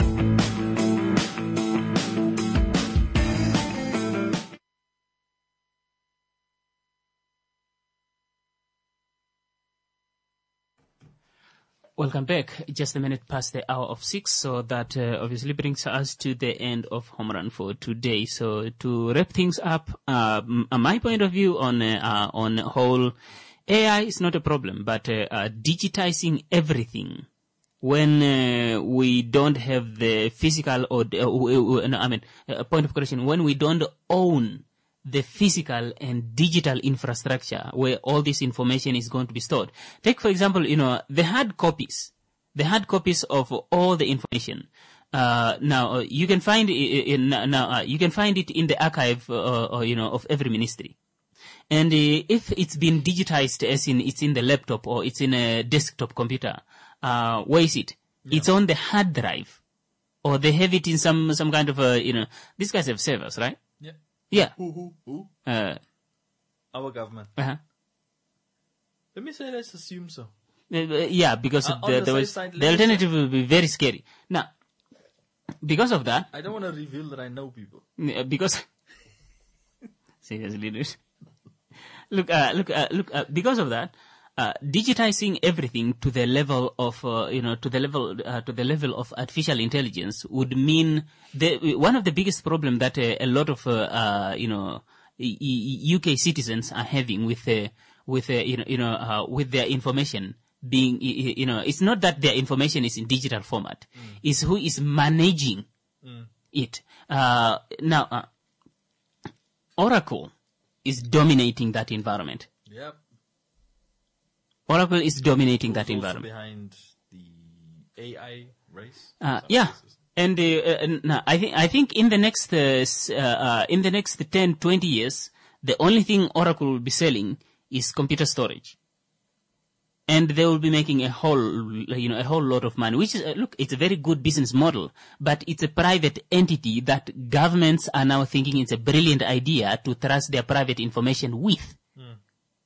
Welcome back. Just a minute past the hour of six, so that uh, obviously brings us to the end of Home Run for today. So to wrap things up, uh, m- my point of view on uh, uh, on whole, A I is not a problem, but uh, uh, digitizing everything when uh, we don't have the physical or uh, no, I mean, a point of correction, when we don't own the physical and digital infrastructure where all this information is going to be stored. Take, for example, you know, the hard copies, the hard copies of all the information. Uh, now, uh, you can find it in, now, uh, you can find it in the archive, uh, or, you know, of every ministry. And uh, if it's been digitized, as in it's in the laptop or it's in a desktop computer, uh, where is it? Yeah. It's on the hard drive, or they have it in some, some kind of a, you know, these guys have servers, right? Yeah. Yeah. Who, who, who? Uh, Our government. Uh-huh. Let me say, let's assume so. Uh, yeah, because Uh, the, on the there was, safe side, the let me alternative will be very scary. Now, because of that, I don't want to reveal that I know people. uh, because seriously, dude. look, uh, look, uh, look. Uh, because of that, uh, digitizing everything to the level of, uh, you know, to the level, uh, to the level of artificial intelligence would mean the one of the biggest problem that uh, a lot of, uh, uh, you know, U K citizens are having with, uh, with, uh, you know, you know, uh, with their information being, you know, it's not that their information is in digital format. Mm. It's who is managing mm. it. Uh, now, uh, Oracle is dominating that environment. Yep. Oracle is dominating Who's that environment. Behind the A I race. Uh, yeah. Cases. And, uh, uh, no, I think, I think in the next, uh, uh, in the next ten, twenty years, the only thing Oracle will be selling is computer storage. And they will be making a whole, you know, a whole lot of money, which is, uh, look, it's a very good business model, but it's a private entity that governments are now thinking it's a brilliant idea to trust their private information with. Mm.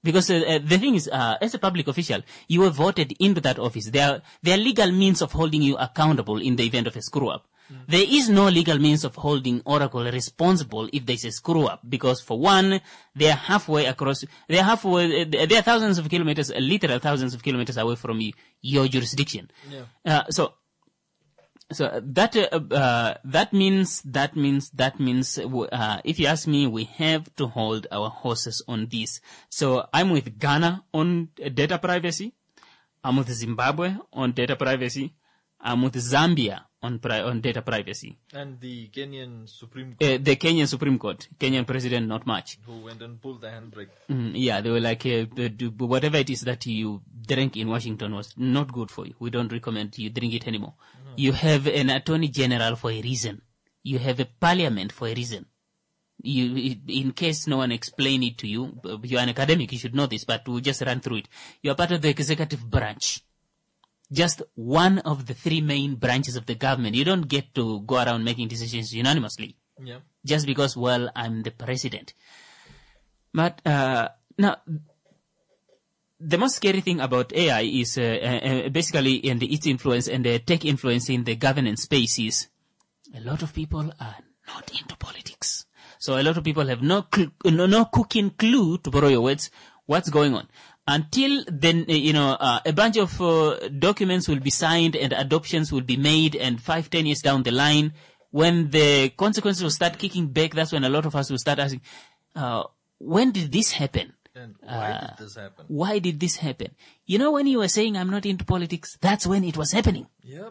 Because uh, uh, the thing is, uh, as a public official, you were voted into that office. There are, there are legal means of holding you accountable in the event of a screw-up. Mm. There is no legal means of holding Oracle responsible if there's a screw-up. Because for one, they are halfway across, they are halfway, uh, they are thousands of kilometers, uh, literal thousands of kilometers away from you, your jurisdiction. Yeah. Uh, so, So that uh, uh, that means that means that means uh, if you ask me, we have to hold our horses on this. So I'm with Ghana on data privacy. I'm with Zimbabwe on data privacy. I'm with Zambia on pri- on data privacy. And the Kenyan Supreme Court. Uh, the Kenyan Supreme Court, Kenyan president, not much. Who went and pulled the handbrake. Mm, yeah, they were like, uh, whatever it is that you drank in Washington was not good for you. We don't recommend you drink it anymore. Mm-hmm. You have an attorney general for a reason. You have a parliament for a reason. You, in case no one explained it to you, you're an academic, you should know this, but we'll just run through it. You are part of the executive branch. Just one of the three main branches of the government. You don't get to go around making decisions unanimously. Yeah. Just because, well, I'm the president. But, uh, now, the most scary thing about A I is, uh, uh, basically, in the, its influence and the tech influence in the governance space is a lot of people are not into politics. So a lot of people have no, cl- no, no cooking clue, to borrow your words, what's going on. Until then, you know, uh, a bunch of uh, documents will be signed and adoptions will be made, and five, ten years down the line, when the consequences will start kicking back, that's when a lot of us will start asking, uh, when did this happen? And why uh, did this happen? Why did this happen? You know, when you were saying I'm not into politics, that's when it was happening. Yep.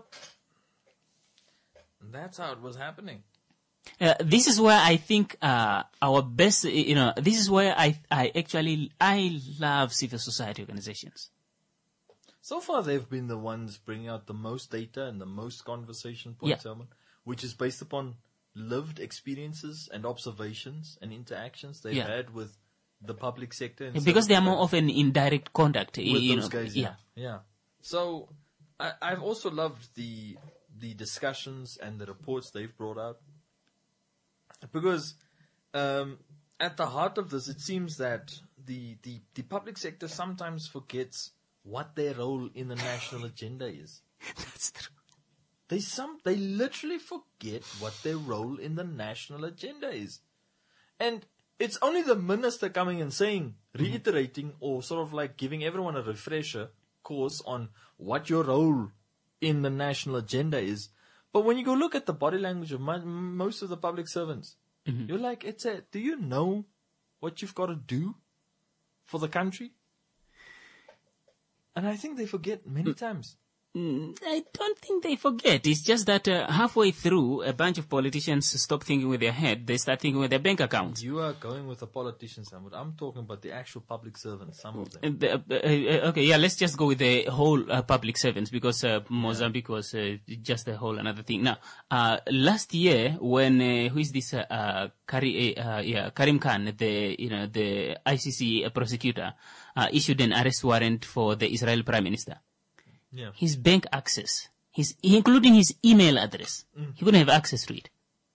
And that's how it was happening. Uh, this is where I think uh, our best, you know, this is where I I actually, I love civil society organizations. So far, they've been the ones bringing out the most data and the most conversation points, Yeah. Herman, which is based upon lived experiences and observations and interactions they've Yeah. had with the public sector. instead Because of they are the- more often in direct contact. with you those know, guys. yeah. Yeah. yeah. So I, I've also loved the the discussions and the reports they've brought out. Because um, at the heart of this, it seems that the, the, the public sector sometimes forgets what their role in the national agenda is. That's true. They some they literally forget what their role in the national agenda is. And it's only the minister coming and saying, reiterating, or sort of like giving everyone a refresher course on what your role in the national agenda is. But when you go look at the body language of mo- most of the public servants, Mm-hmm. you're like, it's a, do you know what you've got to do for the country? And I think they forget many times. Mm, I don't think they forget. It's just that uh, halfway through, a bunch of politicians stop thinking with their head. They start thinking with their bank accounts. You are going with the politicians, Sam, but I'm talking about the actual public servants, some of them. Uh, the, uh, uh, okay, yeah, let's just go with the whole uh, public servants, because uh, Mozambique was uh, just a whole another thing. Now, uh, last year, when uh, who is this? Uh, uh, Kari, uh, yeah, Karim Khan, the you know the I C C prosecutor, uh, issued an arrest warrant for the Israeli Prime Minister. Yeah. His bank access, his including his email address, Mm. he couldn't have access to it.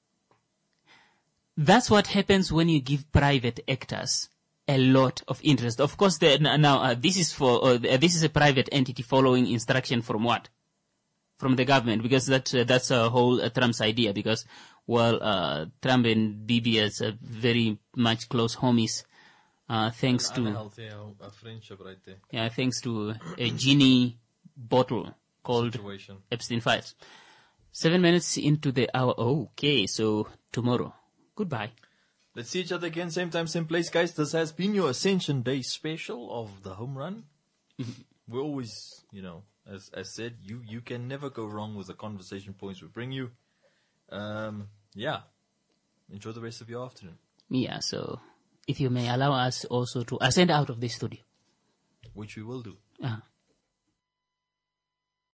That's what happens when you give private actors a lot of interest. Of course, the, now uh, this is for uh, this is a private entity following instruction from what? From the government, because that uh, that's a whole uh, Trump's idea. Because well, uh, Trump and Bibi are uh, very much close homies, uh, thanks An to unhealthy uh, a friendship right there. yeah, thanks to a genie bottle called Situation. Epstein Files. Seven minutes into the hour. Okay, so tomorrow. Goodbye. Let's see each other again, same time, same place, guys. This has been your Ascension Day special of the Home Run. We're always, you know, as as said, you you can never go wrong with the conversation points we bring you. Um, yeah. Enjoy the rest of your afternoon. Yeah, so if you may allow us also to ascend out of this studio. Which we will do. Uh-huh.